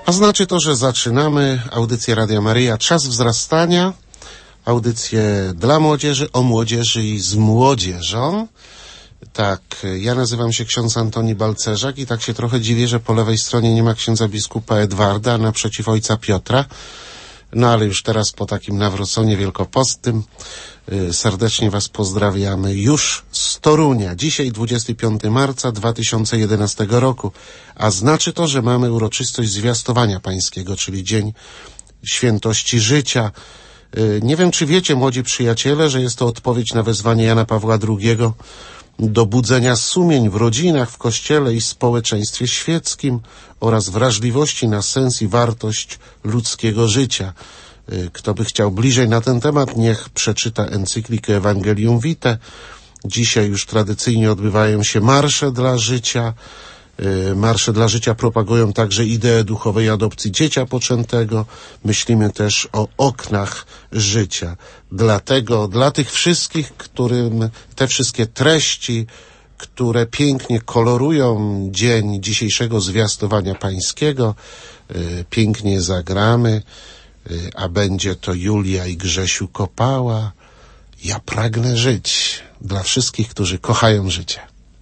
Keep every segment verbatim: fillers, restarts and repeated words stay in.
A znaczy to, że zaczynamy audycję Radia Maryja Czas Wzrastania, audycję dla młodzieży, o młodzieży i z młodzieżą. Tak, ja nazywam się ksiądz Antoni Balcerzak i tak się trochę dziwię, że po lewej stronie nie ma księdza biskupa Edwarda, a naprzeciw ojca Piotra. No ale już teraz po takim nawróceniu wielkopostnym yy, serdecznie was pozdrawiamy już z Torunia. Dzisiaj dwudziestego piątego marca dwa tysiące jedenastego roku, a znaczy to, że mamy uroczystość zwiastowania pańskiego, czyli Dzień Świętości Życia. Yy, nie wiem, czy wiecie, młodzi przyjaciele, że jest to odpowiedź na wezwanie Jana Pawła drugiego do budzenia sumień w rodzinach, w kościele i społeczeństwie świeckim oraz wrażliwości na sens i wartość ludzkiego życia. Kto by chciał bliżej na ten temat, niech przeczyta encyklikę Evangelium Vitae. Dzisiaj już tradycyjnie odbywają się marsze dla życia. Marsze dla życia propagują także ideę duchowej adopcji dziecia poczętego. Myślimy też o oknach życia. Dlatego dla tych wszystkich, którym te wszystkie treści, które pięknie kolorują dzień dzisiejszego zwiastowania pańskiego, pięknie zagramy, a będzie to Julia i Grzesiu Kopała. Ja pragnę żyć. Dla wszystkich, którzy kochają życie.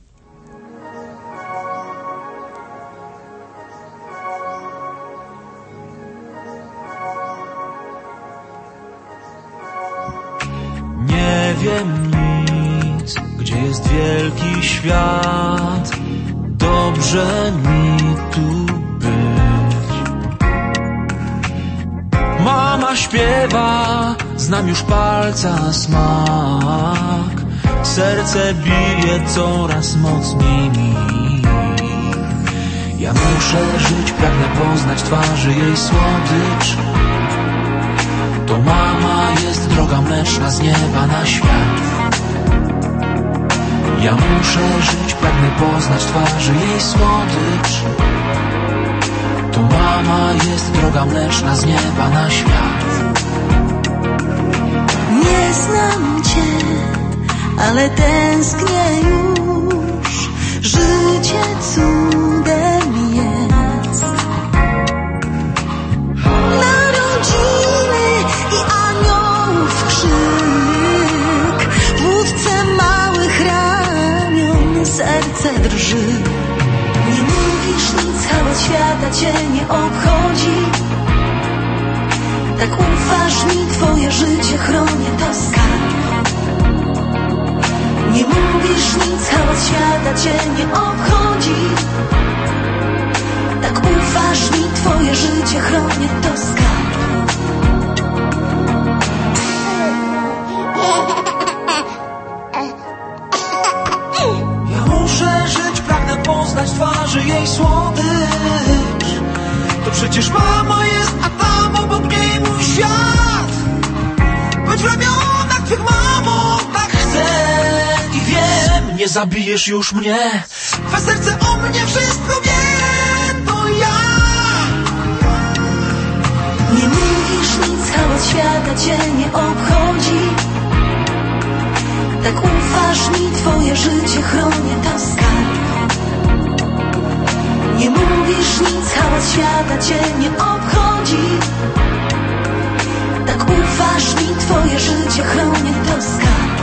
Nie wiem nic, gdzie jest wielki świat. Dobrze mi tu być. Mama śpiewa, znam już palca smak. Serce bije coraz mocniej mi. Ja muszę żyć, pragnę poznać twarzy jej słodycz. To mama jest droga mleczna z nieba na świat. Ja muszę żyć, pragnę poznać twarzy jej słodycz. To mama jest droga mleczna z nieba na świat. Nie znam cię, ale tęsknię już. Życie cudem jest. Narodziny i aniołów krzyk, wódce małych ramion serce drży. Nie mówisz nic, hałas świata cię nie obchodzi. Tak ufasz mi, twoje życie chronię, to skarb. Nie mówisz nic, hałas świata cię nie obchodzi. Tak ufasz mi, twoje życie chronię, to skarb. Ja muszę żyć, pragnę poznać twarzy jej słodycz. To przecież mama jest, a tam obok niej mój świat. Być w ramionach twych, mamo, tak chcę i wiem. Nie zabijesz już mnie, twe serce o mnie wszystko wie. To ja. Nie mówisz nic, hałas świata cię nie obchodzi. Tak ufasz mi, twoje życie chronię, to skarb. Nie mówisz nic, hałas świata cię nie obchodzi. Tak ufasz mi, twoje życie chronię, to skarb.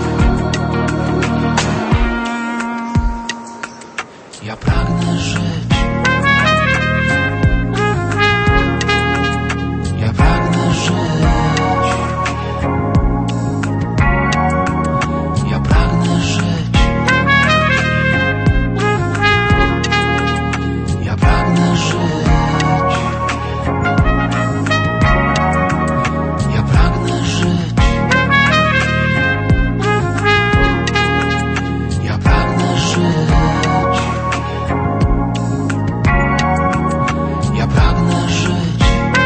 Ja pragnę żyć. Ja pragnę żyć. Ja pragnę żyć. Ja pragnę żyć. Ja pragnę żyć. Ja pragnę żyć. Ja pragnę żyć.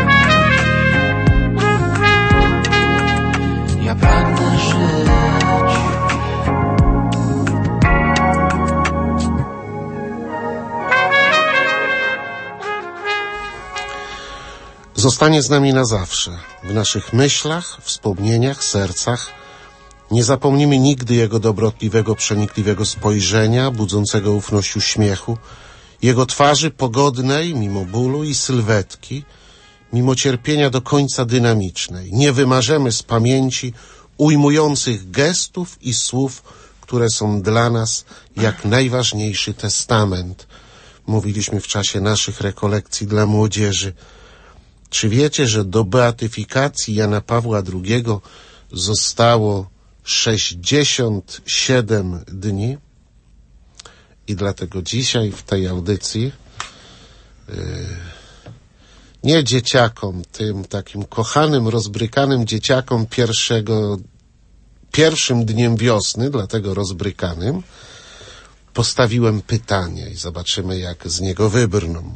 Ja pragnę żyć. Zostanie z nami na zawsze, w naszych myślach, wspomnieniach, sercach. Nie zapomnimy nigdy Jego dobrotliwego, przenikliwego spojrzenia, budzącego ufność uśmiechu Jego twarzy pogodnej, mimo bólu i sylwetki, mimo cierpienia do końca dynamicznej. Nie wymarzemy z pamięci ujmujących gestów i słów, które są dla nas jak najważniejszy testament. Mówiliśmy w czasie naszych rekolekcji dla młodzieży. Czy wiecie, że do beatyfikacji Jana Pawła drugiego zostało sześćdziesiąt siedem dni? I dlatego dzisiaj w tej audycji yy, nie dzieciakom, tym takim kochanym, rozbrykanym dzieciakom pierwszego, pierwszym dniem wiosny, dlatego rozbrykanym, postawiłem pytanie i zobaczymy, jak z niego wybrną.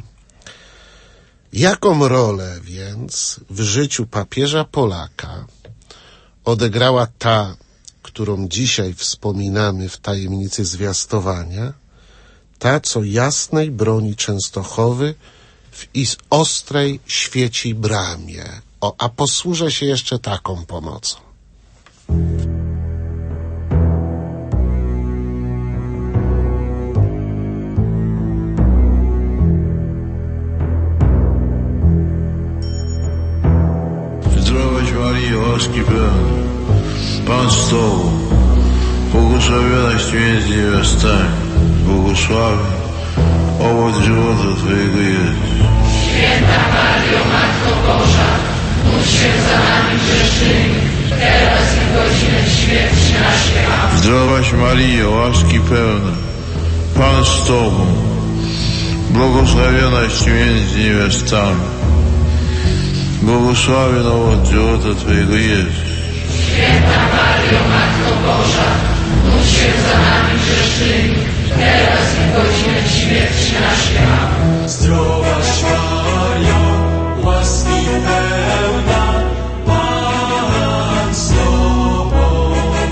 Jaką rolę więc w życiu papieża Polaka odegrała ta, którą dzisiaj wspominamy w tajemnicy zwiastowania, ta, co jasnej broni Częstochowy w is ostrej świeci bramie? O, a posłużę się jeszcze taką pomocą. Zdrowaś Maryjo, łaski pełna, Pan z Tobą, błogosławionaś Ty między niewiastami, błogosławiony owoc żywota Twojego Jezus. Święta Maryjo, Matko Boża, módl się za nami grzesznymi, teraz i w godzinę śmierci naszej. Amen. Zdrowaś Maryjo, łaski pełna, Pan z Tobą, błogosławionaś Ty między niewiastami, błogosławiony owoc żywota Twojego Jezus. Święta Maryjo, Matko Boża, módl się za nami grzesznymi, teraz i w godzinę śmierci naszej. Amen. Zdrowaś Maryjo, łaski pełna, Pan z Tobą,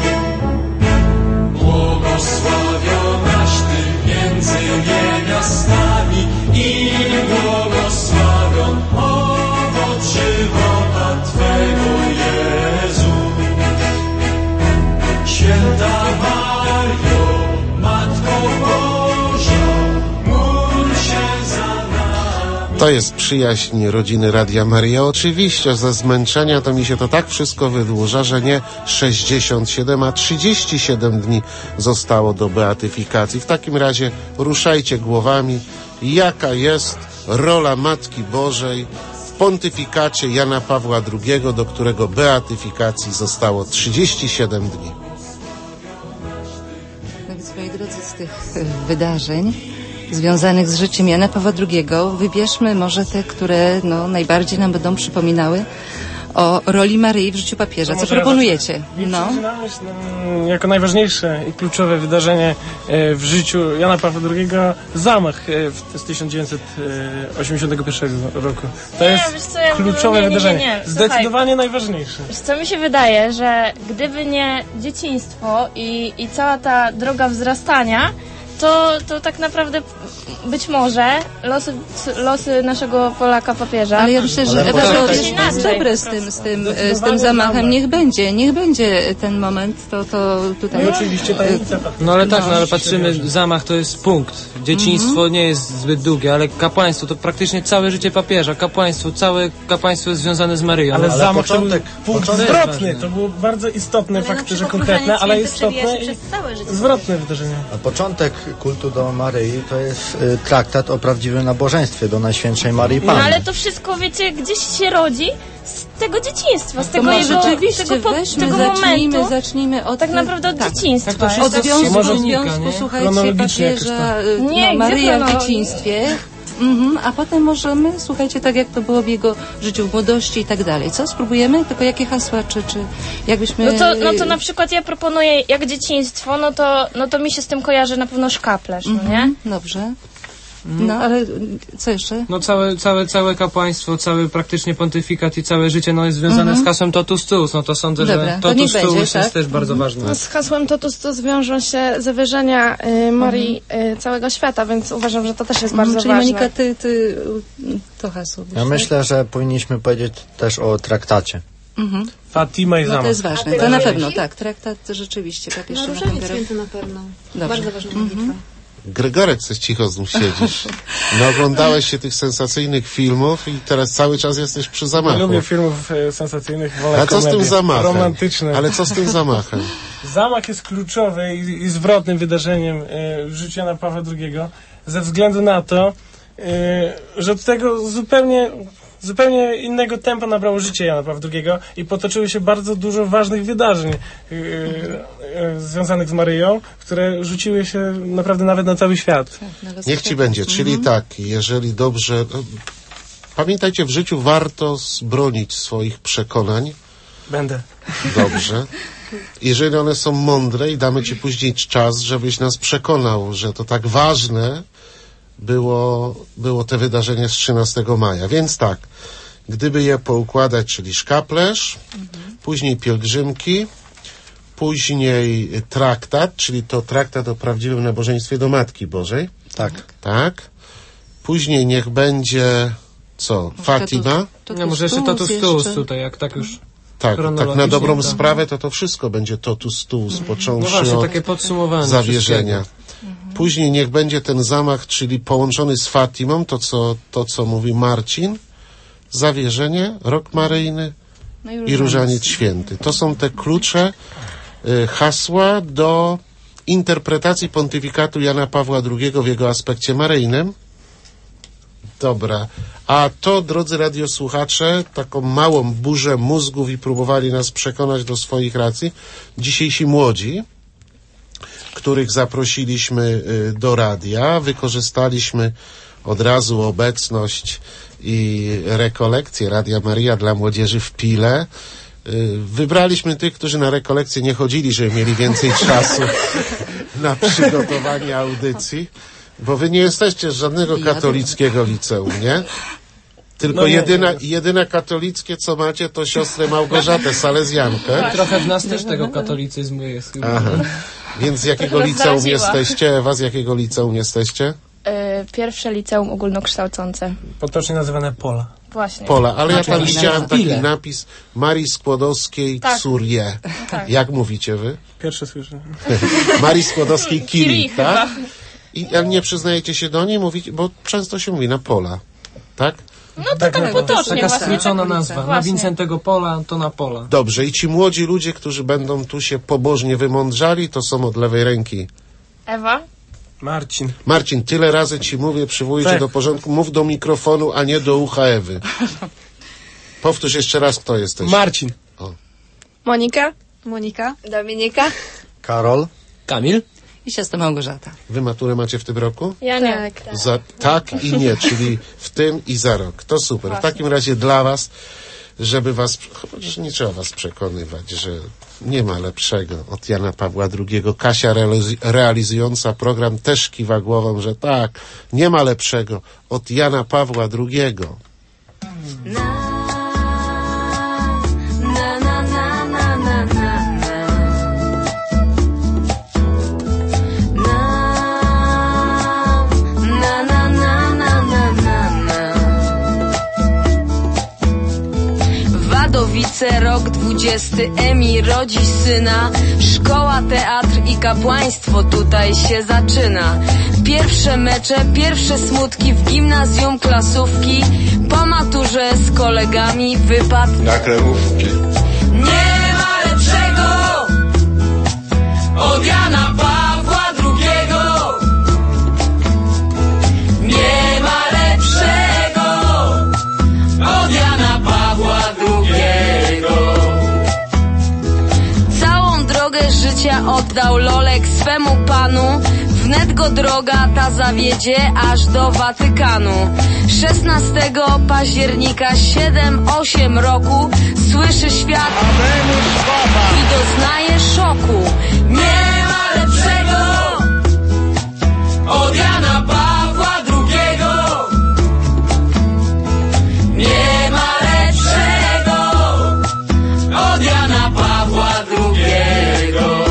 błogosławionaś Ty między niewiastami i błogosławion owoc żywota Twego Jezu. Święta Maryjo, Matko Boża, módl się za nami. To jest przyjaźń rodziny Radia Maryja. Oczywiście ze zmęczenia to mi się to tak wszystko wydłuża, że nie sześćdziesiąt siedem, a trzydzieści siedem dni zostało do beatyfikacji. W takim razie ruszajcie głowami. Jaka jest rola Matki Bożej w pontyfikacie Jana Pawła drugiego, do którego beatyfikacji zostało trzydzieści siedem dni? No więc, moi drodzy, z tych wydarzeń związanych z życiem Jana Pawła drugiego wybierzmy może te, które no, najbardziej nam będą przypominały o roli Maryi w życiu papieża. Co proponujecie? No. No, jako najważniejsze i kluczowe wydarzenie w życiu Jana Pawła drugiego zamach z tysiąc dziewięćset osiemdziesiątego pierwszego roku. To Nie, jest wiesz co, ja kluczowe nie, nie, nie, wydarzenie. nie, nie. Zdecydowanie Słuchaj. najważniejsze. Wiesz co, mi się wydaje, że gdyby nie dzieciństwo i, i cała ta droga wzrastania, to, to tak naprawdę być może losy, losy naszego Polaka papieża. Ale ja myślę, że Ewa, to jest inaczej, dobre z tym, z tym, z tym zamachem. Niech będzie, niech będzie ten moment, to, to tutaj... No i oczywiście tajemnica. No ale tak, no ale patrzymy, zamach to jest punkt. Dzieciństwo mm-hmm. nie jest zbyt długie, ale kapłaństwo to praktycznie całe życie papieża. Kapłaństwo, całe kapłaństwo jest związane z Maryją. Ale, ale zamach początek, to był punkt zwrotny, to było bardzo istotne, fakt, że konkretne, ale istotne i zwrotne wydarzenie. A początek kultu do Maryi to jest y, traktat o prawdziwym nabożeństwie do Najświętszej Maryi Panny. No ale to wszystko, wiecie, gdzieś się rodzi z tego dzieciństwa, z tego to jego, rzeczywiście, tego, po, weźmy, tego zacznijmy, momentu, zacznijmy od tak naprawdę od tak, dzieciństwa. Tak od związku, może związku nie? słuchajcie, papieża, no, nie, Maryja w no, dzieciństwie. Mhm, a potem możemy, słuchajcie, tak jak to było w jego życiu, w młodości i tak dalej. Co? Spróbujemy? Tylko jakie hasła, czy, czy jakbyśmy... No to, no to na przykład ja proponuję, jak dzieciństwo, no to, no to mi się z tym kojarzy na pewno szkaplerz, no nie? Mhm, dobrze. No, ale co jeszcze? No całe, całe, całe kapłaństwo, cały praktycznie pontyfikat i całe życie no, jest związane mm-hmm. z hasłem totus tuus. No to sądzę, Dobra, że to totus będzie, tuus tak? jest też bardzo ważne. No, z hasłem totus tuus wiążą się zawierzenia y, Marii y, całego świata, więc uważam, że to też jest bardzo Czyli ważne. Monika, ty, ty to hasło. Ja myślę, że powinniśmy powiedzieć też o traktacie. Mhm. Fatima i No zamach. to jest ważne, to na pewno, tak. Traktat rzeczywiście papież Naruszenie święte na pewno. Dobrze. Bardzo ważna mhm. modlitwa. Gregorek, coś cicho znów siedzisz. No oglądałeś się tych sensacyjnych filmów i teraz cały czas jesteś przy zamachu. Nie lubię filmów e, sensacyjnych, wolę A co z tym komedie zamachem? romantyczne. Ale co z tym zamachem? Zamach jest kluczowy i, i zwrotnym wydarzeniem e, w życiu Jana Pawła drugiego ze względu na to, e, że od tego zupełnie zupełnie innego tempa nabrało życie Jana Pawła drugiego i potoczyło się bardzo dużo ważnych wydarzeń yy, yy, związanych z Maryją, które rzuciły się naprawdę nawet na cały świat. Niech ci będzie, czyli mhm. tak, jeżeli dobrze... No, pamiętajcie, w życiu warto bronić swoich przekonań. Będę. Dobrze. Jeżeli one są mądre i damy ci później czas, żebyś nas przekonał, że to tak ważne było, było te wydarzenie z trzynastego maja. Więc tak, gdyby je poukładać, czyli szkaplerz, mhm. później pielgrzymki, później traktat, czyli to traktat o prawdziwym nabożeństwie do Matki Bożej. Tak. Tak. Później niech będzie, co, Fatima? No może jeszcze totus tuus tutaj, jak tak już... Tak, tak na dobrą tak. sprawę to to wszystko będzie totus tuus, począwszy no właśnie, od takie podsumowanie zawierzenia. Później niech będzie ten zamach, czyli połączony z Fatimą, to co, to, co mówi Marcin, zawierzenie, rok maryjny no i, i różaniec święty. To są te klucze, y, hasła do interpretacji pontyfikatu Jana Pawła drugiego w jego aspekcie maryjnym. Dobra. A to, drodzy radiosłuchacze, taką małą burzę mózgów i próbowali nas przekonać do swoich racji dzisiejsi młodzi, których zaprosiliśmy do radia. Wykorzystaliśmy od razu obecność i rekolekcję Radia Maryja dla młodzieży w Pile. Wybraliśmy tych, którzy na rekolekcje nie chodzili, żeby mieli więcej czasu na przygotowanie audycji. Bo wy nie jesteście z żadnego katolickiego liceum, nie? Tylko no nie, jedyna, nie. jedyne katolickie, co macie, to siostrę Małgorzatę Salezjankę. Trochę w nas też tego katolicyzmu jest chyba. Aha. Więc z jakiego liceum zaraziła. jesteście? Ewa, z jakiego liceum jesteście? Yy, pierwsze liceum ogólnokształcące. Potocznie nazywane Pola. Właśnie. Pola, ale ja tam widziałem taki napis Marii Skłodowskiej tak. Curie. Tak. Jak mówicie wy? Pierwsze słyszę. Marii Skłodowskiej Kiri, tak? I nie przyznajecie się do niej, mówić, bo często się mówi na Pola, tak? No to tak, tak potocznie. Taka skrócona nazwa. Właśnie. Na Wincentego Pola, to na Pola. Dobrze, i ci młodzi ludzie, którzy będą tu się pobożnie wymądrzali, to są od lewej ręki. Ewa? Marcin. Marcin, tyle razy ci mówię, przywołuję cię do porządku, mów do mikrofonu, a nie do ucha Ewy. Powtórz jeszcze raz, kto jesteś. Marcin. O. Monika? Monika? Dominika? Karol? Kamil? I siostra Małgorzata. Wy maturę macie w tym roku? Ja nie. Tak, za, tak i nie, czyli w tym i za rok. To super. Właśnie. W takim razie dla was, żeby was, chociaż nie trzeba was przekonywać, że nie ma lepszego od Jana Pawła drugiego. Kasia realiz realizująca program też kiwa głową, że tak, nie ma lepszego od Jana Pawła drugiego. Na Wadowice, rok dwudziesty, Emi rodzi syna. Szkoła, teatr i kapłaństwo tutaj się zaczyna. Pierwsze mecze, pierwsze smutki w gimnazjum, klasówki. Po maturze z kolegami wypad na kremówki. Nie ma lepszego od Jana Pawła drugiego. Nie ma lepszego od Jana Pawła drugiego. Całą drogę życia oddał Lolek swemu panu. Wnet go droga ta zawiedzie aż do Watykanu. szesnastego października, siedem osiem roku, słyszy świat i doznaje szoku. Nie ma lepszego od Jana Pawła drugiego. Nie ma lepszego od Jana Pawła drugiego.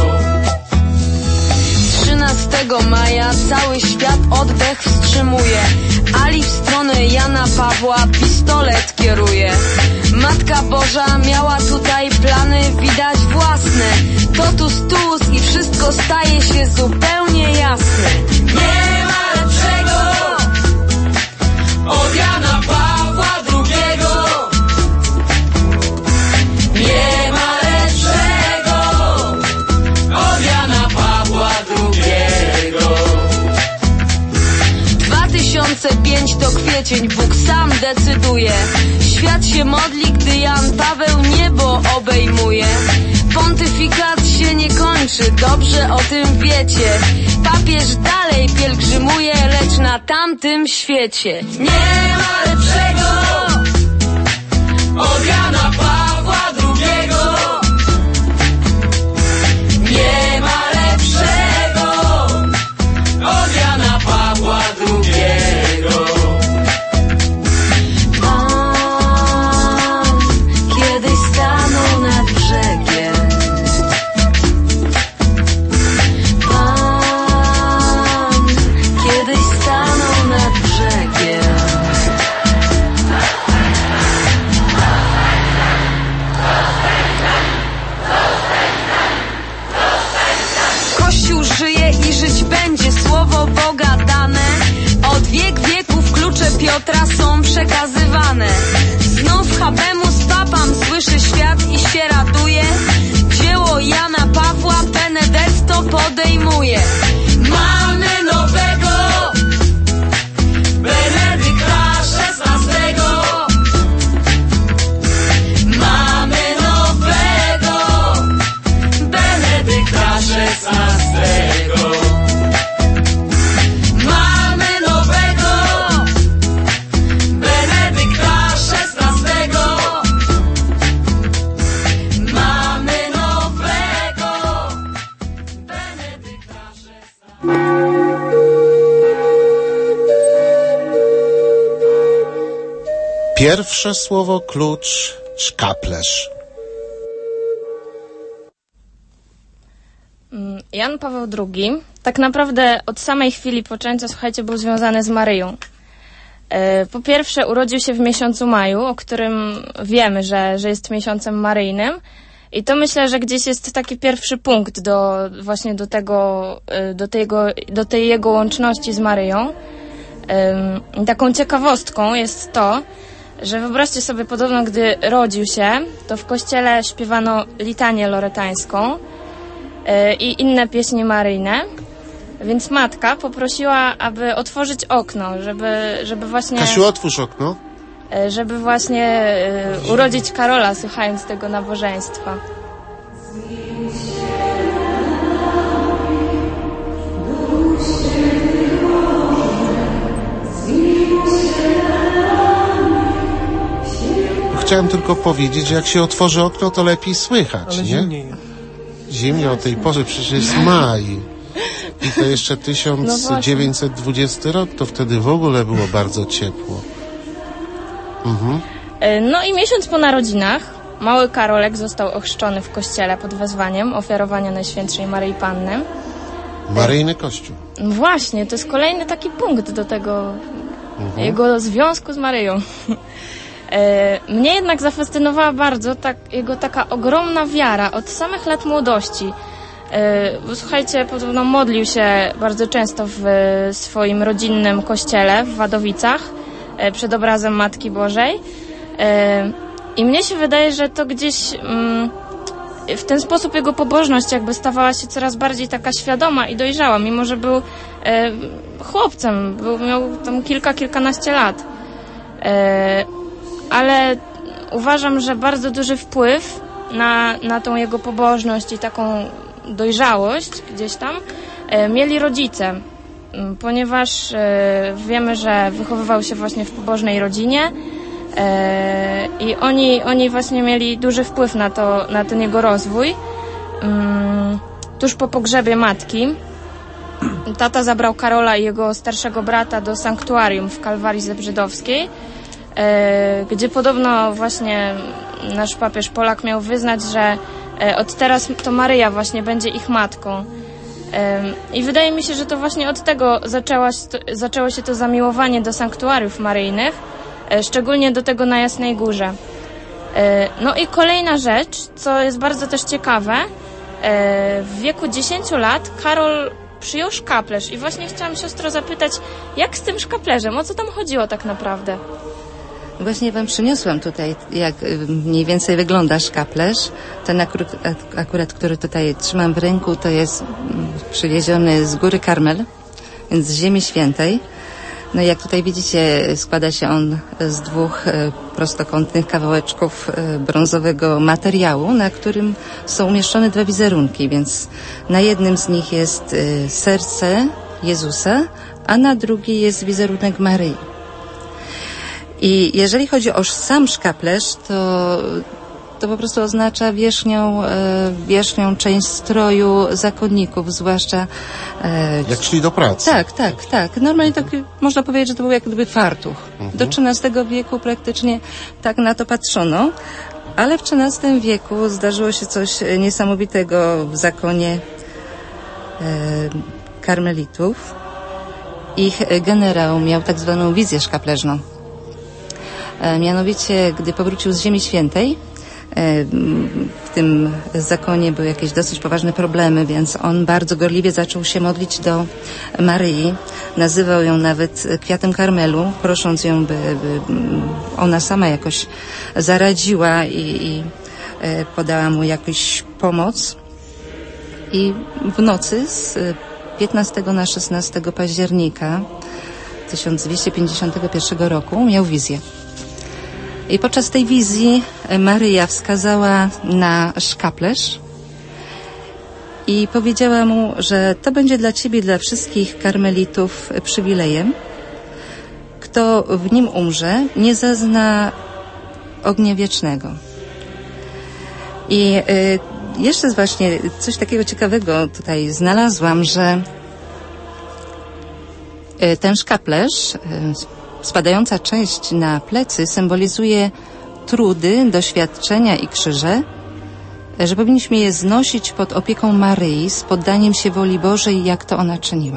trzynastego maja cały świat oddech wstrzymuje. Ali w stronę Jana Pawła pistolet kieruje. Matka Boża miała tutaj plany widać własne. Totus tuus i wszystko staje się zupełnie jasne. Nie kwiecień, Bóg sam decyduje. Świat się modli, gdy Jan Paweł niebo obejmuje. Pontyfikat się nie kończy, dobrze o tym wiecie. Papież dalej pielgrzymuje, lecz na tamtym świecie nie ma lepszego od Jana Pawła drugiego. Nie ma lepszego od Jana Pawła drugiego. Pan kiedyś stanął nad brzegiem. Pan kiedyś stanął nad brzegiem. Kościół żyje i żyć będzie, słowo Boga dane. Od wiek wieków klucze Piotra są przekazywane. Znów habemus papam słyszy świat i się raduje. Dzieło Jana Pawła Benedetto podejmuje. Mamy nowego Benedykta szesnastego. Mamy nowego Benedykta szesnastego. Mamy nowego Benedykta szesnastego. Mamy nowego Benedykta szesnastego. Pierwsze słowo klucz szkaplerz. Jan Paweł drugi tak naprawdę od samej chwili poczęcia, słuchajcie, był związany z Maryją. E, po pierwsze urodził się w miesiącu maju, o którym wiemy, że, że jest miesiącem maryjnym. I to myślę, że gdzieś jest taki pierwszy punkt do, właśnie do tego, do tego, do tej jego łączności z Maryją. E, taką ciekawostką jest to, że wyobraźcie sobie, podobno gdy rodził się, to w kościele śpiewano litanię loretańską i inne pieśni maryjne, więc matka poprosiła, aby otworzyć okno, żeby, żeby właśnie... Kasiu, otwórz okno. Żeby właśnie urodzić Karola, słuchając tego nabożeństwa. Chciałem tylko powiedzieć, że jak się otworzy okno, to lepiej słychać, ale nie? zimniej. Zimnie o tej porze, przecież jest maj. I to jeszcze tysiąc dziewięćset dwudziesty rok, to wtedy w ogóle było bardzo ciepło. Mhm. No i miesiąc po narodzinach mały Karolek został ochrzczony w kościele pod wezwaniem ofiarowania Najświętszej Maryi Panny. Maryjny Kościół. Właśnie, to jest kolejny taki punkt do tego mhm. jego związku z Maryją. Mnie jednak zafascynowała bardzo tak, jego taka ogromna wiara od samych lat młodości. Bo słuchajcie, podobno modlił się bardzo często w swoim rodzinnym kościele w Wadowicach przed obrazem Matki Bożej. I mnie się wydaje, że to gdzieś w ten sposób jego pobożność jakby stawała się coraz bardziej taka świadoma i dojrzała, mimo że był chłopcem, był, miał tam kilka, kilkanaście lat. Ale uważam, że bardzo duży wpływ na, na tą jego pobożność i taką dojrzałość gdzieś tam e, mieli rodzice, ponieważ e, wiemy, że wychowywał się właśnie w pobożnej rodzinie e, i oni, oni właśnie mieli duży wpływ na, to, na ten jego rozwój. Mm, tuż po pogrzebie matki tata zabrał Karola i jego starszego brata do sanktuarium w Kalwarii Zebrzydowskiej, E, gdzie podobno właśnie nasz papież Polak miał wyznać, że e, od teraz to Maryja właśnie będzie ich matką. E, I wydaje mi się, że to właśnie od tego zaczęła, zaczęło się to zamiłowanie do sanktuariów maryjnych, e, szczególnie do tego na Jasnej Górze. E, no i kolejna rzecz, co jest bardzo też ciekawe, e, w wieku dziesięciu lat Karol przyjął szkaplerz i właśnie chciałam siostrę zapytać, jak z tym szkaplerzem, o co tam chodziło tak naprawdę? Właśnie wam przyniosłam tutaj, jak mniej więcej wygląda szkaplerz. Ten akurat, akurat, który tutaj trzymam w ręku, to jest przywieziony z Góry Karmel, więc z Ziemi Świętej. No jak tutaj widzicie, składa się on z dwóch e, prostokątnych kawałeczków e, brązowego materiału, na którym są umieszczone dwa wizerunki, więc na jednym z nich jest e, serce Jezusa, a na drugiej jest wizerunek Maryi. I jeżeli chodzi o sam szkaplerz, to to po prostu oznacza wierzchnią, e, wierzchnią część stroju zakonników, zwłaszcza... E, Jak szli do pracy. Tak, tak, tak. Normalnie tak można powiedzieć, że to był jak gdyby fartuch. Mhm. Do trzynastego wieku praktycznie tak na to patrzono, ale w trzynastym wieku zdarzyło się coś niesamowitego w zakonie e, karmelitów. Ich generał miał tak zwaną wizję szkaplerzną. E, mianowicie, gdy powrócił z Ziemi Świętej, w tym zakonie były jakieś dosyć poważne problemy, więc on bardzo gorliwie zaczął się modlić do Maryi. Nazywał ją nawet kwiatem karmelu, prosząc ją, by, by ona sama jakoś zaradziła i, i podała mu jakąś pomoc. I w nocy z piętnastego na szesnastego października tysiąc dwieście pięćdziesiątego pierwszego roku miał wizję. I podczas tej wizji Maryja wskazała na szkaplerz i powiedziała mu, że to będzie dla ciebie, dla wszystkich karmelitów przywilejem. Kto w nim umrze, nie zazna ognia wiecznego. I y, jeszcze właśnie coś takiego ciekawego tutaj znalazłam, że y, ten szkaplerz... Y, Spadająca część na plecy symbolizuje trudy, doświadczenia i krzyże, że powinniśmy je znosić pod opieką Maryi z poddaniem się woli Bożej, jak to ona czyniła.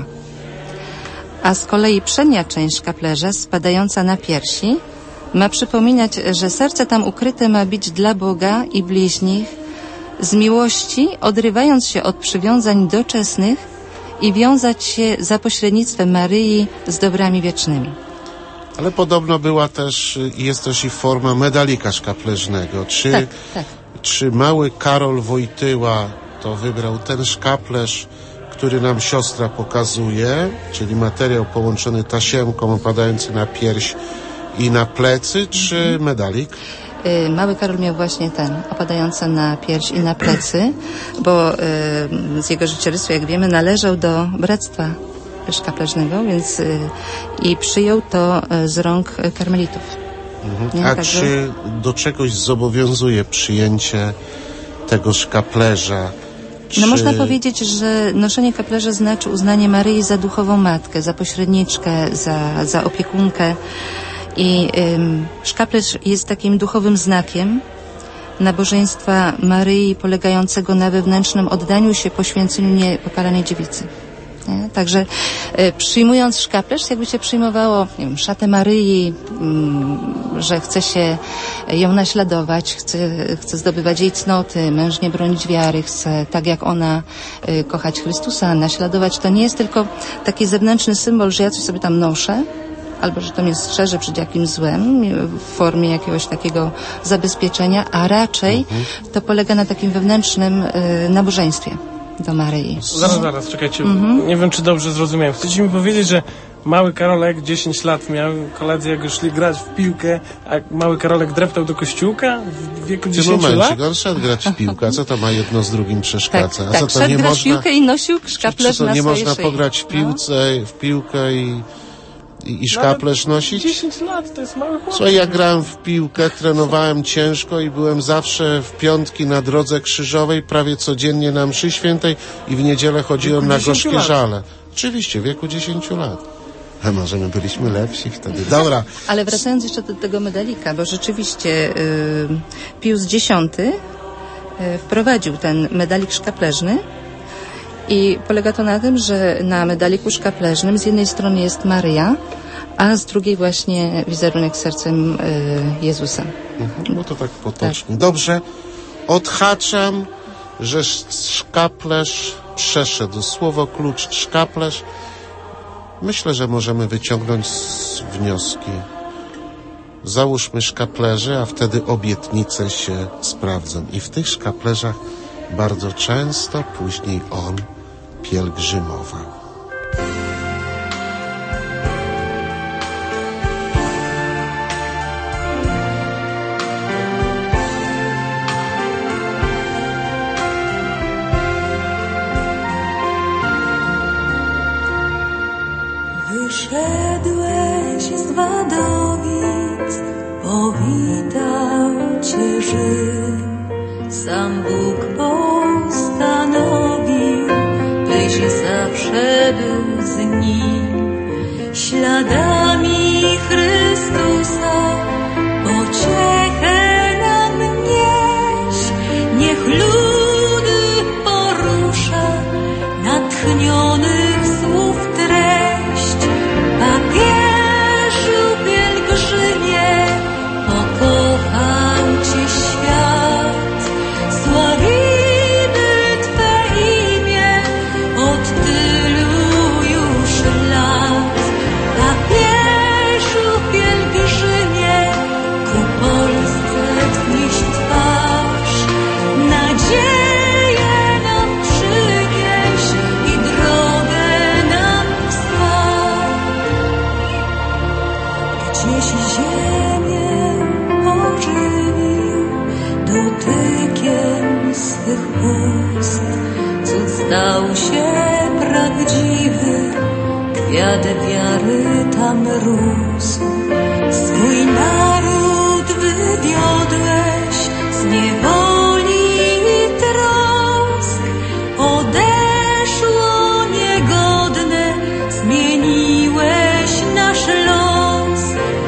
A z kolei przednia część szkaplerza, spadająca na piersi, ma przypominać, że serce tam ukryte ma być dla Boga i bliźnich, z miłości odrywając się od przywiązań doczesnych i wiązać się za pośrednictwem Maryi z dobrami wiecznymi. Ale podobno była też, jest też i forma medalika szkaplerznego. Czy, tak, tak. czy mały Karol Wojtyła to wybrał ten szkaplerz, który nam siostra pokazuje, czyli materiał połączony tasiemką opadający na pierś i na plecy, czy mhm. medalik? Mały Karol miał właśnie ten, opadający na pierś i na plecy, bo y, z jego życiorysła, jak wiemy, należał do bractwa szkaplerznego, więc y, i przyjął to y, z rąk karmelitów. Mhm. A Także... czy do czegoś zobowiązuje przyjęcie tego szkaplerza? Czy... No można powiedzieć, że noszenie kaplerza znaczy uznanie Maryi za duchową matkę, za pośredniczkę, za, za opiekunkę. I ym, szkaplerz jest takim duchowym znakiem nabożeństwa Maryi polegającego na wewnętrznym oddaniu się, poświęceniu niepokalanej dziewicy. Nie? Także y, przyjmując szkaplerz, jakby się przyjmowało, nie wiem, szatę Maryi, y, że chce się ją naśladować, chce, chce zdobywać jej cnoty, mężnie bronić wiary, chce tak jak ona y, kochać Chrystusa, naśladować. To nie jest tylko taki zewnętrzny symbol, że ja coś sobie tam noszę, albo że to mnie strzeże przed jakimś złem w formie jakiegoś takiego zabezpieczenia, a raczej mhm. to polega na takim wewnętrznym y, nabożeństwie do Maryi. Zaraz, zaraz, czekajcie. Mhm. Nie wiem, czy dobrze zrozumiałem. Chcecie mi powiedzieć, że mały Karolek dziesięć lat miał, koledzy jego szli grać w piłkę, a mały Karolek dreptał do kościółka w wieku dziesięciu lat? On szedł grać w piłkę, a co to ma jedno z drugim przeszkadza? Tak, a tak, co to nie można... w piłkę i nosił szkaplerz na nie swojej można szyi. pograć w piłce, no. w piłkę i... I, i szkaplerz nosić? dziesięć lat, to jest mały chłopak. Słuchaj, ja grałem w piłkę, trenowałem ciężko i byłem zawsze w piątki na drodze krzyżowej, prawie codziennie na mszy świętej i w niedzielę chodziłem na gorzkie lat. żale. Oczywiście, w wieku dziesięciu lat. A może my byliśmy lepsi wtedy. Dobra. Ale wracając jeszcze do tego medalika, bo rzeczywiście yy, Pius Dziesiąty yy, wprowadził ten medalik szkaplerzny. I polega to na tym, że na medaliku szkaplerznym z jednej strony jest Maryja, a z drugiej właśnie wizerunek sercem y, Jezusa. Mhm, no to tak potocznie. Tak. Dobrze, odhaczam, że szkaplerz przeszedł. Słowo klucz szkaplerz. Myślę, że możemy wyciągnąć wnioski. Załóżmy szkaplerze, a wtedy obietnice się sprawdzą. I w tych szkaplerzach bardzo często później on pielgrzymował. sam Bóg postanowił, byś zawsze był z nim. Śladami Chrystusa pociechę nam nieś, niech ludy porusza natchnionych słów treść. Papieżu pielgrzymie, pokochał Cię świat, sławimy Twe imię od tylu już lat. Papieżu pielgrzymie, ku Polsce wznieść twarz, nadzieję nam przynieś i drogę nam wskaż. Gdzieś ziemię ożywił dotykiem swych ust, cud stał się prawdziwy, kwiat wiary tam rósł. Swój naród wywiodłeś z niewoli i trosk, odeszło niegodne, zmieniłeś nasz los.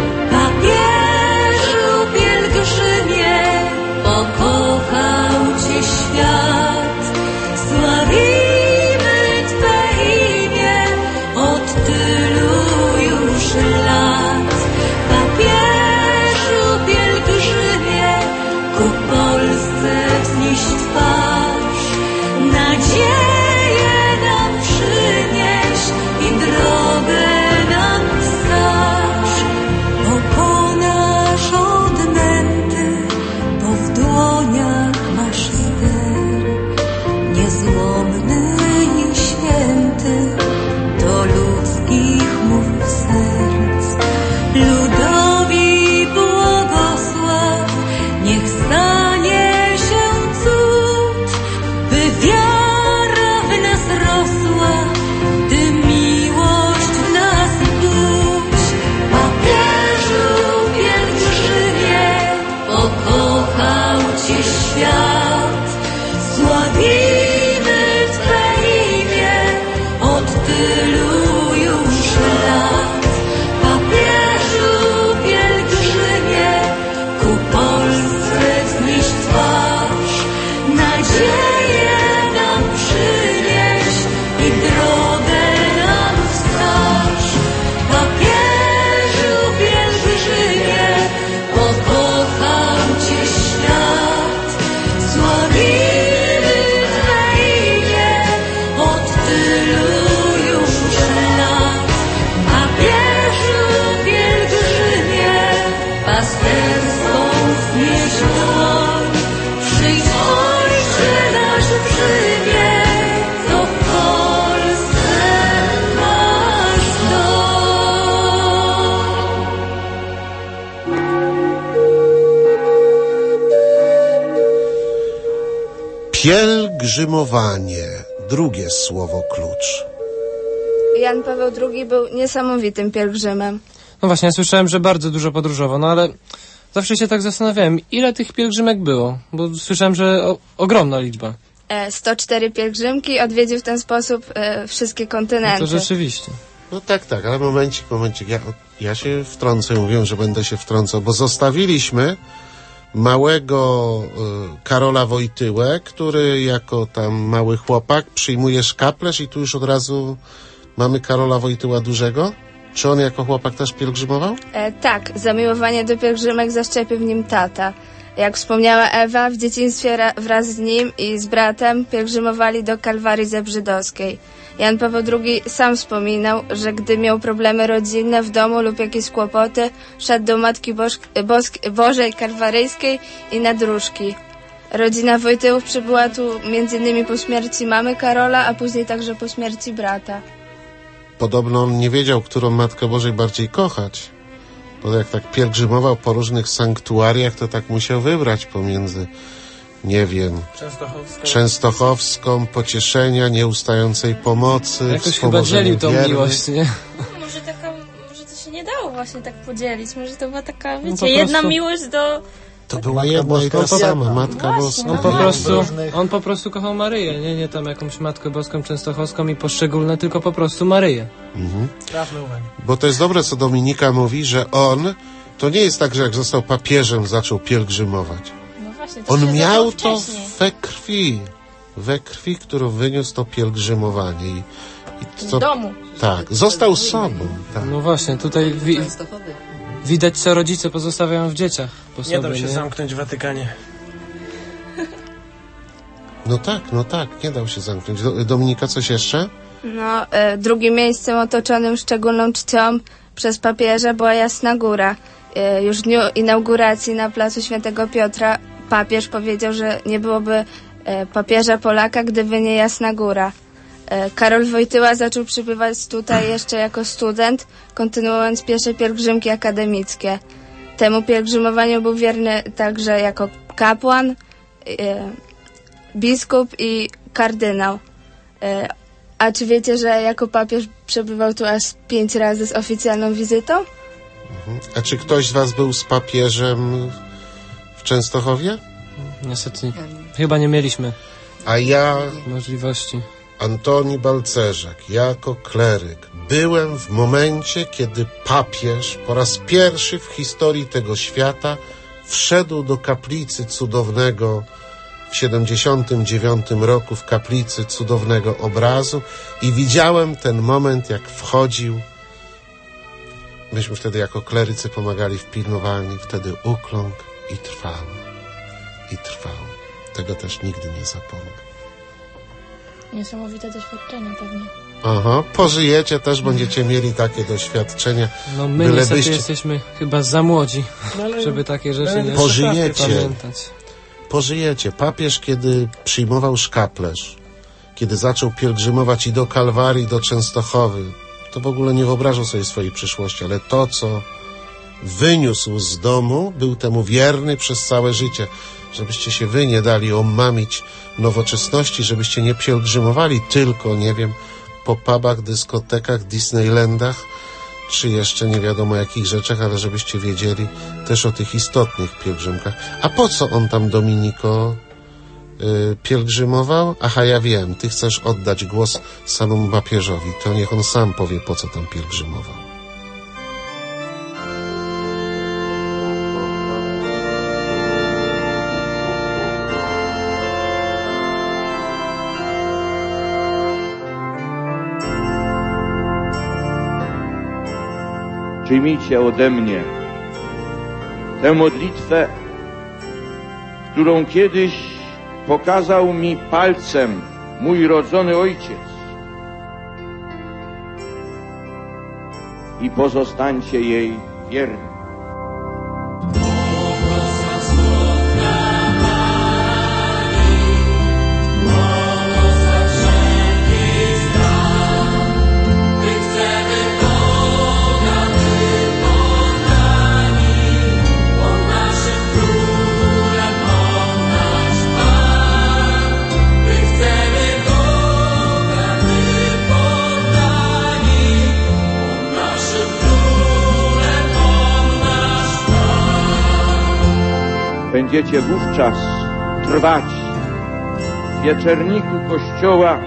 Papieżu pielgrzymie, pokochał Cię świat, sławimy Twe imię od tylu już lat. Papieżu pielgrzymie, ku Polsce wznieść twarz, nadzieję nam przynieś i drogę nam wskaż. Pokonasz odmęty, bo w dłoniach masz ster, niezłomny i święty do ludzkich mów serc. Ludowi błogosław, niech stanie się cud, by wiara w nas rosła, by miłość w nas budź. Papieżu pielgrzymie, pokochał Cię świat, sławimy Twe imię od tylu już lat. Papieżu pielgrzymie, ku Polsce wznieś twarz, nadzieję nam przynieś i drogę nam wskaż. Papieżu pielgrzymie, pokochał Cię świat, sławimy Twe imię od tylu już lat. Papieżu pielgrzymie, pasterstwo wznieś dłoń, przyjdź Ojcze nasz w Rzymie, co w Polsce masz dom. Pielgrzymowanie. Drugie słowo klucz. Jan Paweł drugi był niesamowitym pielgrzymem. No właśnie, ja słyszałem, że bardzo dużo podróżował, no ale zawsze się tak zastanawiałem, ile tych pielgrzymek było, bo słyszałem, że o, ogromna liczba. E, sto cztery pielgrzymki, odwiedził w ten sposób e, wszystkie kontynenty. No to rzeczywiście. No tak, tak, ale momencik, momencik. Ja, ja się wtrącę, mówię, że będę się wtrącał, bo zostawiliśmy małego y, Karola Wojtyłę, który jako tam mały chłopak przyjmuje szkaplerz i tu już od razu mamy Karola Wojtyła dużego? Czy on jako chłopak też pielgrzymował? E, tak, zamiłowanie do pielgrzymek zaszczepił w nim tata. Jak wspomniała Ewa, w dzieciństwie ra, wraz z nim i z bratem pielgrzymowali do Kalwarii Zebrzydowskiej. Jan Paweł drugi sam wspominał, że gdy miał problemy rodzinne w domu lub jakieś kłopoty, szedł do Matki Boż, Bosk, Bożej Kalwaryjskiej i na dróżki. Rodzina Wojtyłów przybyła tu między innymi po śmierci mamy Karola, a później także po śmierci brata. Podobno on nie wiedział, którą Matkę Bożej bardziej kochać. Bo jak tak pielgrzymował po różnych sanktuariach, to tak musiał wybrać pomiędzy, nie wiem, Częstochowską, Częstochowską Pocieszenia, Nieustającej Pomocy, jakoś chyba dzielił tą wiernych. miłość, nie? Może taka, może to się nie dało właśnie tak podzielić. Może to była taka, wiecie, no jedna prostu... miłość do, To była jedna i ta sama, Matka Boska. On po prostu, on po prostu kochał Maryję, nie, nie tam jakąś Matkę Boską Częstochowską i poszczególne, tylko po prostu Maryję. Mhm. Trafne uwagi. Bo to jest dobre, co Dominika mówi, że on, to nie jest tak, że jak został papieżem, zaczął pielgrzymować. No właśnie, to On się miał zaczęło to wcześniej. we krwi, we krwi, którą wyniósł to pielgrzymowanie. I, i to, W domu. Tak, został sobą. Tak. No właśnie, tutaj wi widać, co rodzice pozostawiają w dzieciach po sobie. Nie dał się zamknąć w Watykanie. No tak, no tak, nie dał się zamknąć. Do, Dominika, coś jeszcze? No, e, drugim miejscem otoczonym szczególną czcią przez papieża była Jasna Góra. E, już w dniu inauguracji na placu Świętego Piotra papież powiedział, że nie byłoby e, papieża Polaka, gdyby nie Jasna Góra. E, Karol Wojtyła zaczął przybywać tutaj jeszcze jako student, kontynuując pierwsze pielgrzymki akademickie. Temu pielgrzymowaniu był wierny także jako kapłan, e, biskup i kardynał. E, A czy wiecie, że jako papież przebywał tu aż pięć razy z oficjalną wizytą? Mhm. A czy ktoś z was był z papieżem w Częstochowie? Niestety, chyba nie mieliśmy A ja, możliwości. Antoni Balcerzak, jako kleryk, byłem w momencie, kiedy papież po raz pierwszy w historii tego świata wszedł do kaplicy cudownego w siedemdziesiątym dziewiątym roku, w kaplicy cudownego obrazu, i widziałem ten moment, jak wchodził. Myśmy wtedy jako klerycy pomagali w pilnowalni, wtedy ukląkł i trwał, i trwał. Tego też nigdy nie zapomnę. Niesamowite doświadczenie pewnie. Aha, pożyjecie, też będziecie mieli takie doświadczenia. No my Byle niestety byście... jesteśmy chyba za młodzi, No ale- żeby takie rzeczy nie Pożyjecie. pamiętać. Pożyjecie. Papież, kiedy przyjmował szkaplerz, kiedy zaczął pielgrzymować i do Kalwarii, i do Częstochowy, to w ogóle nie wyobrażał sobie swojej przyszłości, ale to, co wyniósł z domu, był temu wierny przez całe życie. Żebyście się wy nie dali omamić nowoczesności, żebyście nie pielgrzymowali tylko, nie wiem, po pubach, dyskotekach, Disneylandach, czy jeszcze nie wiadomo jakich rzeczach, ale żebyście wiedzieli też o tych istotnych pielgrzymkach. A po co on tam, Dominiko, yy, pielgrzymował? Aha, ja wiem, ty chcesz oddać głos samemu papieżowi, to niech on sam powie, po co tam pielgrzymował. Przyjmijcie ode mnie tę modlitwę, którą kiedyś pokazał mi palcem mój rodzony ojciec, i pozostańcie jej wierni. Będziecie wówczas trwać w wieczerniku Kościoła,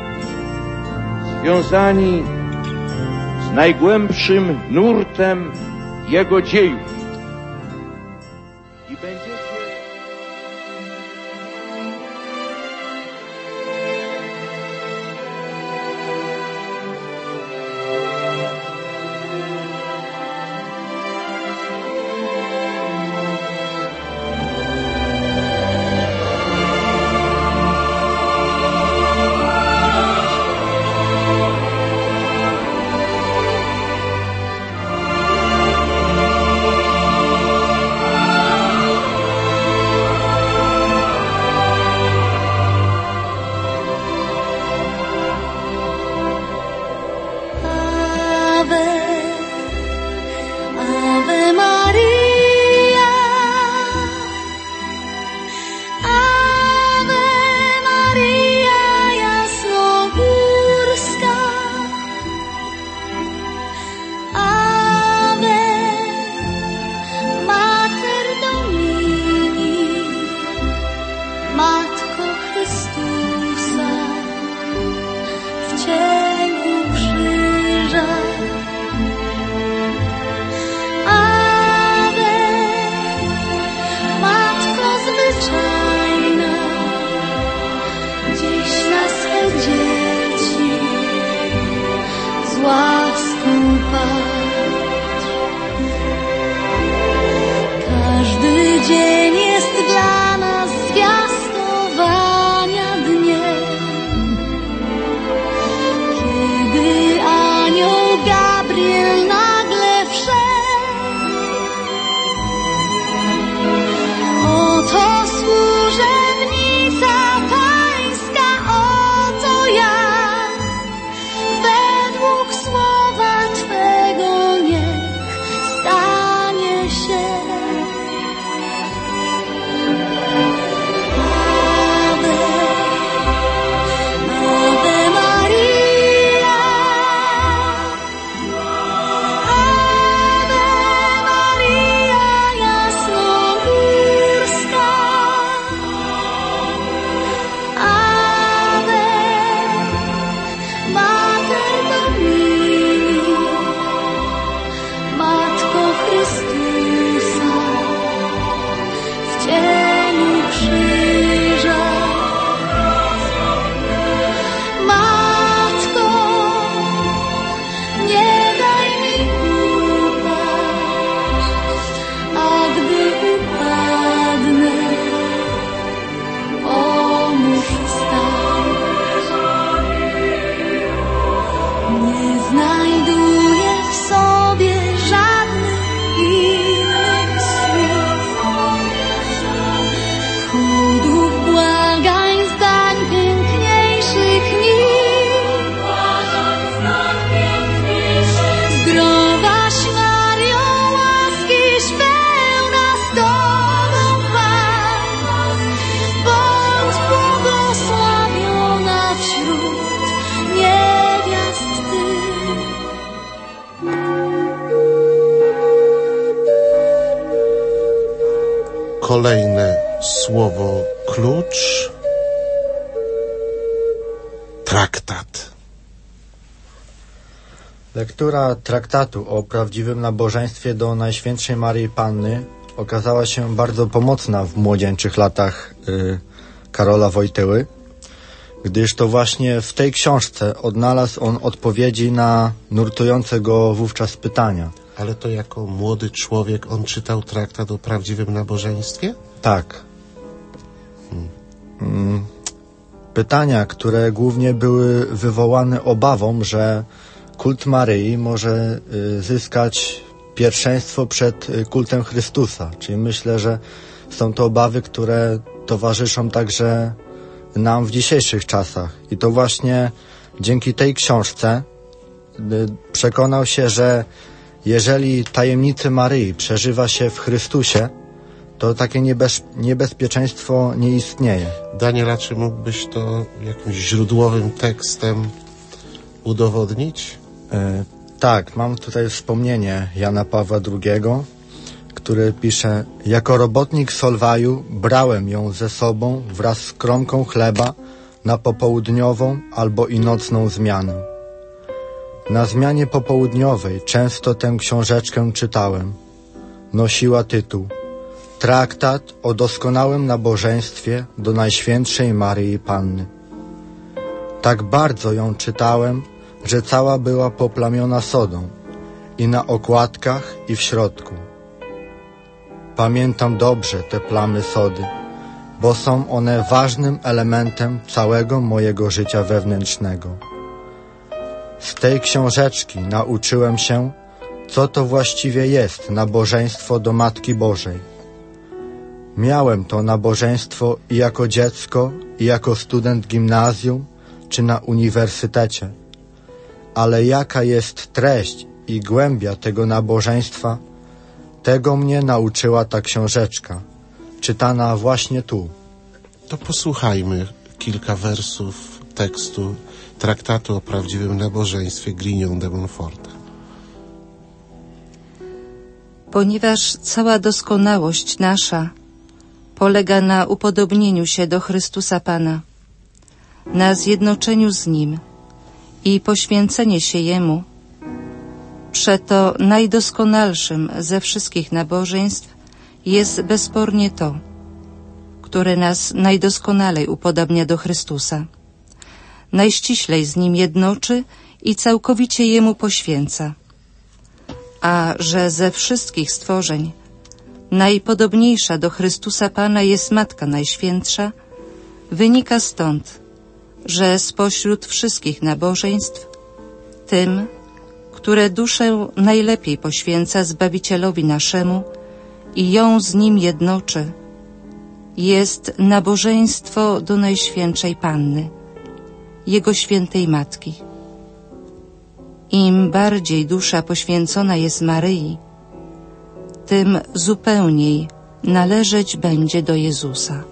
związani z najgłębszym nurtem Jego dziejów. I będziecie... kolejne słowo klucz. Traktat. Lektura traktatu o prawdziwym nabożeństwie do Najświętszej Maryi Panny okazała się bardzo pomocna w młodzieńczych latach y, Karola Wojtyły, gdyż to właśnie w tej książce odnalazł on odpowiedzi na nurtujące go wówczas pytania. Ale to jako młody człowiek on czytał traktat o prawdziwym nabożeństwie? Tak. Hmm. Pytania, które głównie były wywołane obawą, że kult Maryi może y, zyskać pierwszeństwo przed y, kultem Chrystusa. Czyli myślę, że są to obawy, które towarzyszą także nam w dzisiejszych czasach. I to właśnie dzięki tej książce y, przekonał się, że jeżeli tajemnice Maryi przeżywa się w Chrystusie, to takie niebez, niebezpieczeństwo nie istnieje. Daniela, czy mógłbyś to jakimś źródłowym tekstem udowodnić? E, tak, mam tutaj wspomnienie Jana Pawła drugiego, który pisze: jako robotnik Solwaju brałem ją ze sobą wraz z kromką chleba na popołudniową albo i nocną zmianę. Na zmianie popołudniowej często tę książeczkę czytałem. Nosiła tytuł Traktat o doskonałym nabożeństwie do Najświętszej Maryi Panny. Tak bardzo ją czytałem, że cała była poplamiona sodą i na okładkach i w środku. Pamiętam dobrze te plamy sody, bo są one ważnym elementem całego mojego życia wewnętrznego. Z tej książeczki nauczyłem się, co to właściwie jest nabożeństwo do Matki Bożej. Miałem to nabożeństwo i jako dziecko, i jako student gimnazjum, czy na uniwersytecie. Ale jaka jest treść i głębia tego nabożeństwa, tego mnie nauczyła ta książeczka, czytana właśnie tu. To posłuchajmy kilka wersów tekstu traktatu o prawdziwym nabożeństwie Grignon de Montforta. Ponieważ cała doskonałość nasza polega na upodobnieniu się do Chrystusa Pana, na zjednoczeniu z Nim i poświęcenie się Jemu, przeto najdoskonalszym ze wszystkich nabożeństw jest bezspornie to, które nas najdoskonalej upodabnia do Chrystusa, najściślej z Nim jednoczy i całkowicie Jemu poświęca. A że ze wszystkich stworzeń najpodobniejsza do Chrystusa Pana jest Matka Najświętsza, wynika stąd, że spośród wszystkich nabożeństw tym, które duszę najlepiej poświęca Zbawicielowi naszemu i ją z Nim jednoczy, jest nabożeństwo do Najświętszej Panny, Jego świętej Matki. Im bardziej dusza poświęcona jest Maryi, tym zupełniej należeć będzie do Jezusa.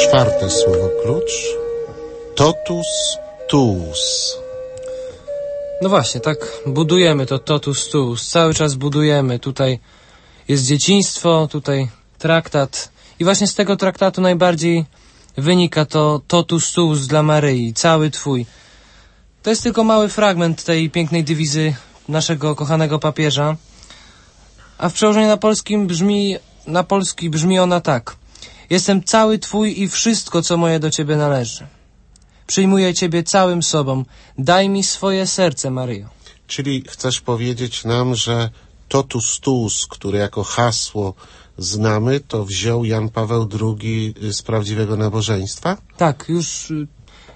czwarte słowo klucz. Totus tuus. No właśnie, tak budujemy to totus tuus. Cały czas budujemy. Tutaj jest dzieciństwo, tutaj traktat. I właśnie z tego traktatu najbardziej wynika to totus tuus dla Maryi. Cały Twój. To jest tylko mały fragment tej pięknej dywizy naszego kochanego papieża. A w przełożeniu na polskim brzmi, na polski brzmi ona tak. Jestem cały Twój i wszystko, co moje do Ciebie należy. Przyjmuję Ciebie całym sobą. Daj mi swoje serce, Maryjo. Czyli chcesz powiedzieć nam, że totus tuus, które jako hasło znamy, to wziął Jan Paweł drugi z prawdziwego nabożeństwa? Tak, już y,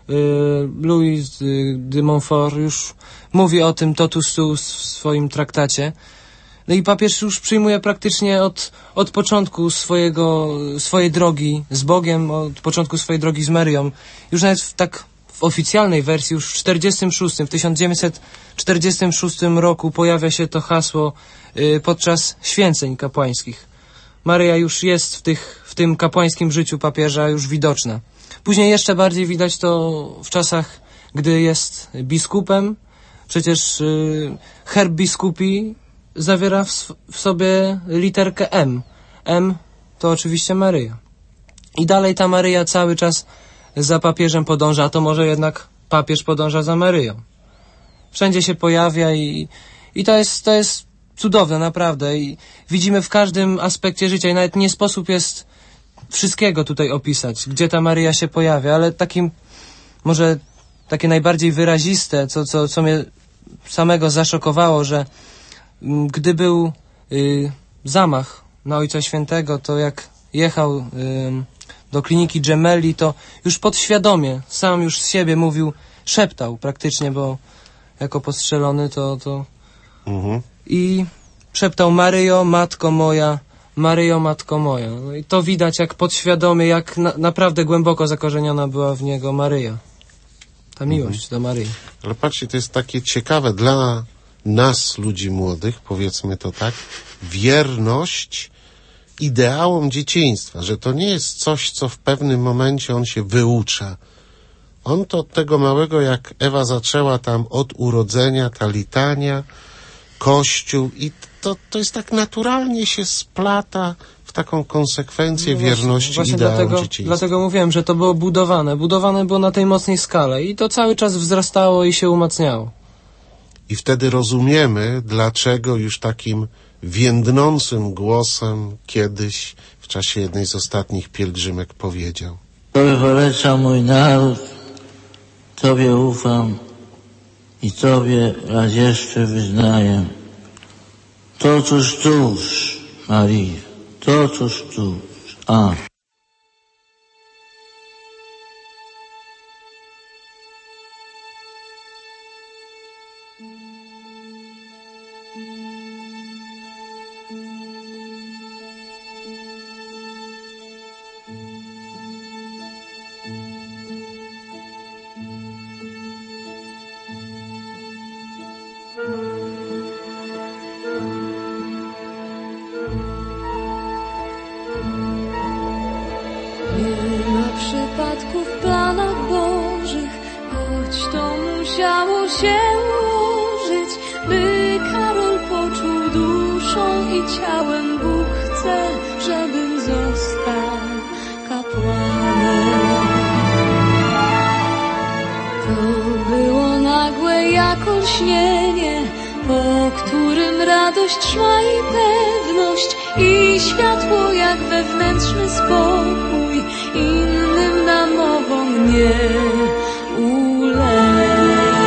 Louis y, de Montfort już mówi o tym totus tuus w swoim traktacie. No i papież już przyjmuje praktycznie od, od początku swojego, swojej drogi z Bogiem, od początku swojej drogi z Maryją. Już nawet w, tak w oficjalnej wersji, już w czterdziestym szóstym, w tysiąc dziewięćset czterdziestym szóstym roku pojawia się to hasło y, podczas święceń kapłańskich. Maryja już jest w, tych, w tym kapłańskim życiu papieża już widoczna. Później jeszcze bardziej widać to w czasach, gdy jest biskupem. Przecież y, herb biskupi zawiera w, w sobie literkę M. M to oczywiście Maryja. I dalej ta Maryja cały czas za papieżem podąża, a to może jednak papież podąża za Maryją. Wszędzie się pojawia i, i to jest, to jest cudowne, naprawdę. I widzimy w każdym aspekcie życia i nawet nie sposób jest wszystkiego tutaj opisać, gdzie ta Maryja się pojawia, ale takim, może takie najbardziej wyraziste, co, co, co mnie samego zaszokowało, że gdy był y, zamach na Ojca Świętego, to jak jechał y, do kliniki Gemelli, to już podświadomie, sam już z siebie mówił, szeptał praktycznie, bo jako postrzelony to... to mhm. I szeptał: Maryjo, Matko moja, Maryjo, Matko moja. No i to widać, jak podświadomie, jak na, naprawdę głęboko zakorzeniona była w niego Maryja. Ta miłość mhm. do Maryi. Ale patrzcie, to jest takie ciekawe dla nas, ludzi młodych, powiedzmy to tak, wierność ideałom dzieciństwa, że to nie jest coś, co w pewnym momencie on się wyucza. On to od tego małego, jak Ewa zaczęła tam od urodzenia, ta litania, Kościół i to, to jest tak naturalnie się splata w taką konsekwencję no wierności właśnie ideałom dlatego, dzieciństwa. Dlatego mówiłem, że to było budowane. Budowane było na tej mocnej skale i to cały czas wzrastało i się umacniało. I wtedy rozumiemy, dlaczego już takim więdnącym głosem kiedyś w czasie jednej z ostatnich pielgrzymek powiedział: Tobie polecam mój naród, Tobie ufam i Tobie raz jeszcze wyznaję. Totuż tuż, Maryjo, totuż tuż. A. Nie ma przypadków w planach Bożych, choć to musiało się ułożyć, by Karol poczuł duszą i ciałem. Bóg chce, żebym został kapłanem. To było nagłe jak olśnienie, po którym radość szła i pewność, i światło jak wewnętrzny spokój, innym namowom nie ulegnę.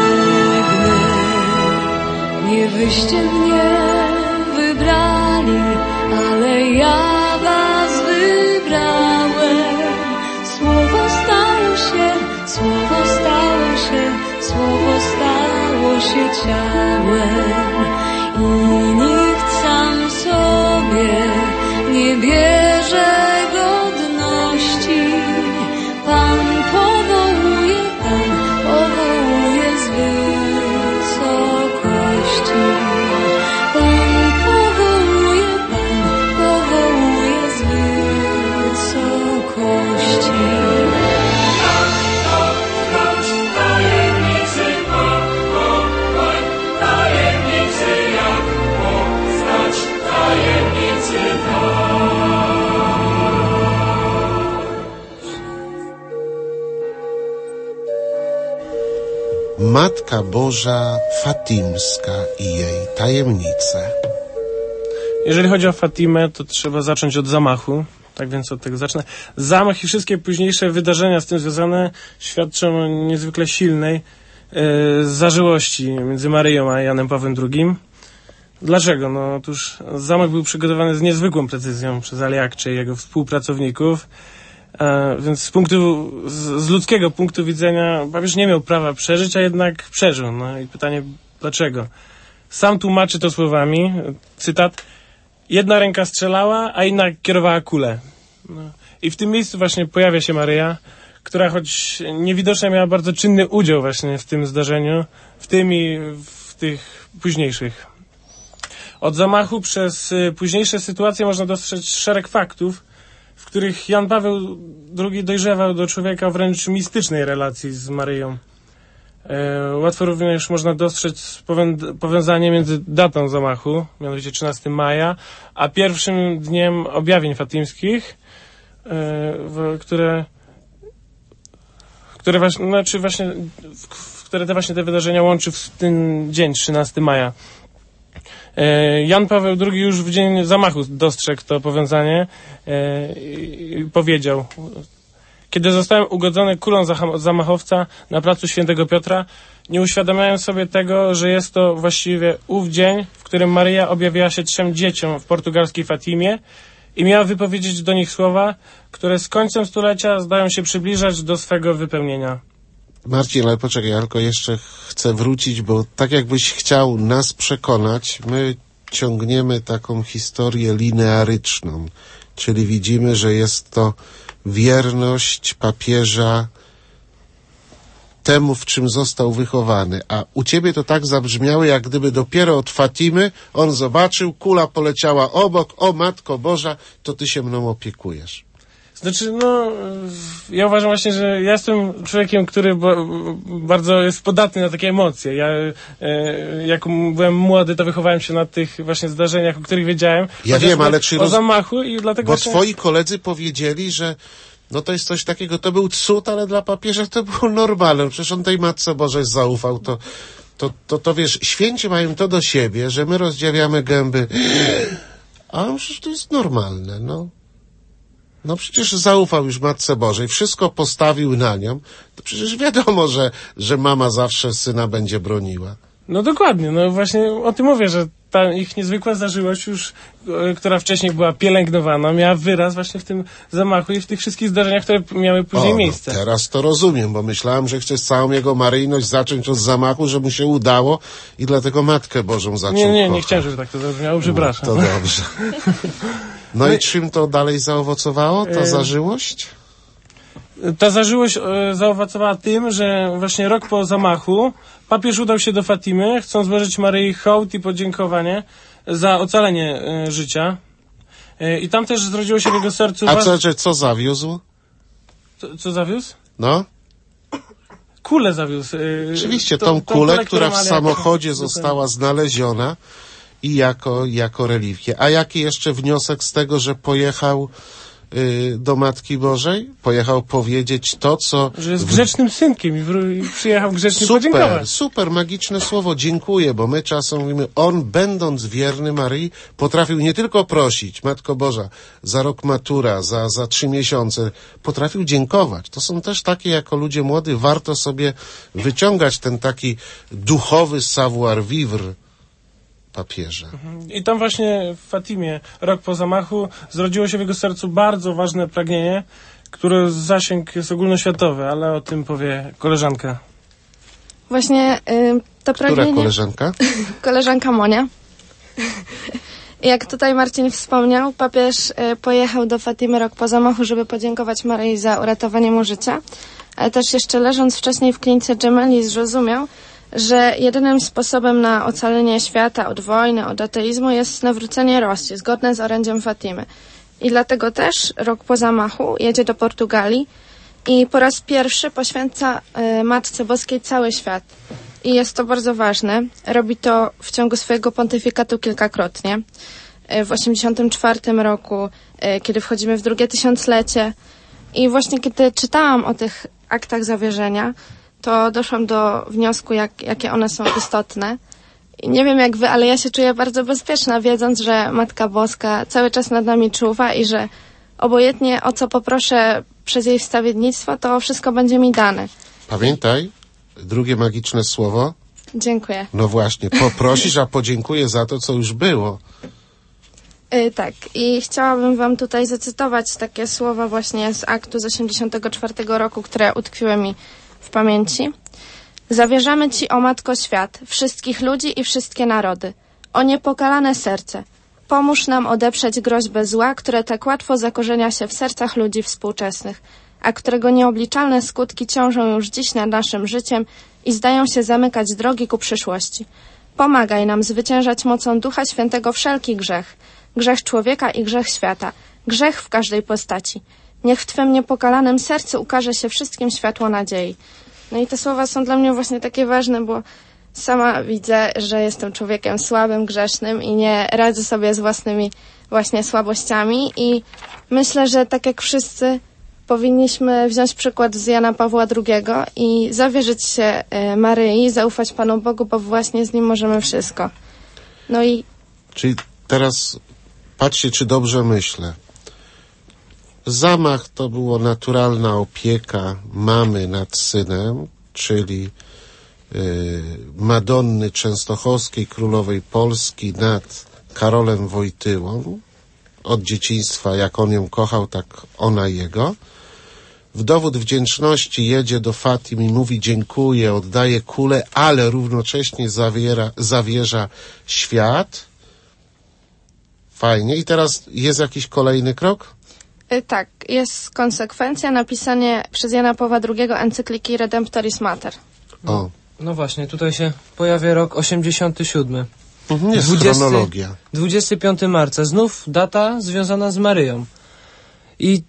Nie wyście mnie wybrali, ale ja was wybrałem. Słowo stało się, słowo stało się, słowo stało się ciałem. I nikt sam sobie nie bierze godności. Pan powołuje, Pan powołuje z wysokości. Pan powołuje, Pan powołuje z wysokości. Matka Boża Fatimska i jej tajemnice. Jeżeli chodzi o Fatimę, to trzeba zacząć od zamachu. Tak więc od tego zacznę. Zamach i wszystkie późniejsze wydarzenia z tym związane świadczą o niezwykle silnej e, zażyłości między Maryją a Janem Pawłem drugim. Dlaczego? No otóż zamach był przygotowany z niezwykłą precyzją przez Aliakcze i jego współpracowników, e, więc z punktu, z, z ludzkiego punktu widzenia papież nie miał prawa przeżyć, a jednak przeżył. No i pytanie, dlaczego? Sam tłumaczy to słowami, cytat: jedna ręka strzelała, a inna kierowała kulę. No. I w tym miejscu właśnie pojawia się Maryja, która choć niewidoczna miała bardzo czynny udział właśnie w tym zdarzeniu, w tym i w tych późniejszych. Od zamachu przez późniejsze sytuacje można dostrzec szereg faktów, w których Jan Paweł drugi dojrzewał do człowieka wręcz mistycznej relacji z Maryją. E, łatwo również można dostrzec powę- powiązanie między datą zamachu, mianowicie trzynastego maja, a pierwszym dniem objawień fatimskich, e, w, które, które właśnie, znaczy właśnie, w, które te właśnie te wydarzenia łączy w ten dzień, trzynastego maja. E, Jan Paweł drugi już w dzień zamachu dostrzegł to powiązanie e, i, i powiedział: kiedy zostałem ugodzony kulą zamachowca na placu Świętego Piotra, nie uświadamiałem sobie tego, że jest to właściwie ów dzień, w którym Maryja objawiła się trzem dzieciom w portugalskiej Fatimie i miała wypowiedzieć do nich słowa, które z końcem stulecia zdają się przybliżać do swego wypełnienia. Marcin, ale poczekaj, ja tylko jeszcze chcę wrócić, bo tak jakbyś chciał nas przekonać, my ciągniemy taką historię linearyczną, czyli widzimy, że jest to wierność papieża temu, w czym został wychowany. A u ciebie to tak zabrzmiało, jak gdyby dopiero od Fatimy on zobaczył, kula poleciała obok, o Matko Boża, to ty się mną opiekujesz. Znaczy, no, ja uważam właśnie, że ja jestem człowiekiem, który bo, bardzo jest podatny na takie emocje. Ja, e, jak byłem młody, to wychowałem się na tych właśnie zdarzeniach, o których wiedziałem. Ja wiem, ale czy... O roz... zamachu i dlatego... Bo właśnie... twoi koledzy powiedzieli, że no to jest coś takiego, to był cud, ale dla papieża to było normalne. Przecież on tej Matce Bożej zaufał, to, to, to, to wiesz, święci mają to do siebie, że my rozdziawiamy gęby. A przecież to jest normalne, no. No przecież zaufał już Matce Bożej, wszystko postawił na nią, to przecież wiadomo, że, że mama zawsze syna będzie broniła. No dokładnie, no właśnie o tym mówię, że ta ich niezwykła zażyłość już, e, która wcześniej była pielęgnowana, miała wyraz właśnie w tym zamachu i w tych wszystkich zdarzeniach, które miały później o, no, miejsce. Teraz to rozumiem, bo myślałem, że chcesz całą jego maryjność zacząć od zamachu, że mu się udało i dlatego Matkę Bożą zaczął Nie, nie, nie kochać. chciałem, żeby tak to zabrzmiało, przepraszam. No, to dobrze. No i czym to dalej zaowocowało, ta zażyłość? Ta zażyłość e, zaowocowała tym, że właśnie rok po zamachu papież udał się do Fatimy, chcąc złożyć Maryi hołd i podziękowanie za ocalenie e, życia. E, I tam też zrodziło się w jego sercu... A was... co, że co zawiózł? Co, co zawiózł? No? Kulę zawiózł. E, Oczywiście, to, tą kulę, kulę, która w Maria... samochodzie została znaleziona i jako, jako relikwie. A jaki jeszcze wniosek z tego, że pojechał y, do Matki Bożej? Pojechał powiedzieć to, co... Że jest grzecznym synkiem i, wró- i przyjechał grzecznie super, podziękować. Super, magiczne słowo, dziękuję, bo my czasem mówimy, on będąc wierny Maryi, potrafił nie tylko prosić, Matko Boża, za rok matura, za, za trzy miesiące, potrafił dziękować. To są też takie, jako ludzie młodzi, warto sobie wyciągać ten taki duchowy savoir-vivre papieża. I tam właśnie w Fatimie, rok po zamachu, zrodziło się w jego sercu bardzo ważne pragnienie, które zasięg jest ogólnoświatowy, ale o tym powie koleżanka. Właśnie y, to pragnienie... Która koleżanka? Koleżanka Monia. Jak tutaj Marcin wspomniał, papież y, pojechał do Fatimy rok po zamachu, żeby podziękować Maryi za uratowanie mu życia, ale też jeszcze leżąc wcześniej w klinice Gemelli zrozumiał, że jedynym sposobem na ocalenie świata od wojny, od ateizmu jest nawrócenie Rosji, zgodne z orędziem Fatimy. I dlatego też rok po zamachu jedzie do Portugalii i po raz pierwszy poświęca y, Matce Boskiej cały świat. I jest to bardzo ważne. Robi to w ciągu swojego pontyfikatu kilkakrotnie. Y, w osiemdziesiątym czwartym roku, y, kiedy wchodzimy w drugie tysiąclecie. I właśnie kiedy czytałam o tych aktach zawierzenia, to doszłam do wniosku, jak, jakie one są istotne. I nie wiem jak wy, ale ja się czuję bardzo bezpieczna, wiedząc, że Matka Boska cały czas nad nami czuwa i że obojętnie o co poproszę przez jej wstawiennictwo, to wszystko będzie mi dane. Pamiętaj, drugie magiczne słowo. Dziękuję. No właśnie, poprosisz, a podziękuję za to, co już było. Yy, tak, i chciałabym wam tutaj zacytować takie słowa właśnie z aktu z osiemdziesiątego czwartego roku, które utkwiły mi w pamięci. Zawierzamy Ci, o Matko Świat, wszystkich ludzi i wszystkie narody, o niepokalane serce. Pomóż nam odeprzeć groźbę zła, które tak łatwo zakorzenia się w sercach ludzi współczesnych, a którego nieobliczalne skutki ciążą już dziś nad naszym życiem i zdają się zamykać drogi ku przyszłości. Pomagaj nam zwyciężać mocą Ducha Świętego wszelki grzech, grzech człowieka i grzech świata, grzech w każdej postaci. Niech w Twym niepokalanym sercu ukaże się wszystkim światło nadziei. No i te słowa są dla mnie właśnie takie ważne, bo sama widzę, że jestem człowiekiem słabym, grzesznym i nie radzę sobie z własnymi właśnie słabościami i myślę, że tak jak wszyscy powinniśmy wziąć przykład z Jana Pawła drugiego i zawierzyć się Maryi, zaufać Panu Bogu, bo właśnie z Nim możemy wszystko. No i... Czyli teraz patrzcie, czy dobrze myślę. Zamach to była naturalna opieka mamy nad synem, czyli y, Madonny Częstochowskiej, królowej Polski nad Karolem Wojtyłą. Od dzieciństwa, jak on ją kochał, tak ona jego. W dowód wdzięczności jedzie do Fatim i mówi dziękuję, oddaje kulę, ale równocześnie zawiera, zawierza świat. Fajnie. I teraz jest jakiś kolejny krok? Tak, jest konsekwencja, napisanie przez Jana Pawła drugiego encykliki Redemptoris Mater. O. No właśnie, tutaj się pojawia rok osiemdziesiąty siódmy. Mhm, jest dwudziesty, chronologia. dwudziestego piątego marca. Znów data związana z Maryją. I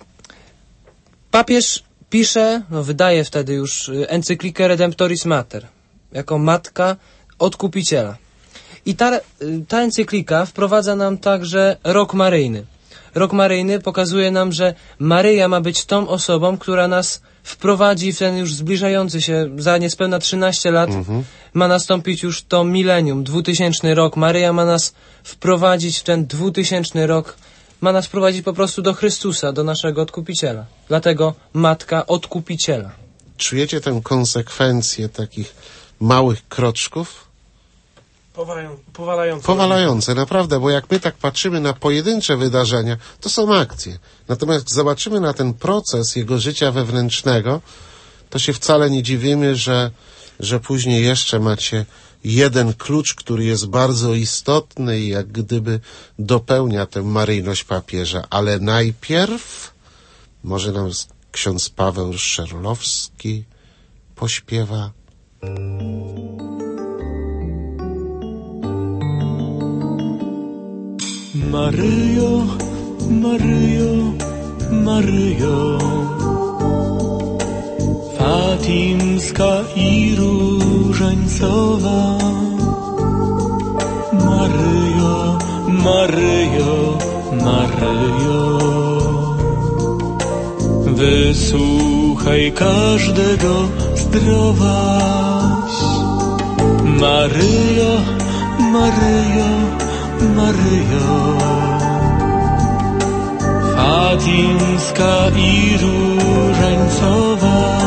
papież pisze, no wydaje wtedy już encyklikę Redemptoris Mater, jako matka odkupiciela. I ta, ta encyklika wprowadza nam także rok maryjny. Rok maryjny pokazuje nam, że Maryja ma być tą osobą, która nas wprowadzi w ten już zbliżający się za niespełna trzynaście lat. Mhm. Ma nastąpić już to milenium, dwutysięczny rok. Maryja ma nas wprowadzić w ten dwutysięczny rok. Ma nas wprowadzić po prostu do Chrystusa, do naszego Odkupiciela. Dlatego Matka Odkupiciela. Czujecie tę konsekwencję takich małych kroczków? Powalające. Powalające, naprawdę, bo jak my tak patrzymy na pojedyncze wydarzenia, to są akcje. Natomiast jak zobaczymy na ten proces jego życia wewnętrznego, to się wcale nie dziwimy, że, że później jeszcze macie jeden klucz, który jest bardzo istotny i jak gdyby dopełnia tę maryjność papieża. Ale najpierw może nam ksiądz Paweł Szerlowski pośpiewa. Maryjo, Maryjo, Maryjo, fatimska i różańcowa. Maryjo, Maryjo, Maryjo, wysłuchaj każdego zdrowaś. Maryjo, Maryjo, Maryjo, fatimska i różańcowa.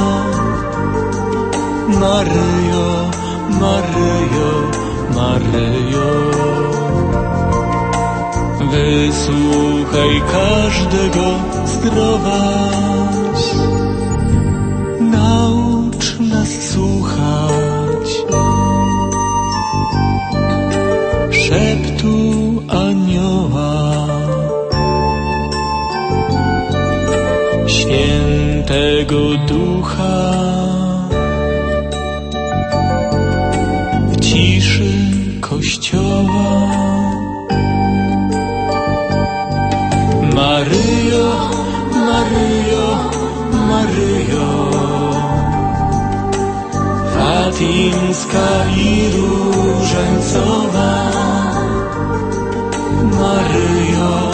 Maryjo, Maryjo, Maryjo, wysłuchaj każdego zdrowaś. Naucz nas słuchać szeptu anioła, Świętego Ducha, w ciszy Kościoła. Maryjo, Maryjo, Maryjo, fatimska i różańcowa. Maryjo,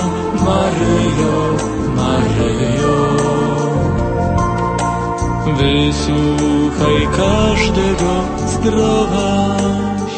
Maryjo, Maryjo, wysłuchaj kochaj każdego zdrowaś.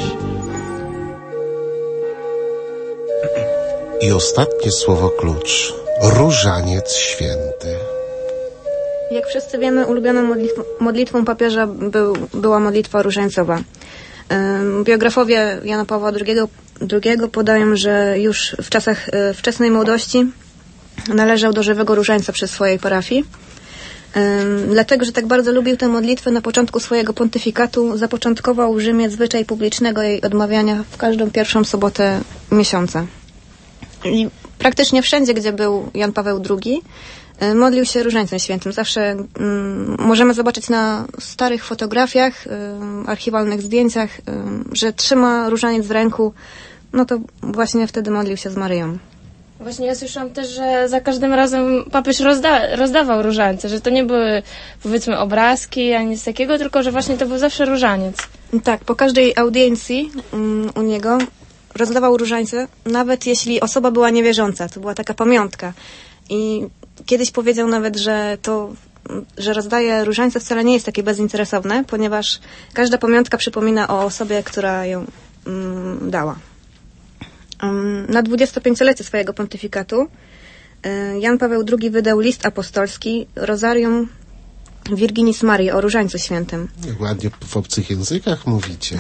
I ostatnie słowo klucz. Różaniec święty. Jak wszyscy wiemy, ulubioną modlitwą, modlitwą papieża był, była modlitwa różańcowa. Biografowie Jana Pawła drugiego, drugiego podają, że już w czasach wczesnej młodości należał do żywego różańca przy swojej parafii. Dlatego, że tak bardzo lubił tę modlitwę, na początku swojego pontyfikatu zapoczątkował w Rzymie zwyczaj publicznego jej odmawiania w każdą pierwszą sobotę miesiąca. I praktycznie wszędzie, gdzie był Jan Paweł drugi, modlił się różańcem świętym. Zawsze um, możemy zobaczyć na starych fotografiach, um, archiwalnych zdjęciach, um, że trzyma różaniec w ręku. No to właśnie wtedy modlił się z Maryją. Właśnie ja słyszałam też, że za każdym razem papież rozda- rozdawał różańce, że to nie były, powiedzmy, obrazki ani nic takiego, tylko że właśnie to był zawsze różaniec. Tak, po każdej audiencji um, u niego rozdawał różańce, nawet jeśli osoba była niewierząca. To była taka pamiątka. I kiedyś powiedział nawet, że to, że rozdaje różańce wcale nie jest takie bezinteresowne, ponieważ każda pamiątka przypomina o osobie, która ją um, dała. Um, na dwudziestopięciolecie swojego pontyfikatu um, Jan Paweł drugi wydał list apostolski Rosarium Virginis Marii o różańcu świętym. Jak ładnie w obcych językach mówicie.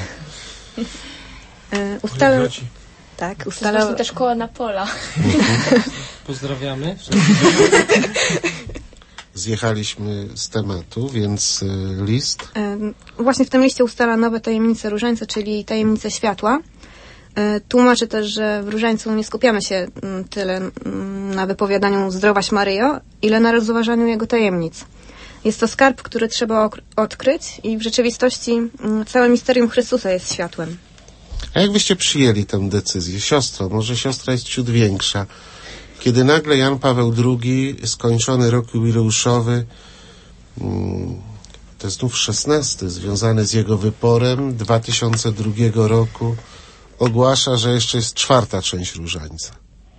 Um, ustalał... Tak, ustalał... To też szkoła Napola. Pozdrawiamy. Zjechaliśmy z tematu, więc y, list. Y, właśnie w tym liście ustala nowe tajemnice różańca, czyli tajemnice światła. Y, tłumaczy też, że w różańcu nie skupiamy się y, tyle y, na wypowiadaniu Zdrowaś Maryjo, ile na rozważaniu jego tajemnic. Jest to skarb, który trzeba odkryć i w rzeczywistości y, całe misterium Chrystusa jest światłem. A jak byście przyjęli tę decyzję? Siostro, może siostra jest ciut większa. Kiedy nagle Jan Paweł drugi, skończony rok jubileuszowy, to jest znów szesnasty, związany z jego wyporem dwa tysiące drugiego roku, ogłasza, że jeszcze jest czwarta część różańca.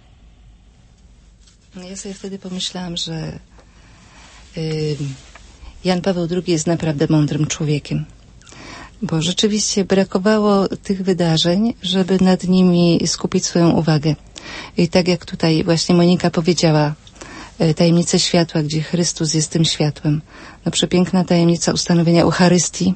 Ja sobie wtedy pomyślałam, że y, Jan Paweł drugi jest naprawdę mądrym człowiekiem. Bo rzeczywiście brakowało tych wydarzeń, żeby nad nimi skupić swoją uwagę. I tak jak tutaj właśnie Monika powiedziała, tajemnica światła, gdzie Chrystus jest tym światłem. No przepiękna tajemnica ustanowienia Eucharystii.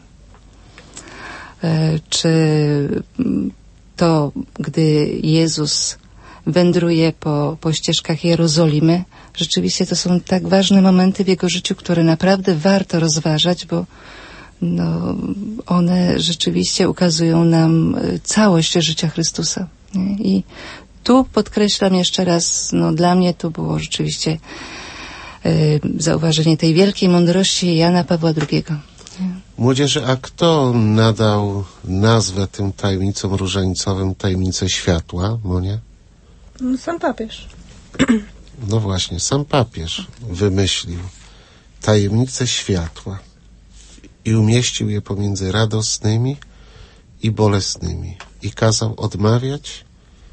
Czy to, gdy Jezus wędruje po, po ścieżkach Jerozolimy. Rzeczywiście to są tak ważne momenty w jego życiu, które naprawdę warto rozważać, bo no, one rzeczywiście ukazują nam całość życia Chrystusa. Nie? I tu podkreślam jeszcze raz, no dla mnie to było rzeczywiście y, zauważenie tej wielkiej mądrości Jana Pawła drugiego. Młodzieży, a kto nadał nazwę tym tajemnicom różańcowym, tajemnicę światła, Monia? Sam papież. No właśnie, sam papież wymyślił tajemnicę światła i umieścił je pomiędzy radosnymi i bolesnymi i kazał odmawiać.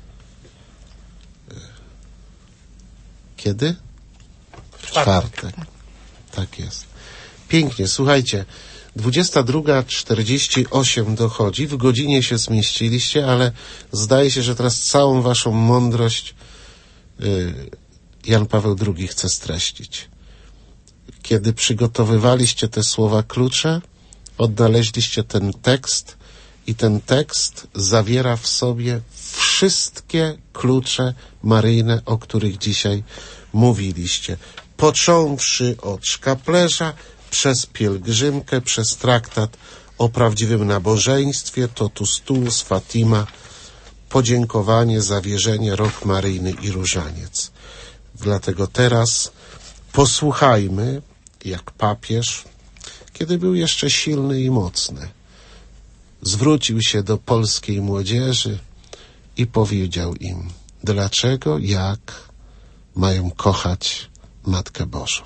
Kiedy? W czwartek. Tak jest. Pięknie, słuchajcie, dwudziesta druga czterdzieści osiem dochodzi, w godzinie się zmieściliście, ale zdaje się, że teraz całą waszą mądrość y, Jan Paweł drugi chce streścić. Kiedy przygotowywaliście te słowa klucze, odnaleźliście ten tekst i ten tekst zawiera w sobie wszystkie klucze maryjne, o których dzisiaj mówiliście. Począwszy od szkaplerza, przez pielgrzymkę, przez traktat o prawdziwym nabożeństwie, totus tuus, Fatima, podziękowanie, zawierzenie, rok maryjny i różaniec. Dlatego teraz posłuchajmy, jak papież, kiedy był jeszcze silny i mocny, zwrócił się do polskiej młodzieży i powiedział im, dlaczego, jak mają kochać Matkę Bożą.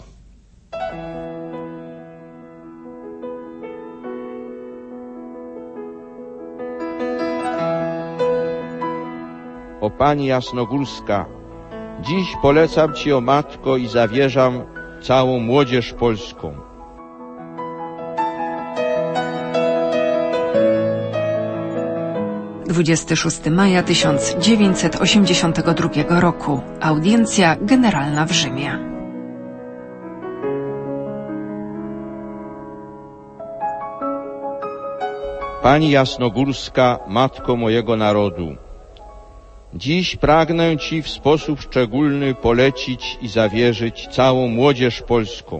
O Pani Jasnogórska, dziś polecam Ci, o Matko, i zawierzam całą młodzież polską. dwudziestego szóstego maja tysiąc dziewięćset osiemdziesiątego drugiego roku. Audiencja generalna w Rzymie. Pani Jasnogórska, Matko mojego narodu, dziś pragnę Ci w sposób szczególny polecić i zawierzyć całą młodzież polską.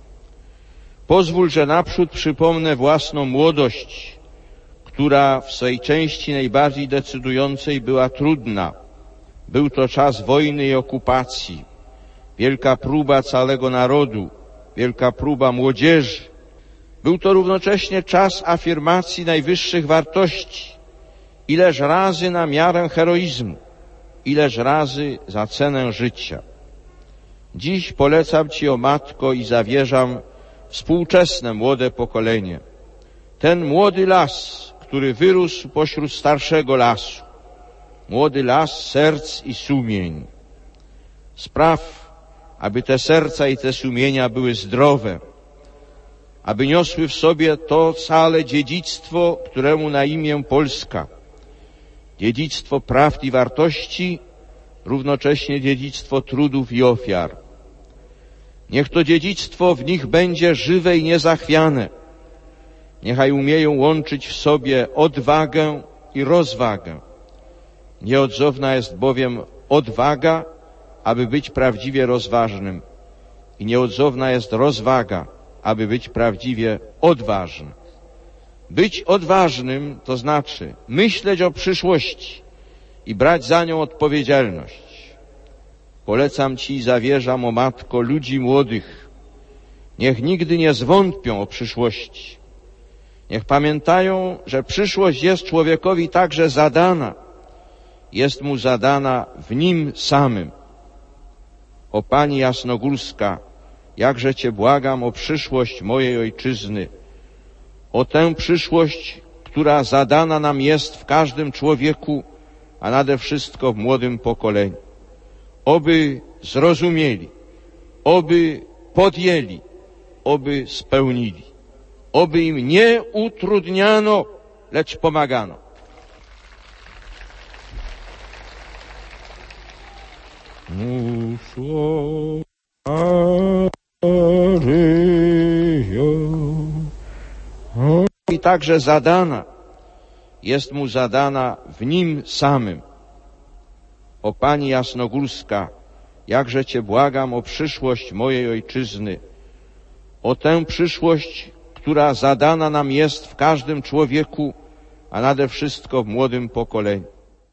Pozwól, że naprzód przypomnę własną młodość, która w swej części najbardziej decydującej była trudna. Był to czas wojny i okupacji, wielka próba całego narodu, wielka próba młodzieży. Był to równocześnie czas afirmacji najwyższych wartości. Ileż razy na miarę heroizmu, ileż razy za cenę życia. Dziś polecam Ci, o Matko, i zawierzam współczesne młode pokolenie. Ten młody las, który wyrósł pośród starszego lasu. Młody las serc i sumień. Spraw, aby te serca i te sumienia były zdrowe, aby niosły w sobie to całe dziedzictwo, któremu na imię Polska. Dziedzictwo prawd i wartości, równocześnie dziedzictwo trudów i ofiar. Niech to dziedzictwo w nich będzie żywe i niezachwiane. Niechaj umieją łączyć w sobie odwagę i rozwagę. Nieodzowna jest bowiem odwaga, aby być prawdziwie rozważnym. I nieodzowna jest rozwaga, aby być prawdziwie odważnym. Być odważnym to znaczy myśleć o przyszłości i brać za nią odpowiedzialność. Polecam Ci i zawierzam, o Matko, ludzi młodych. Niech nigdy nie zwątpią o przyszłości. Niech pamiętają, że przyszłość jest człowiekowi także zadana. Jest mu zadana w nim samym. O Pani Jasnogórska, jakże Cię błagam o przyszłość mojej ojczyzny, o tę przyszłość, która zadana nam jest w każdym człowieku, a nade wszystko w młodym pokoleniu. Oby zrozumieli, oby podjęli, oby spełnili, oby im nie utrudniano, lecz pomagano. Muszło i także zadana, jest mu zadana w nim samym. O Pani Jasnogórska, jakże Cię błagam o przyszłość mojej ojczyzny, o tę przyszłość, która zadana nam jest w każdym człowieku, a nade wszystko w młodym pokoleniu.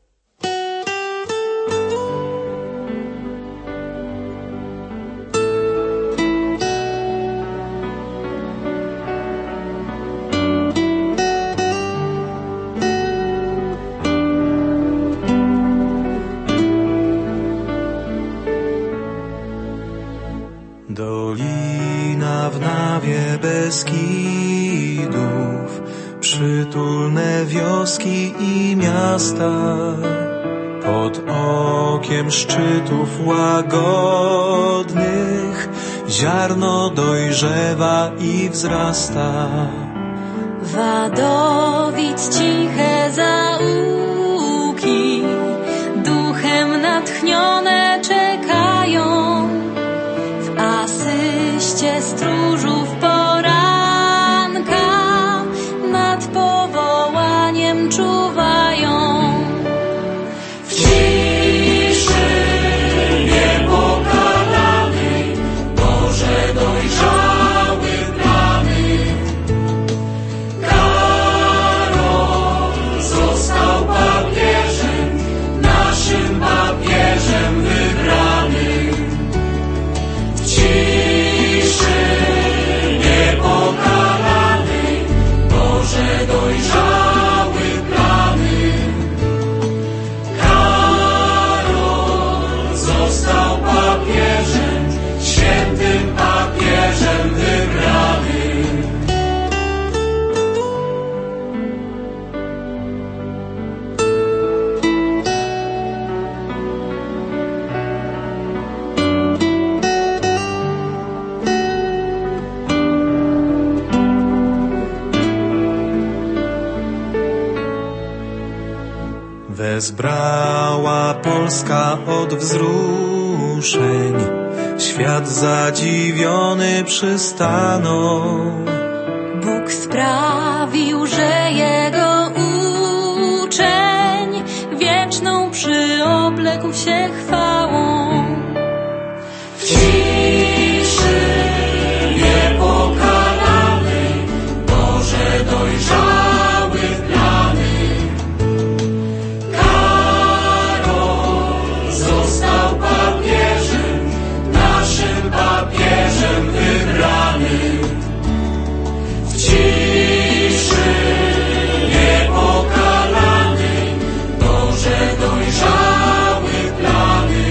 Dolina w nawie Beskidów, przytulne wioski i miasta, pod okiem szczytów łagodnych ziarno dojrzewa i wzrasta. Wadowic ciche zaułki, duchem natchnione czekają. Asyście stróżów poranka nad powołaniem czuwają. W ciszy niepokalanej Boże dojrzały plany. Karol został papieżem, naszym papieżem. Wezbrała Polska od wzruszeń, świat zadziwiony przystanął. Bóg sprawił, że Jego uczeń wieczną przyobległ się chwałą. W ciszy niepokalanej Boże dojrzały plany. Karol został papieżem, naszym papieżem wybranym. W ciszy niepokalanej Boże dojrzały plany.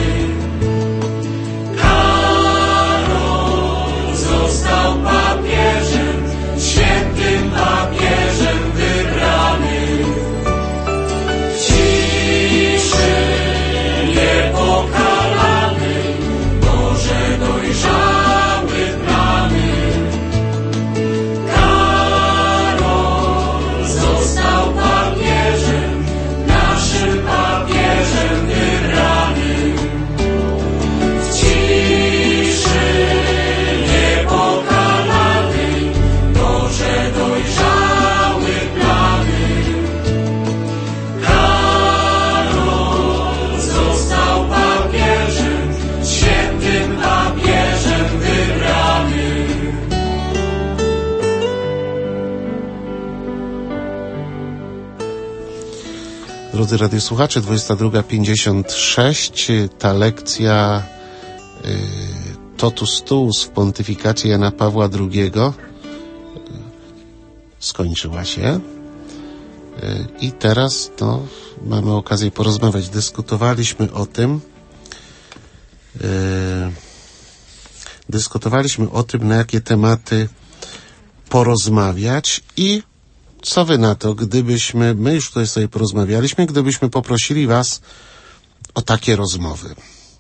Karol został papieżem, świętym papieżem wybranym. W ciszy niepokalanej Boże dojrzały plany. Karol został papieżem, naszym papieżem wybranym. W ciszy niepokalanej Boże dojrzały plany. Karol został papieżem, świętym papieżem wybranym. Drodzy radiosłuchacze, dwudziesta druga pięćdziesiąt sześć, ta lekcja y, Totus Tuus w pontyfikacie Jana Pawła drugiego y, skończyła się. Y, I teraz no, mamy okazję porozmawiać. Dyskutowaliśmy o tym, y, dyskutowaliśmy o tym, na jakie tematy porozmawiać i co wy na to, gdybyśmy, my już tutaj sobie porozmawialiśmy, gdybyśmy poprosili was o takie rozmowy.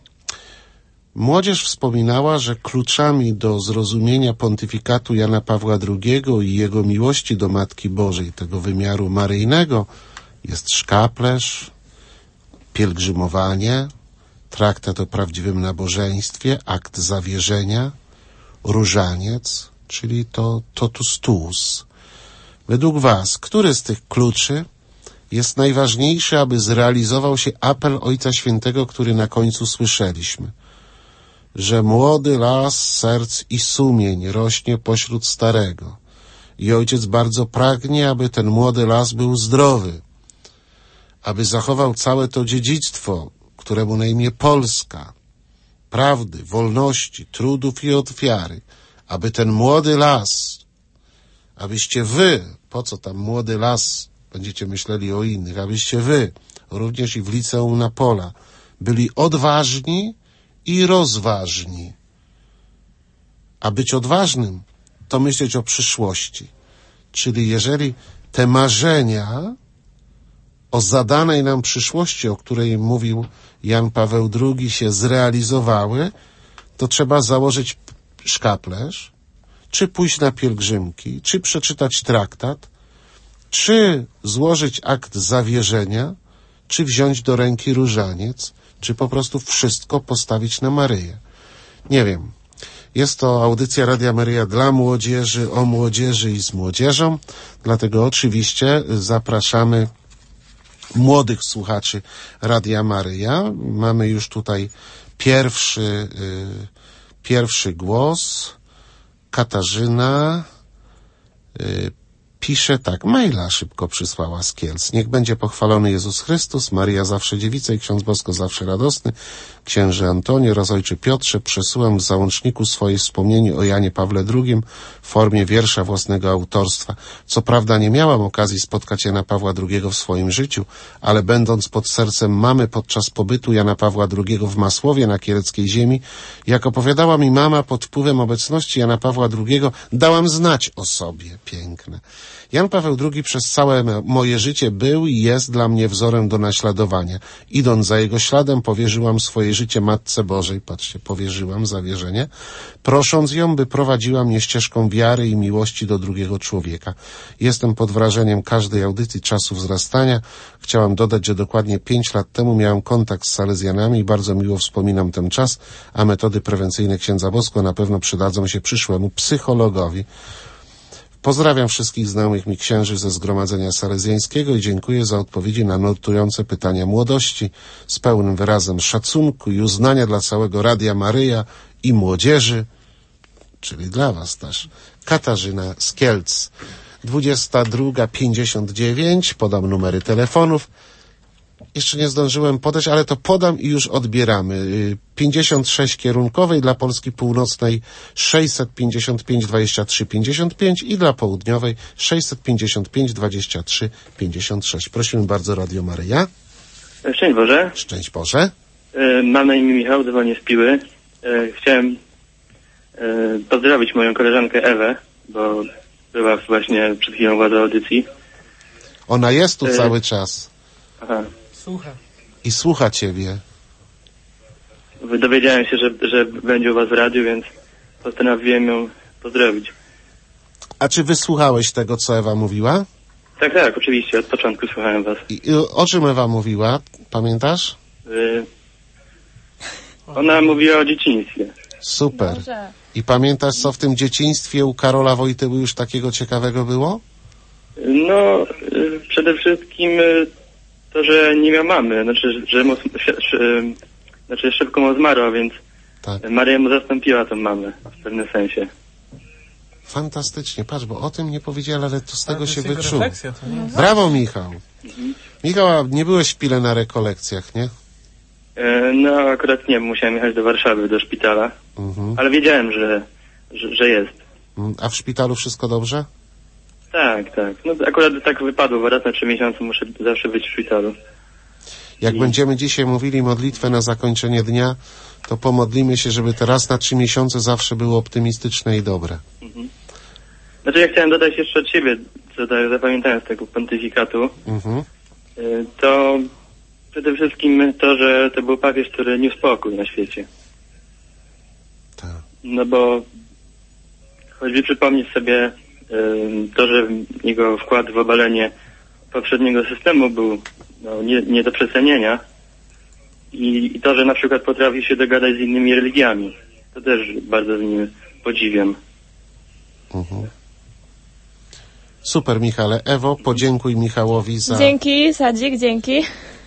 Młodzież wspominała, że kluczami do zrozumienia pontyfikatu Jana Pawła drugiego i jego miłości do Matki Bożej, tego wymiaru maryjnego, jest szkaplerz, pielgrzymowanie, traktat o prawdziwym nabożeństwie, akt zawierzenia, różaniec, czyli to totus tuus. Według was, który z tych kluczy jest najważniejszy, aby zrealizował się apel Ojca Świętego, który na końcu słyszeliśmy? Że młody las serc i sumień rośnie pośród starego. I Ojciec bardzo pragnie, aby ten młody las był zdrowy, aby zachował całe to dziedzictwo, któremu na imię Polska, prawdy, wolności, trudów i ofiary, aby ten młody las, abyście wy, po co tam młody las, będziecie myśleli o innych, abyście wy, również i w liceum na Pola, byli odważni i rozważni. A być odważnym, to myśleć o przyszłości. Czyli jeżeli te marzenia o zadanej nam przyszłości, o której mówił Jan Paweł drugi, się zrealizowały, to trzeba założyć szkaplerz, czy pójść na pielgrzymki, czy przeczytać traktat, czy złożyć akt zawierzenia, czy wziąć do ręki różaniec, czy po prostu wszystko postawić na Maryję. Nie wiem. Jest to audycja Radia Maryja dla młodzieży, o młodzieży i z młodzieżą, dlatego oczywiście zapraszamy młodych słuchaczy Radia Maryja. Mamy już tutaj pierwszy, yy, pierwszy głos. Katarzyna yy, pisze tak, maila szybko przysłała z Kielc. Niech będzie pochwalony Jezus Chrystus, Maryja zawsze dziewica i Ksiądz Bosko zawsze radosny. Księże Antonio oraz Ojcze Piotrze, przesyłam w załączniku swoje wspomnienie o Janie Pawle drugim w formie wiersza własnego autorstwa. Co prawda nie miałam okazji spotkać Jana Pawła drugiego w swoim życiu, ale będąc pod sercem mamy podczas pobytu Jana Pawła drugiego w Masłowie na kieleckiej ziemi, jak opowiadała mi mama, pod wpływem obecności Jana Pawła drugiego dałam znać o sobie. Piękne. Jan Paweł drugi przez całe moje życie był i jest dla mnie wzorem do naśladowania. Idąc za jego śladem, powierzyłam swoje życie Matce Bożej. Patrzcie, powierzyłam, zawierzenie. Prosząc ją, by prowadziła mnie ścieżką wiary i miłości do drugiego człowieka. Jestem pod wrażeniem każdej audycji Czasu Wzrastania. Chciałam dodać, że dokładnie pięć lat temu miałem kontakt z salezjanami i bardzo miło wspominam ten czas, a metody prewencyjne księdza Bosko na pewno przydadzą się przyszłemu psychologowi. Pozdrawiam wszystkich znajomych mi księży ze Zgromadzenia Salezjańskiego i dziękuję za odpowiedzi na nurtujące pytania młodości z pełnym wyrazem szacunku i uznania dla całego Radia Maryja i młodzieży, czyli dla was też. Katarzyna z Kielc. dwudziesta druga pięćdziesiąt dziewięć. Podam numery telefonów. Jeszcze nie zdążyłem podać, ale to podam i już odbieramy. pięćdziesiąt sześć kierunkowej dla Polski Północnej sześćset pięćdziesiąt pięć dwadzieścia trzy pięćdziesiąt pięć i dla Południowej sześćset pięćdziesiąt pięć dwadzieścia trzy pięćdziesiąt sześć. Prosimy bardzo, Radio Maryja. Szczęść Boże. Szczęść Boże. Mam na imię Michał, dzwonię z Piły. Chciałem pozdrowić moją koleżankę Ewę, bo była właśnie przed chwilą w audycji. Ona jest tu e... cały czas. Aha. Słucha. I słucha ciebie. Dowiedziałem się, że, że będzie u was w radiu, więc postanowiłem ją pozdrowić. A czy wysłuchałeś tego, co Ewa mówiła? Tak, tak, oczywiście, od początku słuchałem was. I, i o czym Ewa mówiła? Pamiętasz? Y... Ona mówiła o dzieciństwie. Super. Boże. I pamiętasz, co w tym dzieciństwie u Karola Wojtyły już takiego ciekawego było? No, y, przede wszystkim y, to, że nie miał mamy, znaczy, że mu, sz, sz, znaczy szybko mu zmarła, więc tak. Maryja mu zastąpiła tą mamę w pewnym sensie. Fantastycznie, patrz, bo o tym nie powiedziałem, ale to z tego to się jest wyczuło. Refleksja, to nie? Brawo, Michał. Mhm. Michał, a nie byłeś w Pile na rekolekcjach, nie? E, no, akurat nie, musiałem jechać do Warszawy, do szpitala, mhm. ale wiedziałem, że, że, że jest. A w szpitalu wszystko dobrze? Tak, tak. No akurat tak wypadło, bo raz na trzy miesiące muszę zawsze być w szpitalu. Jak I... będziemy dzisiaj mówili modlitwę na zakończenie dnia, to pomodlimy się, żeby te raz na trzy miesiące zawsze było optymistyczne i dobre. Mhm. Znaczy ja chciałem dodać jeszcze od siebie, co tak zapamiętałem z tego pontyfikatu, mhm. to przede wszystkim to, że to był papież, który niósł pokój na świecie. Tak. No bo choćby przypomnieć sobie to, że jego wkład w obalenie poprzedniego systemu był no, nie, nie do przecenienia i, i to, że na przykład potrafi się dogadać z innymi religiami. To też bardzo z nim podziwiam. Mhm. Super, Michale. Ewo, podziękuj Michałowi za... Dzięki, Sadzik, dzięki.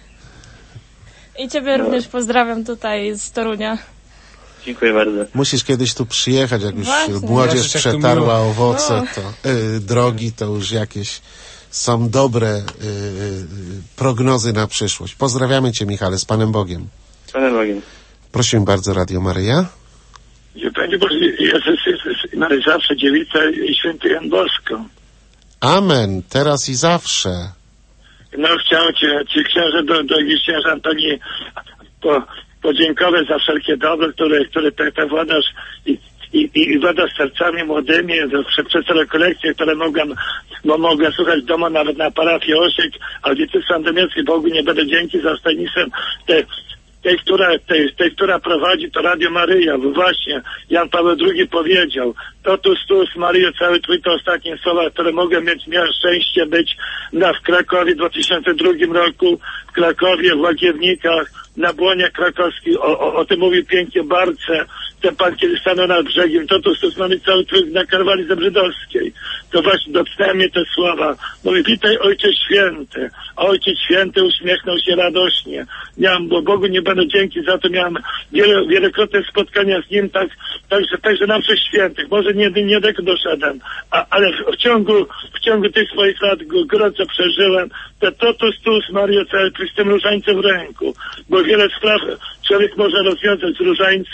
I ciebie no. również pozdrawiam tutaj z Torunia. Dziękuję bardzo. Musisz kiedyś tu przyjechać, jak już Właśnie. młodzież przetarła owoce, no. to y, drogi, to już jakieś są dobre y, y, prognozy na przyszłość. Pozdrawiamy cię, Michale, z Panem Bogiem. Z Panem Bogiem. Prosimy bardzo, Radio Maryja. Panie Boże, Jezus jest Maryja zawsze dziewica i święty Jan Bosko. Amen, teraz i zawsze. No chciałem cię, ci księże, do, do księża Antoni po, podziękować za wszelkie dobro, które, które te, te władasz i, i, i władasz sercami młodymi, przez, przez te rekolekcje, które mogłem, bo mogłem słuchać w domu nawet na parafii Osiek, audycji sandomierskiej. Bogu nie będę dzięki za stanisem tej, tej, która, tej, tej, która prowadzi to Radio Maryja, bo właśnie Jan Paweł drugi powiedział, totus tus Maryjo, cały twój to ostatnie słowa, które mogę mieć, miałem szczęście być na, w Krakowie w dwa tysiące drugim roku, w Krakowie, w Łagiewnikach, na Błonie Krakowskiej, o, o, o tym mówił pięknie Barce, ten pan kiedy stanął nad brzegiem, totus tus mamy cały twój na Karwali Zebrzydowskiej. To właśnie dotknęły mnie te słowa. Mówi, witaj Ojcze Święty. A Ojciec Święty uśmiechnął się radośnie. Miałem, bo Bogu nie będę dzięki za to, miałem wiele, wielokrotne spotkania z Nim, tak, także, także na wszy świętych. Może nie, nie tak doszedłem, a, ale w, w ciągu, w ciągu tych swoich lat gorąco przeżyłem te totus tus Mario z tym różańcem w ręku, bo wiele spraw człowiek może rozwiązać z różańcem,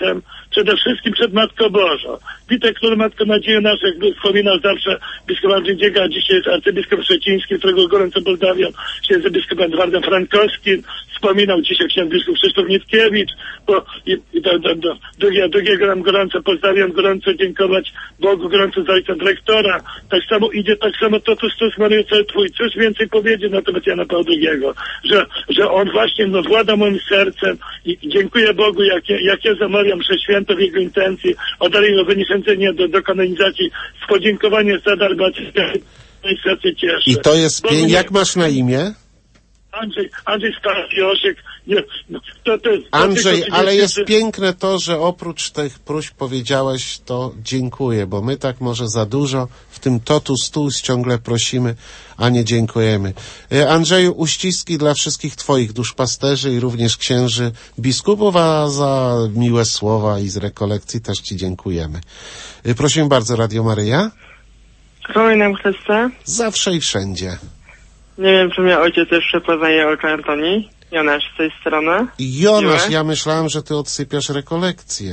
przede wszystkim przed Matką Bożą. Witek, który Matko Nadzieję Naszą, jak wspominał zawsze biskup Andrzej Dziega, a dzisiaj jest arcybiskup szczeciński, którego gorąco pozdrawiam, księdzem biskupem Edwardem Frankowskim, wspominał dzisiaj księdz biskup Krzysztof Nitkiewicz, bo i, i do, do, do, drugiego, drugiego nam gorąco pozdrawiam, gorąco dziękować Bogu, gorąco za ojca dyrektora. Tak samo idzie, tak samo Totus Tus Maryjo, cel Twój. Cóż więcej powiedzieć na temat Jana Pawła drugiego, że, że on właśnie no, włada moim sercem i, i dziękuję Bogu, jak, jak ja zamawiam prześwięto w jego intencji, oddali no wyniesienie do, do kanonizacji z podziękowaniem za dar Bacyliański. Serce cieszy. I to jest piękne. Jak masz na imię? Andrzej, Andrzej Stasiosiek. Nie, no, to, to, to Andrzej, tylko, ale jest, jest piękne to, że oprócz tych próśb powiedziałeś, to dziękuję, bo my tak może za dużo w tym totus tuus ciągle prosimy, a nie dziękujemy. Andrzeju, uściski dla wszystkich twoich duszpasterzy i również księży biskupów, a za miłe słowa i z rekolekcji też ci dziękujemy. Prosimy bardzo, Radio Maryja. Chwała nam Chryste. Zawsze i wszędzie. Nie wiem, czy mnie ojciec jeszcze poznaje ojca Antoni. Jonasz z tej strony. Jonasz, Miłe. ja myślałem, że ty odsypiasz rekolekcję.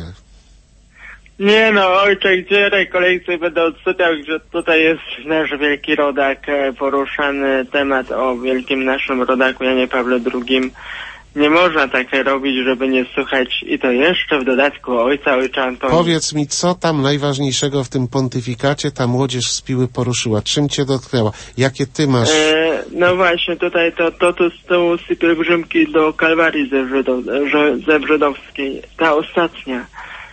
Nie no, ojcze, gdzie rekolekcje będę odsypiał, że tutaj jest nasz wielki rodak, poruszany temat o wielkim naszym rodaku Janie Pawle drugim. Nie można tak robić, żeby nie słuchać i to jeszcze w dodatku ojca, ojca Antoni. Powiedz mi, co tam najważniejszego w tym pontyfikacie ta młodzież z Piły poruszyła? Czym cię dotknęła? Jakie ty masz... E, no właśnie, tutaj to totus tuus i pielgrzymki do Kalwarii Zebrzydowskiej. Ta ostatnia.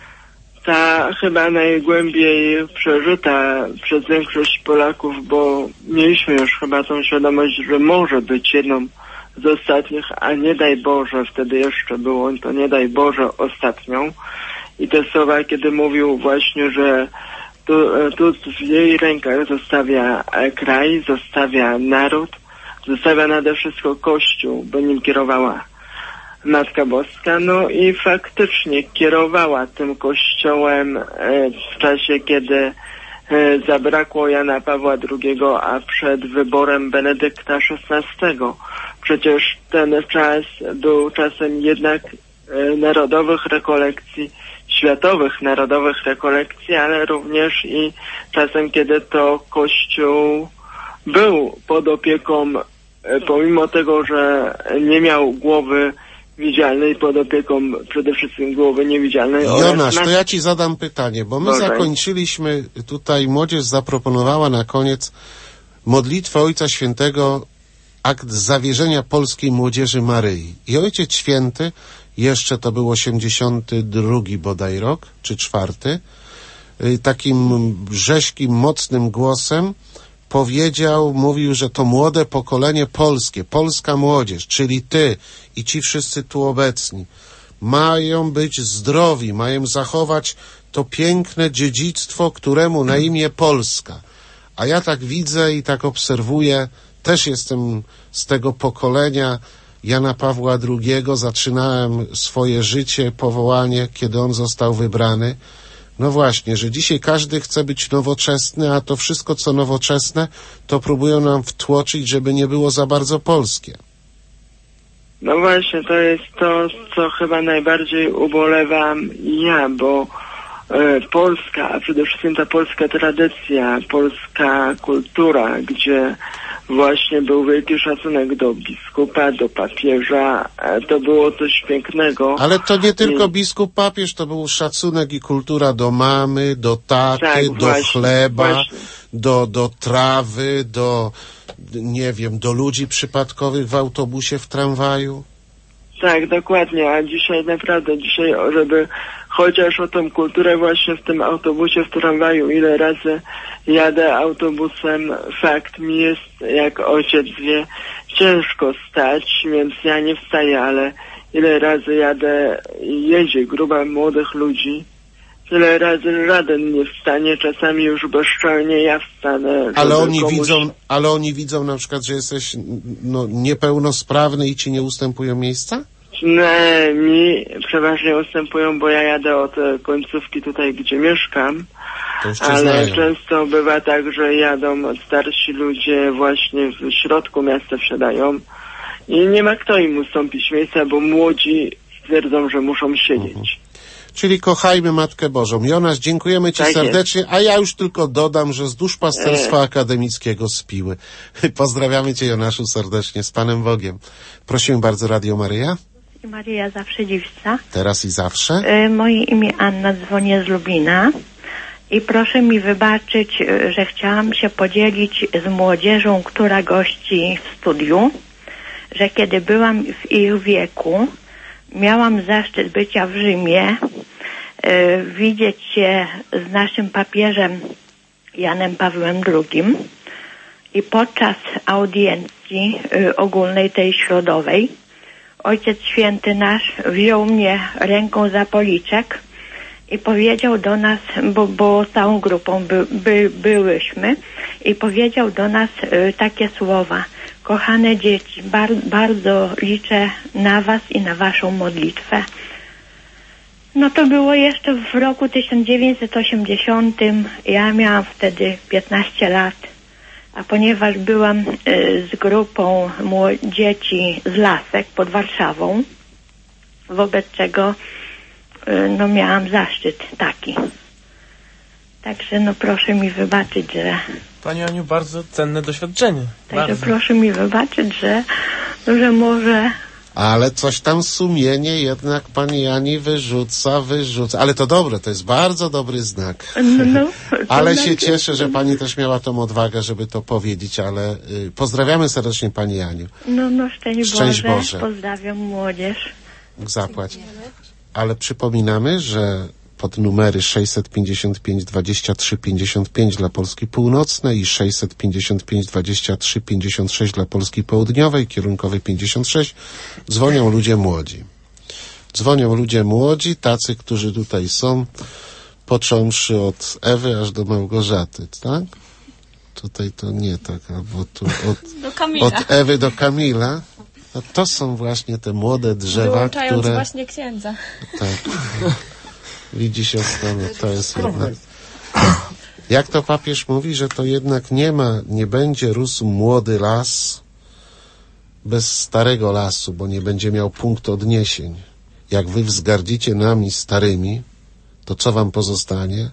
Ta chyba najgłębiej przeżyta przez większość Polaków, bo mieliśmy już chyba tą świadomość, że może być jedną z ostatnich, a nie daj Boże, wtedy jeszcze było to nie daj Boże ostatnią. I te słowa, kiedy mówił właśnie, że tu, tu w jej rękach zostawia kraj, zostawia naród, zostawia nade wszystko Kościół, bo nim kierowała Matka Boska. No i faktycznie kierowała tym Kościołem w czasie, kiedy zabrakło Jana Pawła drugiego, a przed wyborem Benedykta szesnastego. Przecież ten czas był czasem jednak narodowych rekolekcji, światowych narodowych rekolekcji, ale również i czasem, kiedy to Kościół był pod opieką, pomimo tego, że nie miał głowy widzialnej, pod opieką przede wszystkim głowy niewidzialnej. Jonasz, to ja ci zadam pytanie, bo my Boże. zakończyliśmy, tutaj młodzież zaproponowała na koniec modlitwę Ojca Świętego, akt zawierzenia polskiej młodzieży Maryi. I Ojciec Święty, jeszcze to był osiemdziesiąty drugi bodaj rok, czy czwarty, takim rześkim, mocnym głosem powiedział, mówił, że to młode pokolenie polskie, polska młodzież, czyli ty i ci wszyscy tu obecni, mają być zdrowi, mają zachować to piękne dziedzictwo, któremu na imię Polska. A ja tak widzę i tak obserwuję, też jestem z tego pokolenia Jana Pawła drugiego, zaczynałem swoje życie, powołanie, kiedy on został wybrany. No właśnie, że dzisiaj każdy chce być nowoczesny, a to wszystko, co nowoczesne, to próbują nam wtłoczyć, żeby nie było za bardzo polskie. No właśnie, to jest to, co chyba najbardziej ubolewam ja, bo e, Polska, a przede wszystkim ta polska tradycja, polska kultura, gdzie właśnie był wielki szacunek do biskupa, do papieża, to było coś pięknego. Ale to nie tylko I... biskup, papież, to był szacunek i kultura do mamy, do taty, tak, do właśnie, chleba, właśnie. Do, do trawy, do, nie wiem, do ludzi przypadkowych w autobusie, w tramwaju. Tak, dokładnie, a dzisiaj naprawdę, dzisiaj, żeby chociaż o tą kulturę właśnie w tym autobusie, w tramwaju, ile razy jadę autobusem, fakt mi jest, jak ojciec wie, ciężko stać, więc ja nie wstaję, ale ile razy jadę, jedzie grupa młodych ludzi, tyle razy żaden nie wstanie, czasami już bezczelnie ja wstanę. Ale oni komuś... widzą, ale oni widzą na przykład, że jesteś no, niepełnosprawny i ci nie ustępują miejsca? Nie, mi przeważnie ustępują, bo ja jadę od końcówki tutaj, gdzie mieszkam, ale znają. Często bywa tak, że jadą starsi ludzie właśnie w środku miasta wsiadają i nie ma kto im ustąpić miejsca, bo młodzi twierdzą, że muszą siedzieć. Mhm. Czyli kochajmy Matkę Bożą. Jonasz, dziękujemy Ci Tak serdecznie, jest. a ja już tylko dodam, że z duszpasterstwa E. akademickiego z Piły. Pozdrawiamy Cię, Jonaszu, serdecznie, z Panem Bogiem. Prosimy bardzo, Radio Maryja. Maryja Zawsze Dziewca. Teraz i zawsze. E, moje imię Anna, dzwonię z Lubina i proszę mi wybaczyć, e, że chciałam się podzielić z młodzieżą, która gości w studiu, że kiedy byłam w ich wieku, miałam zaszczyt bycia w Rzymie, e, widzieć się z naszym papieżem Janem Pawłem drugim i podczas audiencji e, ogólnej, tej środowej, Ojciec Święty nasz wziął mnie ręką za policzek i powiedział do nas, bo, bo całą grupą by, by, byłyśmy, i powiedział do nas y, takie słowa: kochane dzieci, bar, bardzo liczę na was i na waszą modlitwę. No to było jeszcze w roku tysiąc dziewięćset osiemdziesiątym, ja miałam wtedy piętnaście lat, a ponieważ byłam y, z grupą dzieci z Lasek pod Warszawą, wobec czego y, no miałam zaszczyt taki. Także no proszę mi wybaczyć, że... Pani Aniu, bardzo cenne doświadczenie. Także Bardzo. proszę mi wybaczyć, że, że może... Ale coś tam sumienie jednak Pani Ani wyrzuca, wyrzuca. Ale to dobre, to jest bardzo dobry znak. No, no, ale to się znaczy- cieszę, że Pani też miała tą odwagę, żeby to powiedzieć, ale y, pozdrawiamy serdecznie Pani Aniu. No, no, szczęść, Szczęść Boże. Boże. Pozdrawiam młodzież. Zapłać. Ale przypominamy, że pod numery sześćset pięćdziesiąt pięć dwadzieścia trzy pięćdziesiąt pięć dla Polski Północnej i sześćset pięćdziesiąt pięć dwadzieścia trzy pięćdziesiąt sześć dla Polski Południowej, kierunkowej pięćdziesiąt sześć, dzwonią ludzie młodzi. Dzwonią ludzie młodzi, tacy, którzy tutaj są, począwszy od Ewy aż do Małgorzaty, tak? Tutaj to nie tak, albo tu od, Do Kamila. od Ewy do Kamila. No to są właśnie te młode drzewa, Wyłączając które... właśnie księdza. Tak. Widzi się strony, to jest jednak. Jak to papież mówi, że to jednak nie ma, nie będzie rósł młody las bez starego lasu, bo nie będzie miał punktu odniesień. Jak wy wzgardzicie nami starymi, to co wam pozostanie?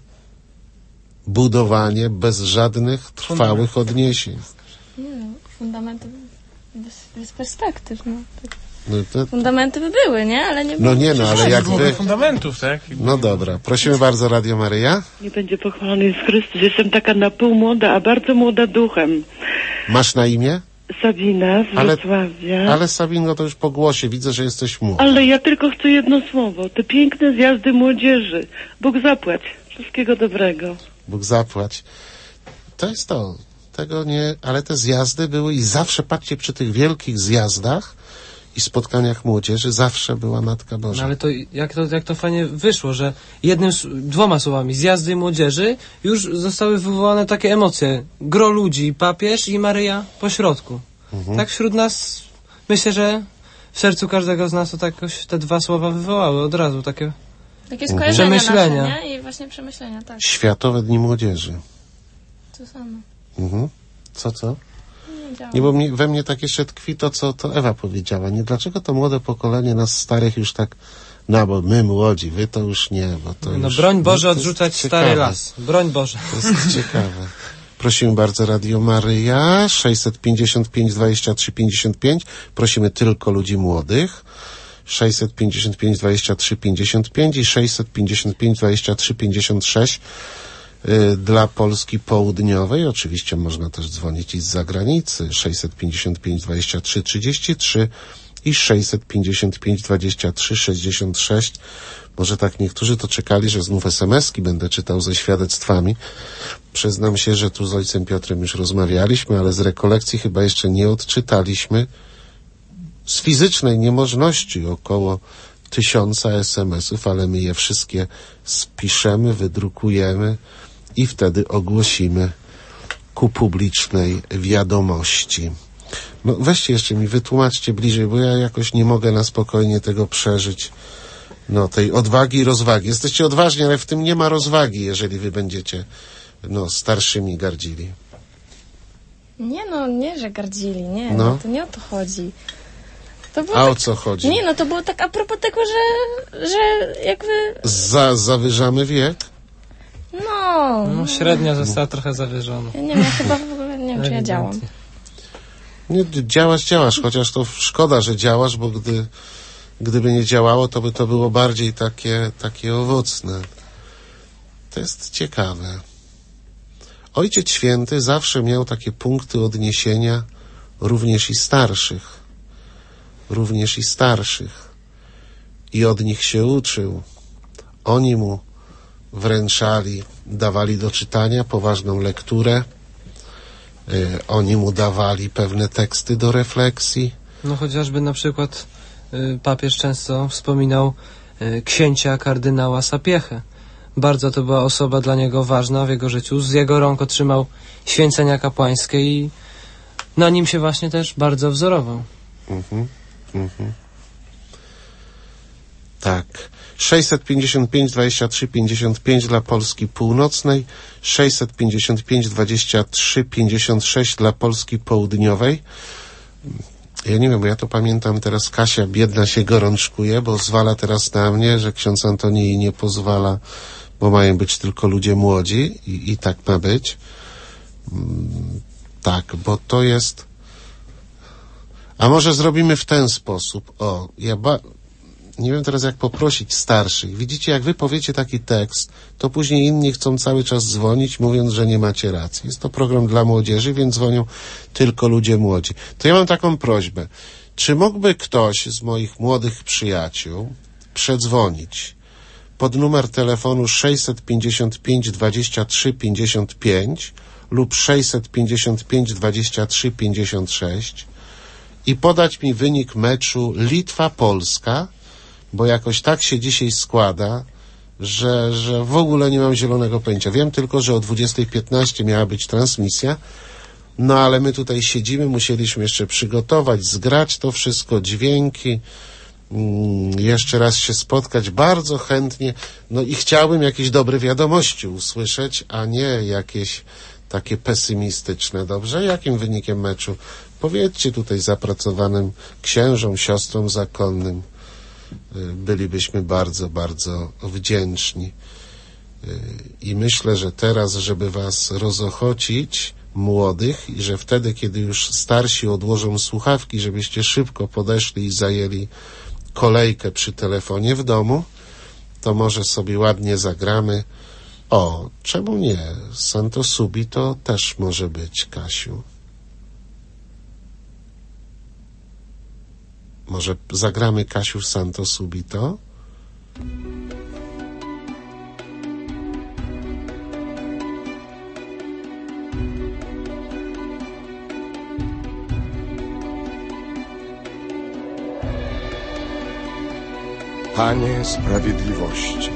Budowanie bez żadnych trwałych odniesień. Nie, no, fundamenty bez, bez perspektyw, no. Tak. No, to, Fundamenty by były, nie? Ale nie no nie no, ale jak wy... fundamentów, tak? No dobra, prosimy bardzo, Radio Maryja. Nie będzie pochwalony Jezus Chrystus. Jestem taka na pół młoda, a bardzo młoda duchem. Masz na imię? Sabina z Ale, Wrocławia. ale Sabino, to już po głosie widzę, że jesteś młoda. Ale ja tylko chcę jedno słowo. Te piękne zjazdy młodzieży. Bóg zapłać. Wszystkiego dobrego. Bóg zapłać. To jest to. Tego nie... Ale te zjazdy były i zawsze, patrzcie, przy tych wielkich zjazdach i spotkaniach młodzieży zawsze była Matka Boża. No ale to jak, to jak to fajnie wyszło, że jednym, s- dwoma słowami, zjazdy młodzieży, już zostały wywołane takie emocje. Gro ludzi, papież i Maryja po środku. Mhm. Tak wśród nas, myślę, że w sercu każdego z nas to tak jakoś te dwa słowa wywołały od razu, takie Takie skojarzenia przemyślenia. nasze, nie? I właśnie przemyślenia, tak. Światowe Dni Młodzieży. To samo. Mhm. Co, co? Nie działa. Nie, bo mnie, we mnie tak jeszcze tkwi to, co to Ewa powiedziała. Nie, dlaczego to młode pokolenie nas starych już tak, no bo my młodzi, wy to już nie, bo to No już... broń Boże to jest odrzucać ciekawe. stary las. Broń Boże. To jest ciekawe. Prosimy bardzo, Radio Maryja, sześćset pięćdziesiąt pięć dwadzieścia trzy pięćdziesiąt pięć. Prosimy tylko ludzi młodych. sześćset pięćdziesiąt pięć dwadzieścia trzy pięćdziesiąt pięć i sześćset pięćdziesiąt pięć dwadzieścia trzy pięćdziesiąt sześć y, dla Polski Południowej. Oczywiście można też dzwonić i z zagranicy. sześćset pięćdziesiąt pięć dwadzieścia trzy trzydzieści trzy i sześćset pięćdziesiąt pięć dwadzieścia trzy sześćdziesiąt sześć. Może tak niektórzy to czekali, że znów es em eski będę czytał ze świadectwami. Przyznam się, że tu z ojcem Piotrem już rozmawialiśmy, ale z rekolekcji chyba jeszcze nie odczytaliśmy z fizycznej niemożności około tysiąca es em esów, ale my je wszystkie spiszemy, wydrukujemy i wtedy ogłosimy ku publicznej wiadomości. No weźcie jeszcze mi, wytłumaczcie bliżej, bo ja jakoś nie mogę na spokojnie tego przeżyć. No, tej odwagi i rozwagi. Jesteście odważni, ale w tym nie ma rozwagi, jeżeli wy będziecie, no, starszymi gardzili. Nie no, nie, że gardzili, nie. No. No. To nie o to chodzi. To było A tak... o co chodzi? Nie, no to było tak a propos tego, że, że jakby... Za, zawyżamy wiek? No... No średnia została trochę zawyżona. Ja nie wiem, ja chyba w ogóle nie wiem, czy ja działam. Nie, działasz, działasz, chociaż to szkoda, że działasz, bo gdy, gdyby nie działało, to by to było bardziej takie, takie owocne. To jest ciekawe. Ojciec Święty zawsze miał takie punkty odniesienia również i starszych. Również i starszych. I od nich się uczył. Oni mu wręczali, dawali do czytania poważną lekturę. Yy, oni mu dawali pewne teksty do refleksji. No chociażby na przykład y, papież często wspominał y, księcia kardynała Sapiechę. Bardzo to była osoba dla niego ważna w jego życiu. Z jego rąk otrzymał święcenia kapłańskie i na nim się właśnie też bardzo wzorował. Mhm, mhm. Tak. sześćset pięćdziesiąt pięć dwadzieścia trzy pięćdziesiąt pięć dla Polski Północnej, sześćset pięćdziesiąt pięć dwadzieścia trzy pięćdziesiąt sześć dla Polski Południowej. Ja nie wiem, bo ja to pamiętam teraz, Kasia biedna się gorączkuje, bo zwala teraz na mnie, że ksiądz Antoni jej nie pozwala, bo mają być tylko ludzie młodzi i, i tak ma być. Mm, tak, bo to jest... A może zrobimy w ten sposób. O, ja ba... nie wiem teraz jak poprosić starszych. Widzicie, jak wy powiecie taki tekst, to później inni chcą cały czas dzwonić, mówiąc, że nie macie racji. Jest to program dla młodzieży, więc dzwonią tylko ludzie młodzi. To ja mam taką prośbę. Czy mógłby ktoś z moich młodych przyjaciół przedzwonić pod numer telefonu sześćset pięćdziesiąt pięć dwadzieścia trzy pięćdziesiąt pięć lub sześćset pięćdziesiąt pięć dwadzieścia trzy pięćdziesiąt sześć i podać mi wynik meczu Litwa-Polska, bo jakoś tak się dzisiaj składa, że, że w ogóle nie mam zielonego pojęcia. Wiem tylko, że o dwudziestej piętnaście miała być transmisja, no ale my tutaj siedzimy, musieliśmy jeszcze przygotować, zgrać to wszystko, dźwięki, mm, jeszcze raz się spotkać bardzo chętnie, no i chciałbym jakieś dobre wiadomości usłyszeć, a nie jakieś takie pesymistyczne. Dobrze? Jakim wynikiem meczu? Powiedzcie tutaj zapracowanym księżom, siostrom zakonnym. Bylibyśmy bardzo, bardzo wdzięczni. I myślę, że teraz, żeby was rozochocić, młodych, i że wtedy, kiedy już starsi odłożą słuchawki, żebyście szybko podeszli i zajęli kolejkę przy telefonie w domu, to może sobie ładnie zagramy. O, czemu nie? Santo Subito też może być, Kasiu. Może zagramy, Kasiu, Santo Subito? Panie sprawiedliwości,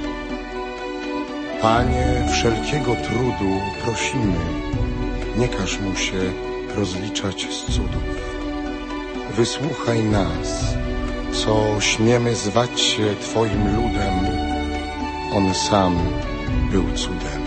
Panie wszelkiego trudu prosimy, nie każ mu się rozliczać z cudów. Wysłuchaj nas, co śmiemy zwać się Twoim ludem. On sam był cudem.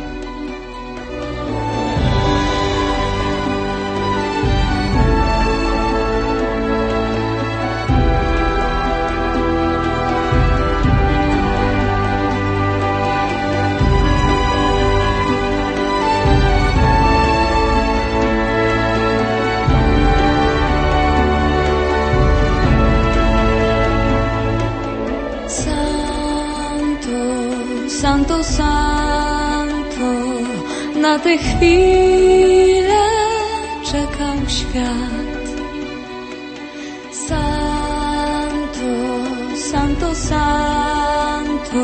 Santo, Santo, na tę chwilę czekał świat. Santo, Santo, Santo,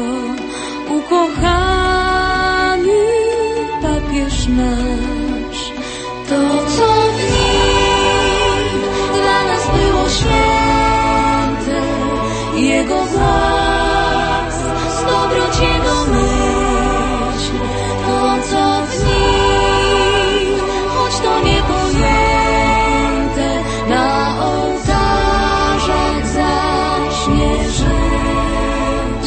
ukochany papież nasz. To, co w nim dla nas było święte, Jego głos, dobroć Jego myśl, to co w nim, choć to niepojęte, na ołtarzach zacznie żyć.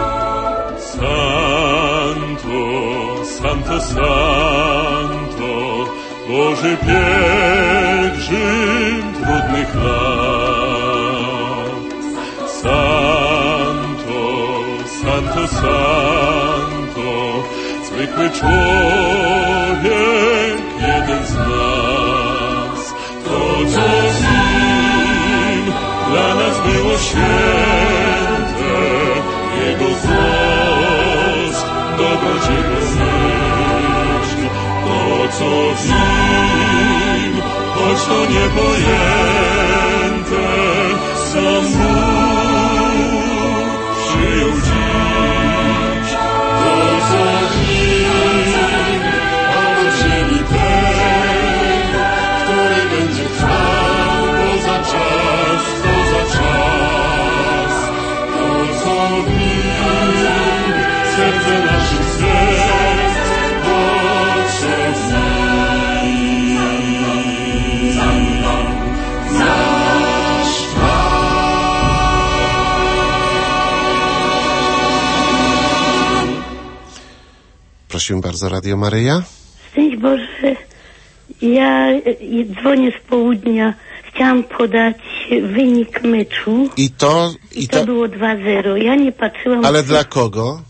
Santo, Santo, Santo, Boży pielgrzym trudnych lat. Santo, Santo, zwykły człowiek, jeden z nas. To, co z nim dla nas było święte, jego głos, dobrodziejny myśl. To, co z nim, choć to niepojęte, sam Bóg przyjął dziś. To, co w nim, od ziemi tej, który będzie trwał poza czas, poza czas. To, co w nim, serce naszych serc, odszedł z nim. Prosimy bardzo, Radio Maryja. Szczęść Boże, ja e, dzwonię z południa. Chciałam podać wynik meczu. I to... I, I to, to było dwa zero. Ja nie patrzyłam... Ale dla kogo?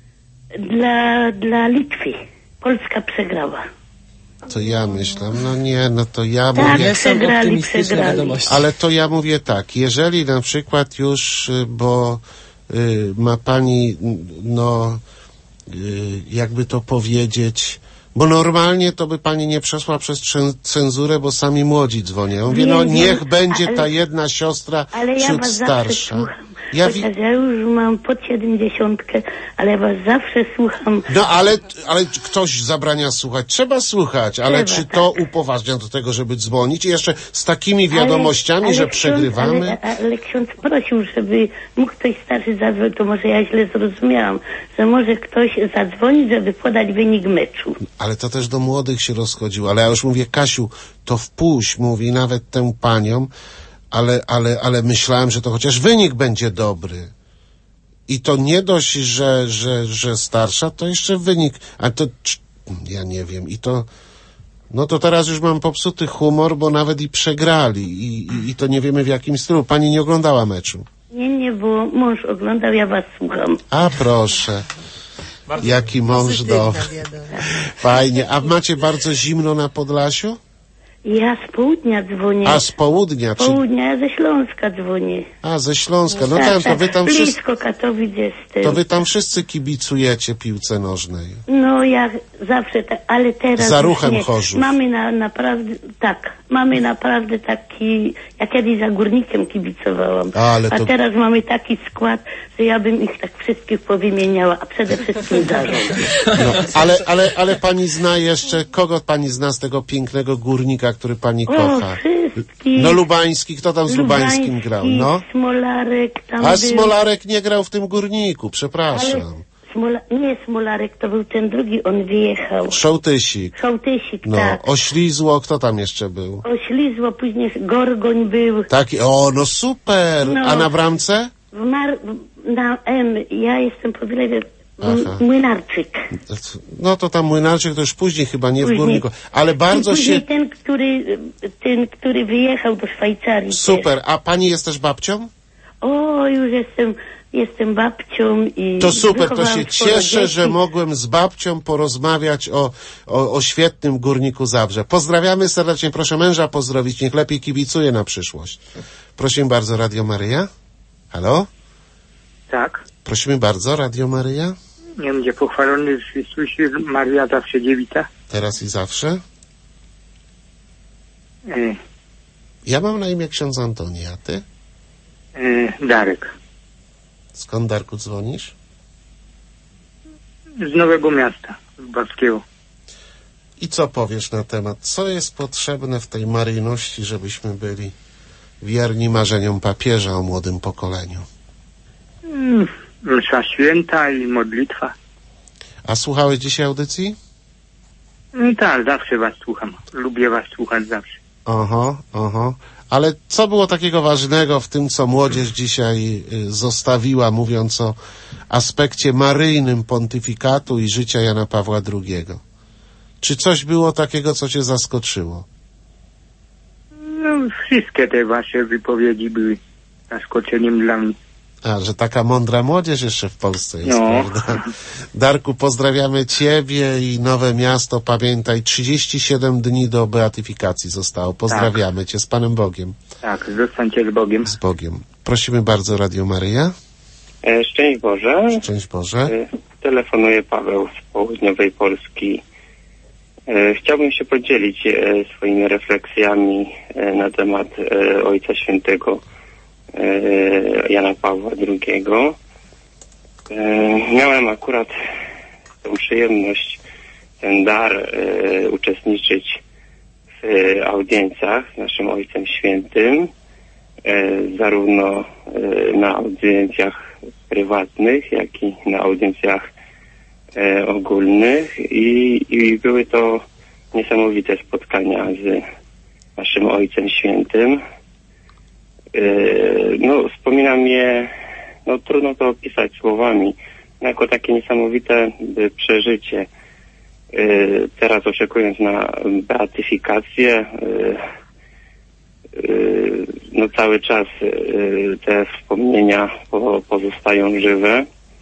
Dla, dla Litwy. Polska przegrała. To ja myślę, no nie, no to ja tak, mówię... przegrali, przegrali. Ale to ja mówię tak, jeżeli na przykład już, bo y, ma pani, no, y, jakby to powiedzieć, bo normalnie to by pani nie przeszła przez cenzurę, bo sami młodzi dzwonią. Ja mówię, no niech będzie ta jedna siostra ale ciut ja was starsza. Słucham. Ja, Chociaż ja już mam pod siedemdziesiątkę, ale ja was zawsze słucham. No ale, ale ktoś zabrania słuchać. Trzeba słuchać, ale Trzeba, czy tak. to upoważnia do tego, żeby dzwonić? I jeszcze z takimi wiadomościami, ale, ale że ksiądz, przegrywamy? Ale, ale ksiądz prosił, żeby mógł ktoś starszy zadzwonić, to może ja źle zrozumiałam, że może ktoś zadzwonić, żeby podać wynik meczu. Ale to też do młodych się rozchodziło. Ale ja już mówię, Kasiu, to wpuść, mówi nawet tę panią, ale, ale, ale myślałem, że to chociaż wynik będzie dobry. I to nie dość, że, że, że starsza, to jeszcze wynik. A to, ja nie wiem, i to, no to teraz już mam popsuty humor, bo nawet i przegrali. I, i, i to nie wiemy w jakim stylu. Pani nie oglądała meczu? Nie, nie, bo mąż oglądał, ja was słucham. A proszę. Jaki mąż dobry. Fajnie. A macie bardzo zimno na Podlasiu? Ja z południa dzwonię. A z południa? Z południa, ja ze Śląska dzwonię. A, ze Śląska. No tak, tam, to tak, wy tam wszyscy... blisko Katowic jestem. To wy tam wszyscy kibicujecie piłce nożnej. No ja zawsze tak, ale teraz... Za ruchem nie. Chorzów. Mamy na, naprawdę, tak, mamy naprawdę taki... Ja kiedyś za Górnikiem kibicowałam. A, ale to... A teraz mamy taki skład, że ja bym ich tak wszystkich powymieniała, a przede wszystkim zarząd. No, ale, ale, ale pani zna jeszcze, kogo pani zna z tego pięknego Górnika, który pani o, kocha? Wszystkich. No Lubański, kto tam z Lubańskim Lubański, grał? No. Smolarek tam A był. Smolarek nie grał w tym Górniku, przepraszam. Ale Smola... Nie Smolarek, to był ten drugi, on wyjechał. Szołtysik. Szołtysik, No, tak. Oślizło, kto tam jeszcze był? Oślizło, później Gorgoń był. Taki, o, no super. No. A na bramce? W Mar... Na M, ja jestem po Wilewie, Aha. Młynarczyk. No to tam Młynarczyk to już później chyba, nie Później. w Górniku. Ale bardzo I później się... ten, który, ten, który wyjechał do Szwajcarii. Super. Też. A pani jest też babcią? O, już jestem, jestem babcią i... To super, to wychowałam się sporo cieszę, dzieci. że mogłem z babcią porozmawiać o, o, o świetnym Górniku Zabrze. Pozdrawiamy serdecznie, proszę męża pozdrowić, niech lepiej kibicuje na przyszłość. Prosimy bardzo, Radio Maryja. Halo? Tak. Prosimy bardzo, Radio Maryja. Nie będzie pochwalony w Chrystusie, Maria zawsze dziewica. Teraz i zawsze. E, Ja mam na imię ksiądz Antoni, a ty? e, Darek. Skąd, Darku, dzwonisz? Z Nowego Miasta, z Baskiego. I co powiesz na temat, co jest potrzebne w tej maryjności, żebyśmy byli wierni marzeniom papieża o młodym pokoleniu? Mm, Msza święta i modlitwa. A słuchałeś dzisiaj audycji? No tak, zawsze was słucham. Lubię was słuchać zawsze. Oho, oho. Ale co było takiego ważnego w tym, co młodzież dzisiaj y, zostawiła, mówiąc o aspekcie maryjnym pontyfikatu i życia Jana Pawła drugiego? Czy coś było takiego, co cię zaskoczyło? No, wszystkie te wasze wypowiedzi były zaskoczeniem dla mnie. A, że taka mądra młodzież jeszcze w Polsce jest, No. prawda? Darku, pozdrawiamy Ciebie i Nowe Miasto. Pamiętaj, trzydzieści siedem dni do beatyfikacji zostało. Pozdrawiamy Cię z Panem Bogiem. Tak, zostańcie z Bogiem. Z Bogiem. Prosimy bardzo, Radio Maryja. E, Szczęść Boże. Szczęść Boże. E, Telefonuje Paweł z południowej Polski. E, Chciałbym się podzielić e, swoimi refleksjami e, na temat e, Ojca Świętego e, Jana Pawła drugiego. E, Miałem akurat tą przyjemność, ten dar e, uczestniczyć w e, audiencjach z naszym Ojcem Świętym, e, zarówno e, na audiencjach prywatnych, jak i na audiencjach e, ogólnych i, i były to niesamowite spotkania z naszym Ojcem Świętym. E, no, wspominam je, no trudno to opisać słowami, jako takie niesamowite e, przeżycie. E, teraz oczekując na beatyfikację, e, no cały czas te wspomnienia po, pozostają żywe.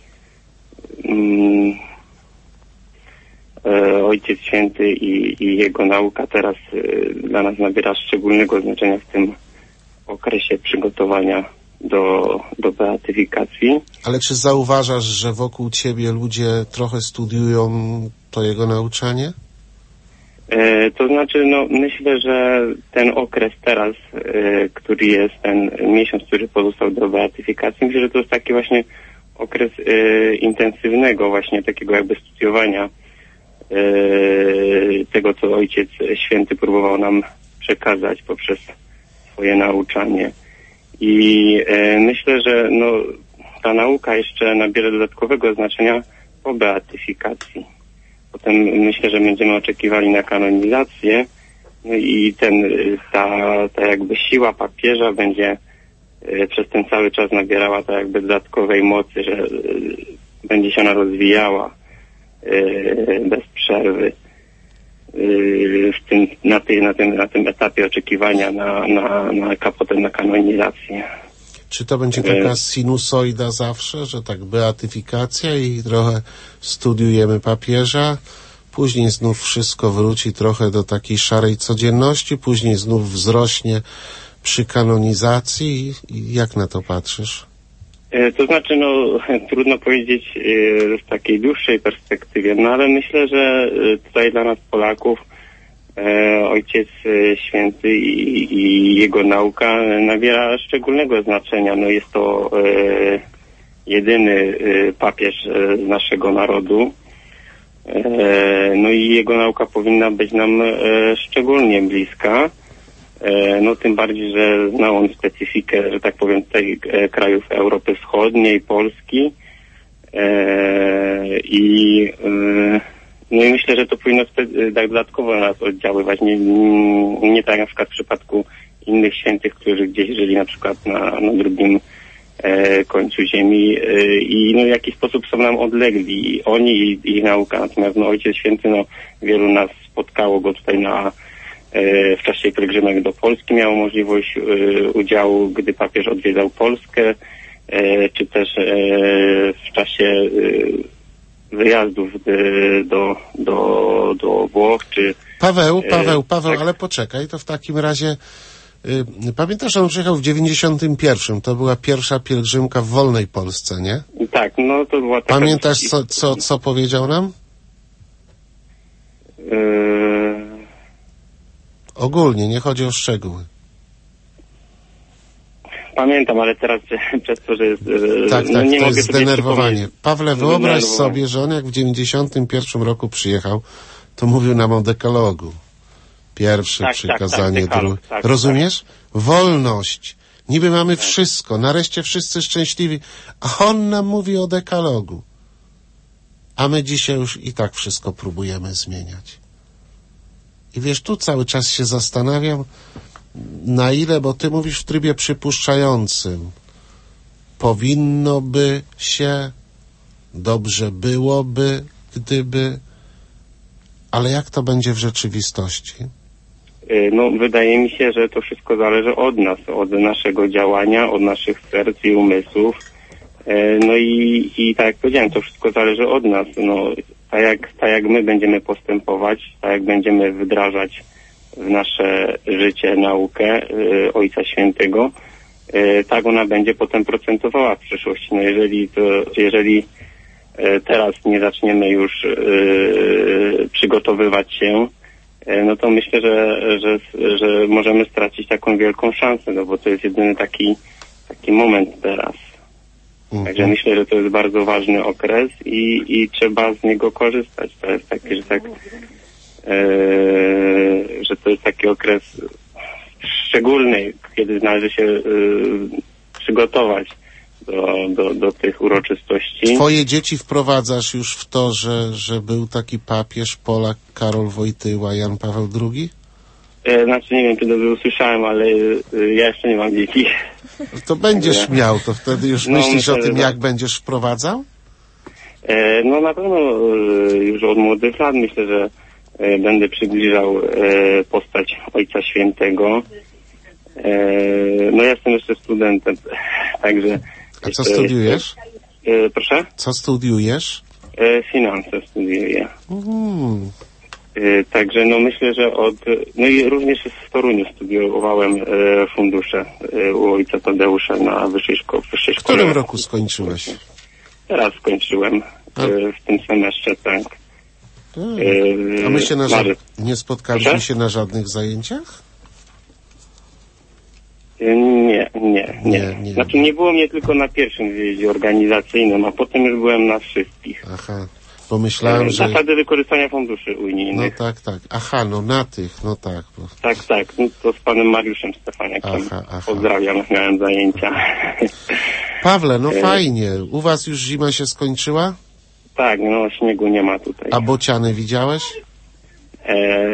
Ojciec Święty i, i jego nauka teraz dla nas nabiera szczególnego znaczenia w tym okresie przygotowania do, do beatyfikacji. Ale czy zauważasz, że wokół Ciebie ludzie trochę studiują to jego nauczanie? E, to znaczy, no myślę, że ten okres teraz, e, który jest, ten miesiąc, który pozostał do beatyfikacji, myślę, że to jest taki właśnie okres e, intensywnego właśnie takiego jakby studiowania e, tego, co Ojciec Święty próbował nam przekazać poprzez swoje nauczanie. I e, myślę, że no, ta nauka jeszcze nabiera dodatkowego znaczenia po beatyfikacji. Potem myślę, że będziemy oczekiwali na kanonizację, no i ten, ta, ta jakby siła papieża będzie e, przez ten cały czas nabierała ta jakby dodatkowej mocy, że e, będzie się ona rozwijała e, bez przerwy e, w tym, na, ty, na, tym, na tym etapie oczekiwania na, na, na, na potem na kanonizację. Czy to będzie taka sinusoida zawsze, że tak beatyfikacja i trochę studiujemy papieża, później znów wszystko wróci trochę do takiej szarej codzienności, później znów wzrośnie przy kanonizacji i jak na to patrzysz? To znaczy, no trudno powiedzieć w takiej dłuższej perspektywie, no ale myślę, że tutaj dla nas Polaków Ojciec Święty i, i jego nauka nabiera szczególnego znaczenia. No jest to e, jedyny e, papież e, z naszego narodu. E, no i jego nauka powinna być nam e, szczególnie bliska. E, no tym bardziej, że zna on specyfikę, że tak powiem, tutaj e, krajów Europy Wschodniej, Polski. E, I e, No i myślę, że to powinno tak dodatkowo na nas oddziaływać. Nie, nie tak na przykład w przypadku innych świętych, którzy gdzieś żyli na przykład na, na drugim e, końcu ziemi e, i no, w jakiś sposób są nam odlegli. Oni i ich nauka. Natomiast no, Ojciec Święty, no, wielu nas spotkało go tutaj na e, w czasie pielgrzymek do Polski. Miało możliwość e, udziału, gdy papież odwiedzał Polskę, e, czy też e, w czasie e, wyjazdów do, do, do Włoch, czy... Paweł, Paweł, Paweł, tak? Ale poczekaj, to w takim razie y, pamiętasz, że on przyjechał w dziewięćdziesiątym pierwszym, to była pierwsza pielgrzymka w wolnej Polsce, nie? Tak, no to była taka... Pamiętasz, co, co, co powiedział nam? Yy... Ogólnie, nie chodzi o szczegóły. Pamiętam, ale teraz przez to, że jest... Tak, no, tak, nie to mogę jest zdenerwowanie. Pawle, wyobraź sobie, że on jak w dziewięćdziesiątym pierwszym roku przyjechał, to mówił nam o dekalogu. Pierwsze tak, przykazanie, tak, tak, drugie. tak, Rozumiesz? Tak. Wolność. Niby mamy tak. wszystko, nareszcie wszyscy szczęśliwi, a on nam mówi o dekalogu. A my dzisiaj już i tak wszystko próbujemy zmieniać. I wiesz, tu cały czas się zastanawiam, na ile, bo ty mówisz w trybie przypuszczającym, powinno by się, dobrze byłoby, gdyby, ale jak to będzie w rzeczywistości? No, wydaje mi się, że to wszystko zależy od nas, od naszego działania, od naszych serc i umysłów No i, i tak jak powiedziałem, to wszystko zależy od nas. No, tak jak, tak jak my będziemy postępować, tak jak będziemy wdrażać w nasze życie naukę y, Ojca Świętego, y, tak ona będzie potem procentowała w przyszłości. No jeżeli to, jeżeli y, teraz nie zaczniemy już y, przygotowywać się, y, no to myślę, że, że, że możemy stracić taką wielką szansę, no bo to jest jedyny taki, taki moment teraz. Także myślę, że to jest bardzo ważny okres i, i trzeba z niego korzystać. To jest taki, że tak, e, że to jest taki okres szczególny, kiedy należy się e, przygotować do, do, do tych uroczystości. Twoje dzieci wprowadzasz już w to, że, że był taki papież, Polak, Karol Wojtyła, Jan Paweł drugi? E, znaczy nie wiem, czy dobrze usłyszałem, ale e, ja jeszcze nie mam dzieci. To będziesz miał, to wtedy już No, myślisz myślę, o tym, że jak tak. będziesz wprowadzał? E, no na pewno e, już od młodych lat myślę, że e, będę przybliżał e, postać Ojca Świętego. E, no ja jestem jeszcze studentem, także... A co studiujesz? E, proszę? Co studiujesz? E, finanse studiuję. Mm. E, także no myślę, że od... No i również w Toruniu studiowałem e, fundusze e, u Ojca Tadeusza na wyższej, szko- wyższej W szkole. którym roku skończyłeś? Teraz skończyłem e, w tym semestrze, tak. A my się na ża- Marzec. nie spotkaliśmy Proszę? się na żadnych zajęciach? Nie, nie, nie, nie. Znaczy nie było mnie tylko na pierwszym zjeździe organizacyjnym, a potem już byłem na wszystkich. Aha, pomyślałem, E, że... Zasady wykorzystania funduszy No unijnych. tak, tak. Aha, no na tych, no tak. Bo... Tak, tak. No to z panem Mariuszem Stefaniakiem. Aha, aha. Pozdrawiam, miałem zajęcia. Pawle, no E, fajnie. U was już zima się skończyła? Tak, no śniegu nie ma tutaj. A bociany widziałeś? E,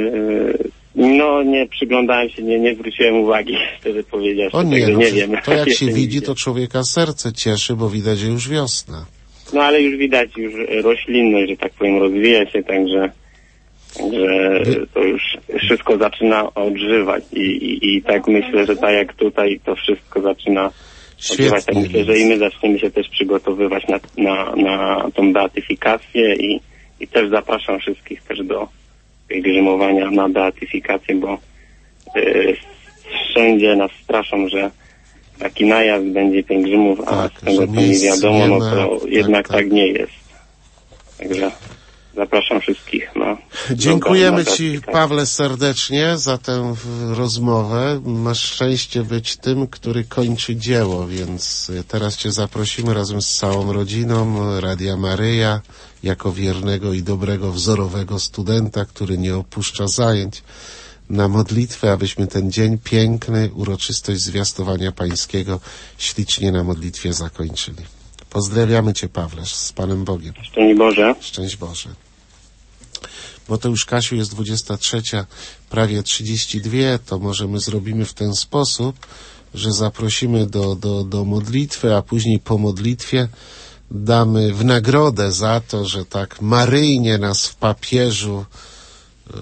no nie przyglądałem się, nie, nie zwróciłem uwagi, szczerze powiedziawszy. O nie, także no, nie przecież wiem. to jak się Jeszcze nie widzi, widziałem. to człowieka serce cieszy, bo widać, że już wiosna. No ale już widać już roślinność, że tak powiem, rozwija się, także, także to już wszystko zaczyna odżywać i, i, i tak myślę, że tak jak tutaj to wszystko zaczyna odżywać, tak myślę, że i my zaczniemy się też przygotowywać na, na, na tą beatyfikację i, i też zapraszam wszystkich też do pielgrzymowania na beatyfikację, bo y, wszędzie nas straszą, że taki najazd będzie pielgrzymów, a Tak, z tego że co mi miejsc wiadomo, nie no ma. to Tak, jednak tak. tak nie jest. Także zapraszam wszystkich na... Dziękujemy na Ci, Pawle, serdecznie za tę w- rozmowę. Masz szczęście być tym, który kończy dzieło, więc y, teraz Cię zaprosimy razem z całą rodziną Radia Maryja jako wiernego i dobrego, wzorowego studenta, który nie opuszcza zajęć, na modlitwę, abyśmy ten dzień piękny, uroczystość zwiastowania Pańskiego ślicznie na modlitwie zakończyli. Pozdrawiamy Cię, Pawle, z Panem Bogiem. Szczęść Boże. Szczęść Boże. Bo to już, Kasiu, jest dwudziesta trzecia, prawie trzydzieści dwie, to może my zrobimy w ten sposób, że zaprosimy do, do, do modlitwy, a później po modlitwie damy w nagrodę za to, że tak maryjnie nas w papieżu e,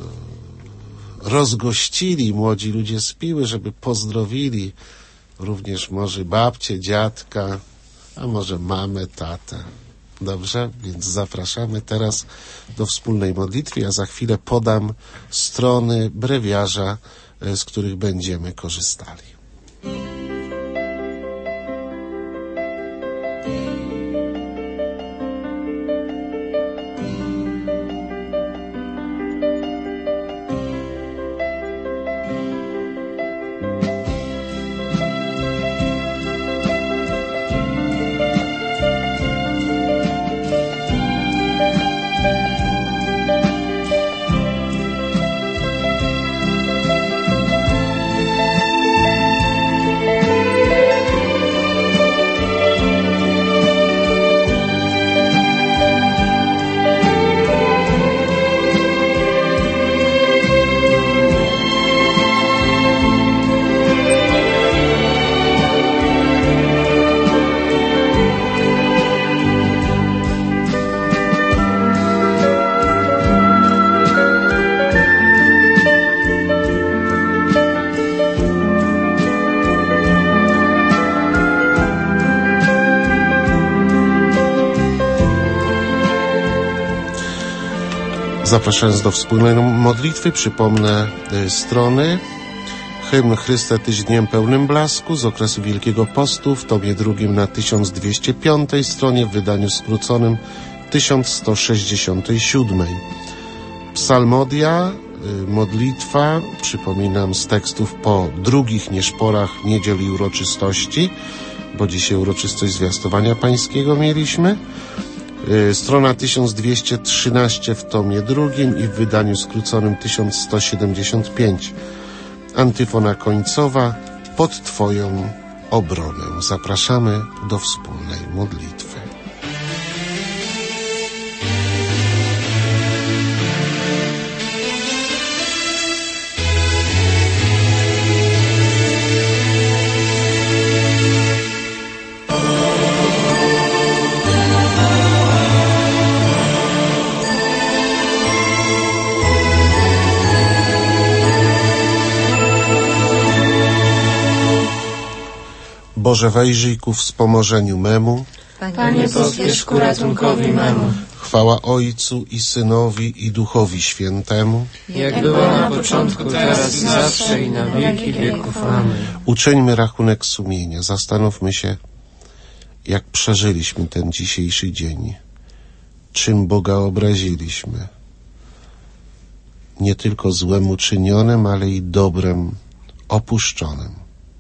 rozgościli, młodzi ludzie z Piły, żeby pozdrowili również może babcię, dziadka, a może mamę, tatę. Dobrze? Więc zapraszamy teraz do wspólnej modlitwy. Ja za chwilę podam strony brewiarza, e, z których będziemy korzystali. Thank Zapraszając do wspólnej modlitwy, przypomnę y, strony. Hymn Chryste Tyś dniem pełnym blasku z okresu Wielkiego Postu w tomie drugim na tysiąc dwieście piątej stronie, w wydaniu skróconym tysiąc sto sześćdziesiątej siódmej. Psalmodia, y, modlitwa, przypominam, z tekstów po drugich nieszporach niedziel i uroczystości, bo dzisiaj uroczystość zwiastowania pańskiego mieliśmy. Y, strona tysiąc dwieście trzynaście w tomie drugim i w wydaniu skróconym tysiąc sto siedemdziesiąt pięć. Antyfona końcowa: pod Twoją obronę. Zapraszamy do wspólnej modlitwy. Boże, wejrzyj ku wspomożeniu memu. Panie, pospiesz ku ratunkowi memu. Chwała Ojcu i Synowi i Duchowi Świętemu. Jak było na początku, teraz i zawsze i na wieki wieków. Amen. Uczyńmy rachunek sumienia. Zastanówmy się, jak przeżyliśmy ten dzisiejszy dzień. Czym Boga obraziliśmy. Nie tylko złem uczynionym, ale i dobrem opuszczonym.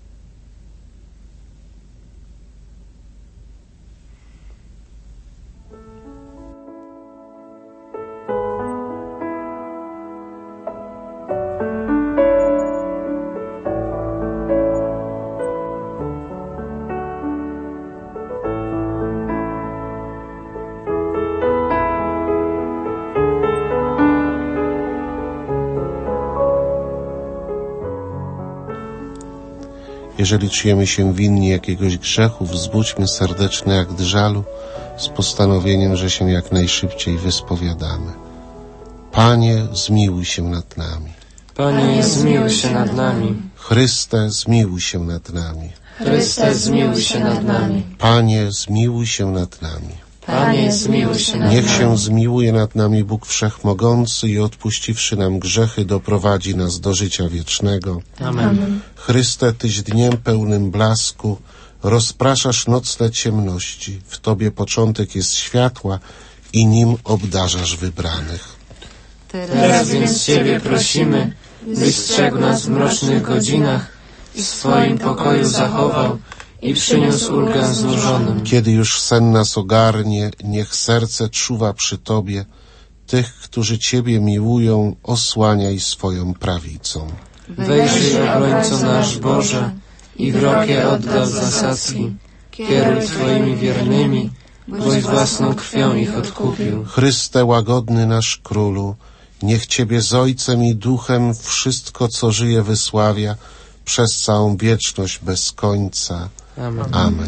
Jeżeli czujemy się winni jakiegoś grzechu, wzbudźmy serdeczny akt żalu z postanowieniem, że się jak najszybciej wyspowiadamy. Panie, zmiłuj się nad nami. Panie, zmiłuj się nad nami. Chryste, zmiłuj się nad nami. Chryste, zmiłuj się nad nami. Panie, zmiłuj się nad nami. Panie, zmiłuj się nad nami. Niech się zmiłuje nad nami Bóg Wszechmogący i odpuściwszy nam grzechy, doprowadzi nas do życia wiecznego. Amen. Chryste, Tyś dniem pełnym blasku rozpraszasz nocne ciemności. W Tobie początek jest światła i nim obdarzasz wybranych. Teraz więc Ciebie prosimy, byś strzegł nas w mrocznych godzinach, w swoim pokoju zachował i przyniósł ulgę znużonym. Kiedy już sen nas ogarnie, niech serce czuwa przy Tobie. Tych, którzy Ciebie miłują, osłaniaj swoją prawicą. Wejrzyj, obrońco nasz Boże, i wrogie oddal zasadzki. Kieruj Twoimi wiernymi, boś własną krwią ich odkupił. Chryste, łagodny nasz Królu, niech Ciebie z Ojcem i Duchem wszystko, co żyje, wysławia przez całą wieczność bez końca. Amen. Amen.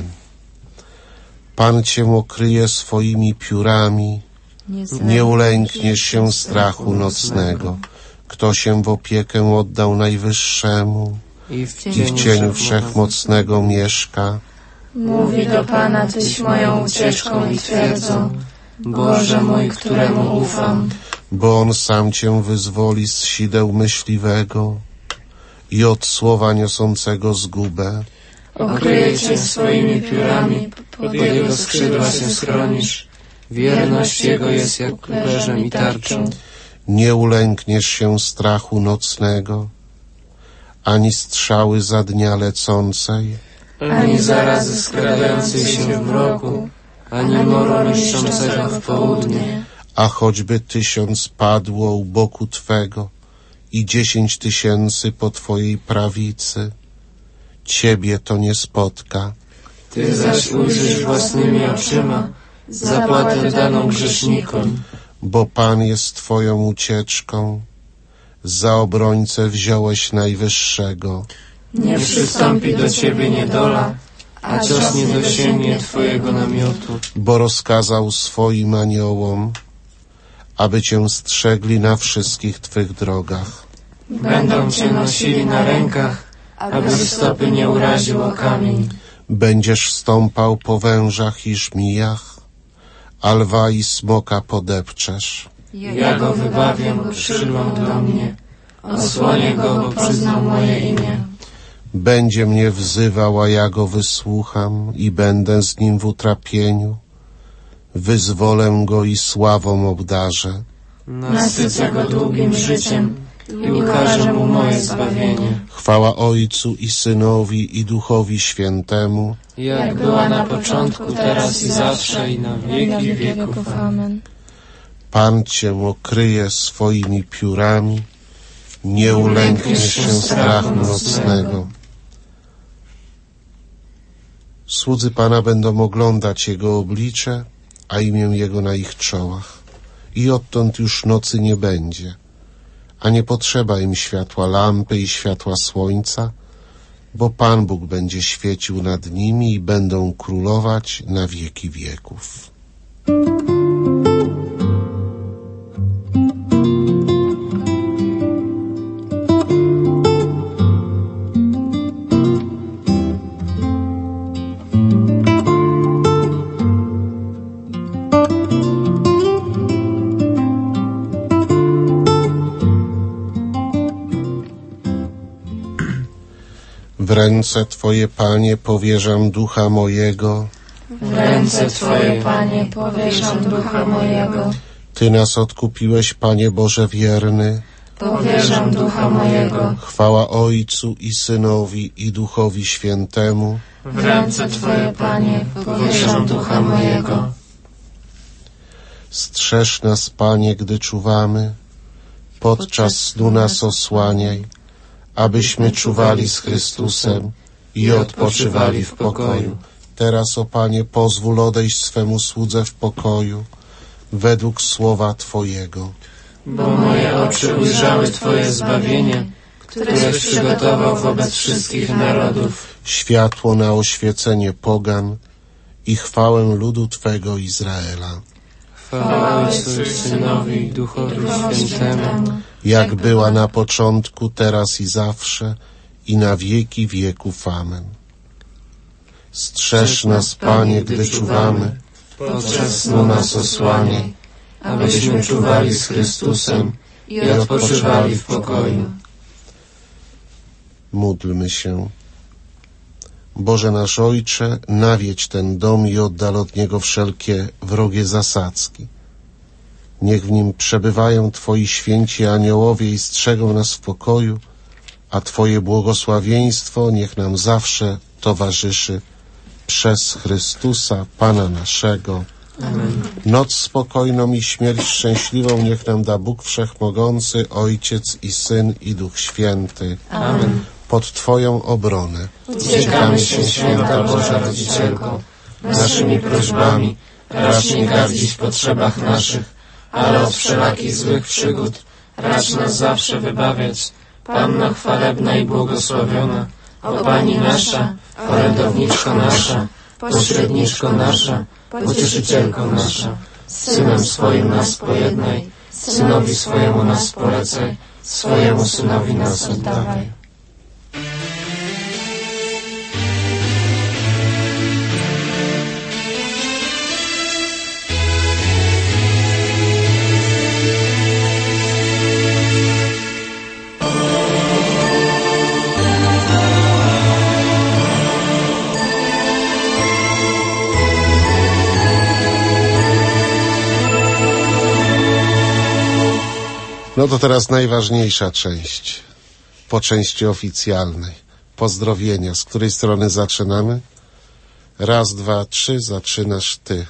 Pan Cię okryje swoimi piórami, nie ulękniesz się strachu nocnego. Kto się w opiekę oddał Najwyższemu I w i w cieniu Wszechmocnego mieszka. Mówi do Pana, Tyś moją ucieczką i twierdzą, Boże mój, któremu ufam. Bo On sam Cię wyzwoli z sideł myśliwego i od słowa niosącego zgubę. Okryje Cię swoimi piórami, pod Jego skrzydła się schronisz. Wierność Jego jest jak kuberzem i tarczą. Nie ulękniesz się strachu nocnego, ani strzały za dnia lecącej, ani zarazy skradającej się w mroku, ani moru niszczącego w południe. A choćby tysiąc padło u boku Twego i dziesięć tysięcy po Twojej prawicy, Ciebie to nie spotka. Ty zaś ujrzysz własnymi oczyma zapłatę daną grzesznikom. Bo Pan jest Twoją ucieczką, za obrońcę wziąłeś Najwyższego. Nie przystąpi do Ciebie niedola, a cios nie dosięgnie Twojego namiotu. Bo rozkazał swoim aniołom, aby Cię strzegli na wszystkich Twych drogach. Będą Cię nosili na rękach, aby stopy nie uraził o kamień. Będziesz stąpał po wężach i żmijach, a lwa i smoka podepczesz. Ja go wybawię, bo przylgnął do mnie. Osłonię go, bo przyznał moje imię. Będzie mnie wzywał, a ja go wysłucham i będę z nim w utrapieniu. Wyzwolę go i sławą obdarzę. Nasycę go długim życiem i ukażę mu moje zbawienie. Chwała Ojcu i Synowi i Duchowi Świętemu. Jak była na początku, teraz i zawsze i na wieki wieków. Amen. Pan cię okryje swoimi piórami, nie ulękniesz się strachu nocnego. Słudzy Pana będą oglądać Jego oblicze, a imię Jego na ich czołach. I odtąd już nocy nie będzie, a nie potrzeba im światła lampy i światła słońca, bo Pan Bóg będzie świecił nad nimi i będą królować na wieki wieków. W ręce Twoje, Panie, powierzam ducha mojego. W ręce Twoje, Panie, powierzam ducha mojego. Ty nas odkupiłeś, Panie Boże wierny. Powierzam ducha mojego. Chwała Ojcu i Synowi i Duchowi Świętemu. W ręce Twoje, Panie, powierzam ducha mojego. Strzeż nas, Panie, gdy czuwamy. Podczas snu nas osłaniaj, abyśmy czuwali z Chrystusem i odpoczywali w pokoju. Teraz, o Panie, pozwól odejść swemu słudze w pokoju, według słowa Twojego. Bo moje oczy ujrzały Twoje zbawienie, któreś przygotował wobec wszystkich narodów. Światło na oświecenie pogan i chwałę ludu Twego Izraela. Chwała Ojcu i Synowi i Duchowi Świętemu, jak była na początku, teraz i zawsze, i na wieki wieków. Amen. Strzeż nas, Panie, gdy czuwamy, podczas snu nas osłaniaj, abyśmy czuwali z Chrystusem i odpoczywali w pokoju. Módlmy się. Boże nasz Ojcze, nawiedź ten dom i oddal od niego wszelkie wrogie zasadzki. Niech w nim przebywają Twoi święci aniołowie i strzegą nas w pokoju, a Twoje błogosławieństwo niech nam zawsze towarzyszy przez Chrystusa, Pana naszego. Amen. Noc spokojną i śmierć szczęśliwą niech nam da Bóg Wszechmogący, Ojciec i Syn i Duch Święty. Amen. Pod Twoją obronę uciekamy się, Święta Boża Rodzicielko, naszymi prośbami, racz nie gardzić w potrzebach naszych, ale od wszelakich złych przygód racz nas zawsze wybawiać. Panno chwalebna i błogosławiona, o Pani nasza, orędowniczko nasza, pośredniczko nasza, pocieszycielko nasza, z Synem swoim nas pojednaj, Synowi swojemu nas polecaj, swojemu Synowi nas oddawaj. No to teraz najważniejsza część, po części oficjalnej. Pozdrowienia. Z której strony zaczynamy? Raz, dwa, trzy, zaczynasz Ty.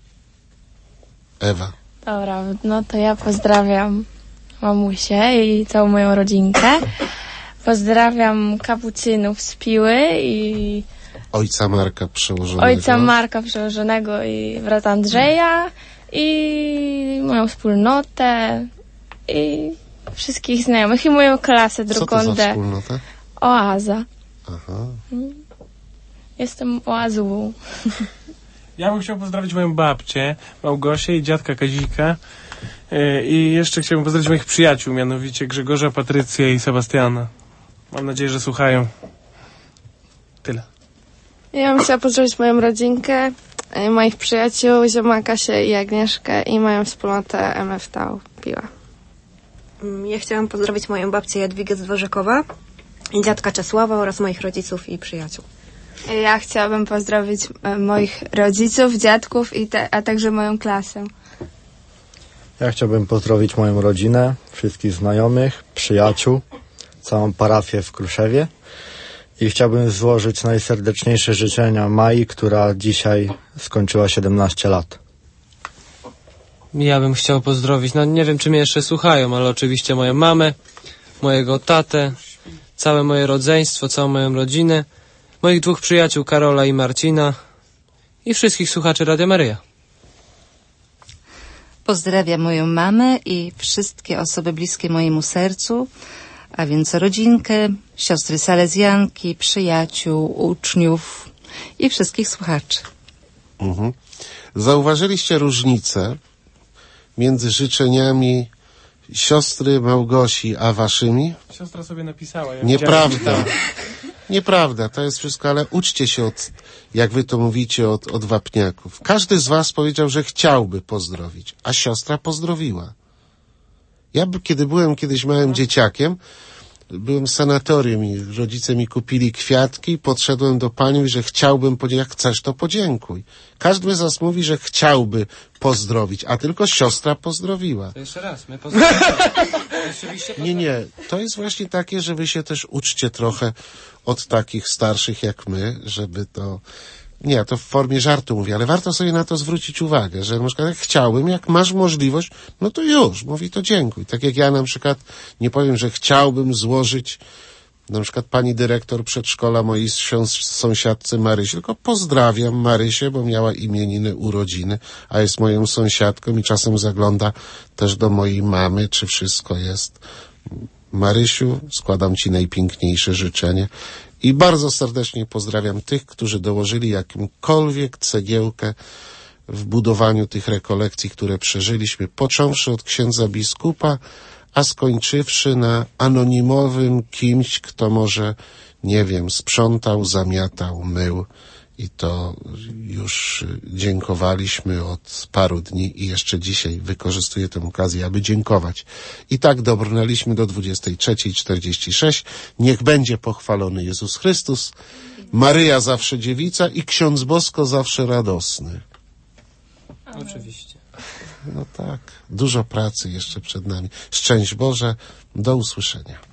Ewa. Dobra, no to ja pozdrawiam mamusię i całą moją rodzinkę. Pozdrawiam kapucynów z Piły i Ojca Marka Przełożonego. ojca Marka Przełożonego i brata Andrzeja i moją wspólnotę i wszystkich znajomych i moją klasę drugą Co to za D. wspólnota? Oaza. Aha. Jestem oazową. Ja bym chciał pozdrowić moją babcię, Małgosię i dziadka Kazika. Yy, I jeszcze chciałbym pozdrowić moich przyjaciół, mianowicie Grzegorza, Patrycję i Sebastiana. Mam nadzieję, że słuchają. Tyle. Ja bym chciała pozdrowić moją rodzinkę, y, moich przyjaciół, zioma Kasię i Agnieszkę i moją wspólnotę M F Tau Piła. Ja chciałam pozdrowić moją babcię Jadwigę z Dworzakowa, dziadka Czesława oraz moich rodziców i przyjaciół. Ja chciałabym pozdrowić e, moich rodziców, dziadków, i te, a także moją klasę. Ja chciałbym pozdrowić moją rodzinę, wszystkich znajomych, przyjaciół, całą parafię w Kruszewie i chciałbym złożyć najserdeczniejsze życzenia Mai, która dzisiaj skończyła siedemnaście lat. Ja bym chciał pozdrowić, no nie wiem, czy mnie jeszcze słuchają, ale oczywiście moją mamę, mojego tatę, całe moje rodzeństwo, całą moją rodzinę, moich dwóch przyjaciół, Karola i Marcina i wszystkich słuchaczy Radia Maryja. Pozdrawiam moją mamę i wszystkie osoby bliskie mojemu sercu, a więc rodzinkę, siostry salezjanki, przyjaciół, uczniów i wszystkich słuchaczy. Mhm. Zauważyliście różnicę między życzeniami siostry Małgosi a waszymi? Siostra sobie napisała. Ja Nieprawda. Nieprawda, to jest wszystko, ale uczcie się od, jak wy to mówicie, od, od wapniaków. Każdy z was powiedział, że chciałby pozdrowić, a siostra pozdrowiła. Ja, kiedy byłem kiedyś małym dzieciakiem, byłem w sanatorium i rodzice mi kupili kwiatki, podszedłem do pani i że chciałbym podziękować. Jak chcesz, to podziękuj. Każdy z nas mówi, że chciałby pozdrowić, a tylko siostra pozdrowiła. To jeszcze raz, my pozdrawiamy. Nie, nie, to jest właśnie takie, że wy się też uczcie trochę od takich starszych jak my, żeby to... Nie, ja to w formie żartu mówię, ale warto sobie na to zwrócić uwagę, że na przykład jak chciałbym, jak masz możliwość, no to już, mówi to dziękuj. Tak jak ja na przykład nie powiem, że chciałbym złożyć na przykład pani dyrektor przedszkola mojej sąsiadce Marysi, tylko pozdrawiam Marysię, bo miała imieniny, urodziny, a jest moją sąsiadką i czasem zagląda też do mojej mamy, czy wszystko jest. Marysiu, składam ci najpiękniejsze życzenie i bardzo serdecznie pozdrawiam tych, którzy dołożyli jakimkolwiek cegiełkę w budowaniu tych rekolekcji, które przeżyliśmy, począwszy od księdza biskupa, a skończywszy na anonimowym kimś, kto może, nie wiem, sprzątał, zamiatał, mył. I to już dziękowaliśmy od paru dni i jeszcze dzisiaj wykorzystuję tę okazję, aby dziękować. I tak dobrnęliśmy do dwudziestej trzeciej czterdzieści sześć. Niech będzie pochwalony Jezus Chrystus, Maryja zawsze dziewica i ksiądz Bosko zawsze radosny. Oczywiście. No tak, dużo pracy jeszcze przed nami. Szczęść Boże, do usłyszenia.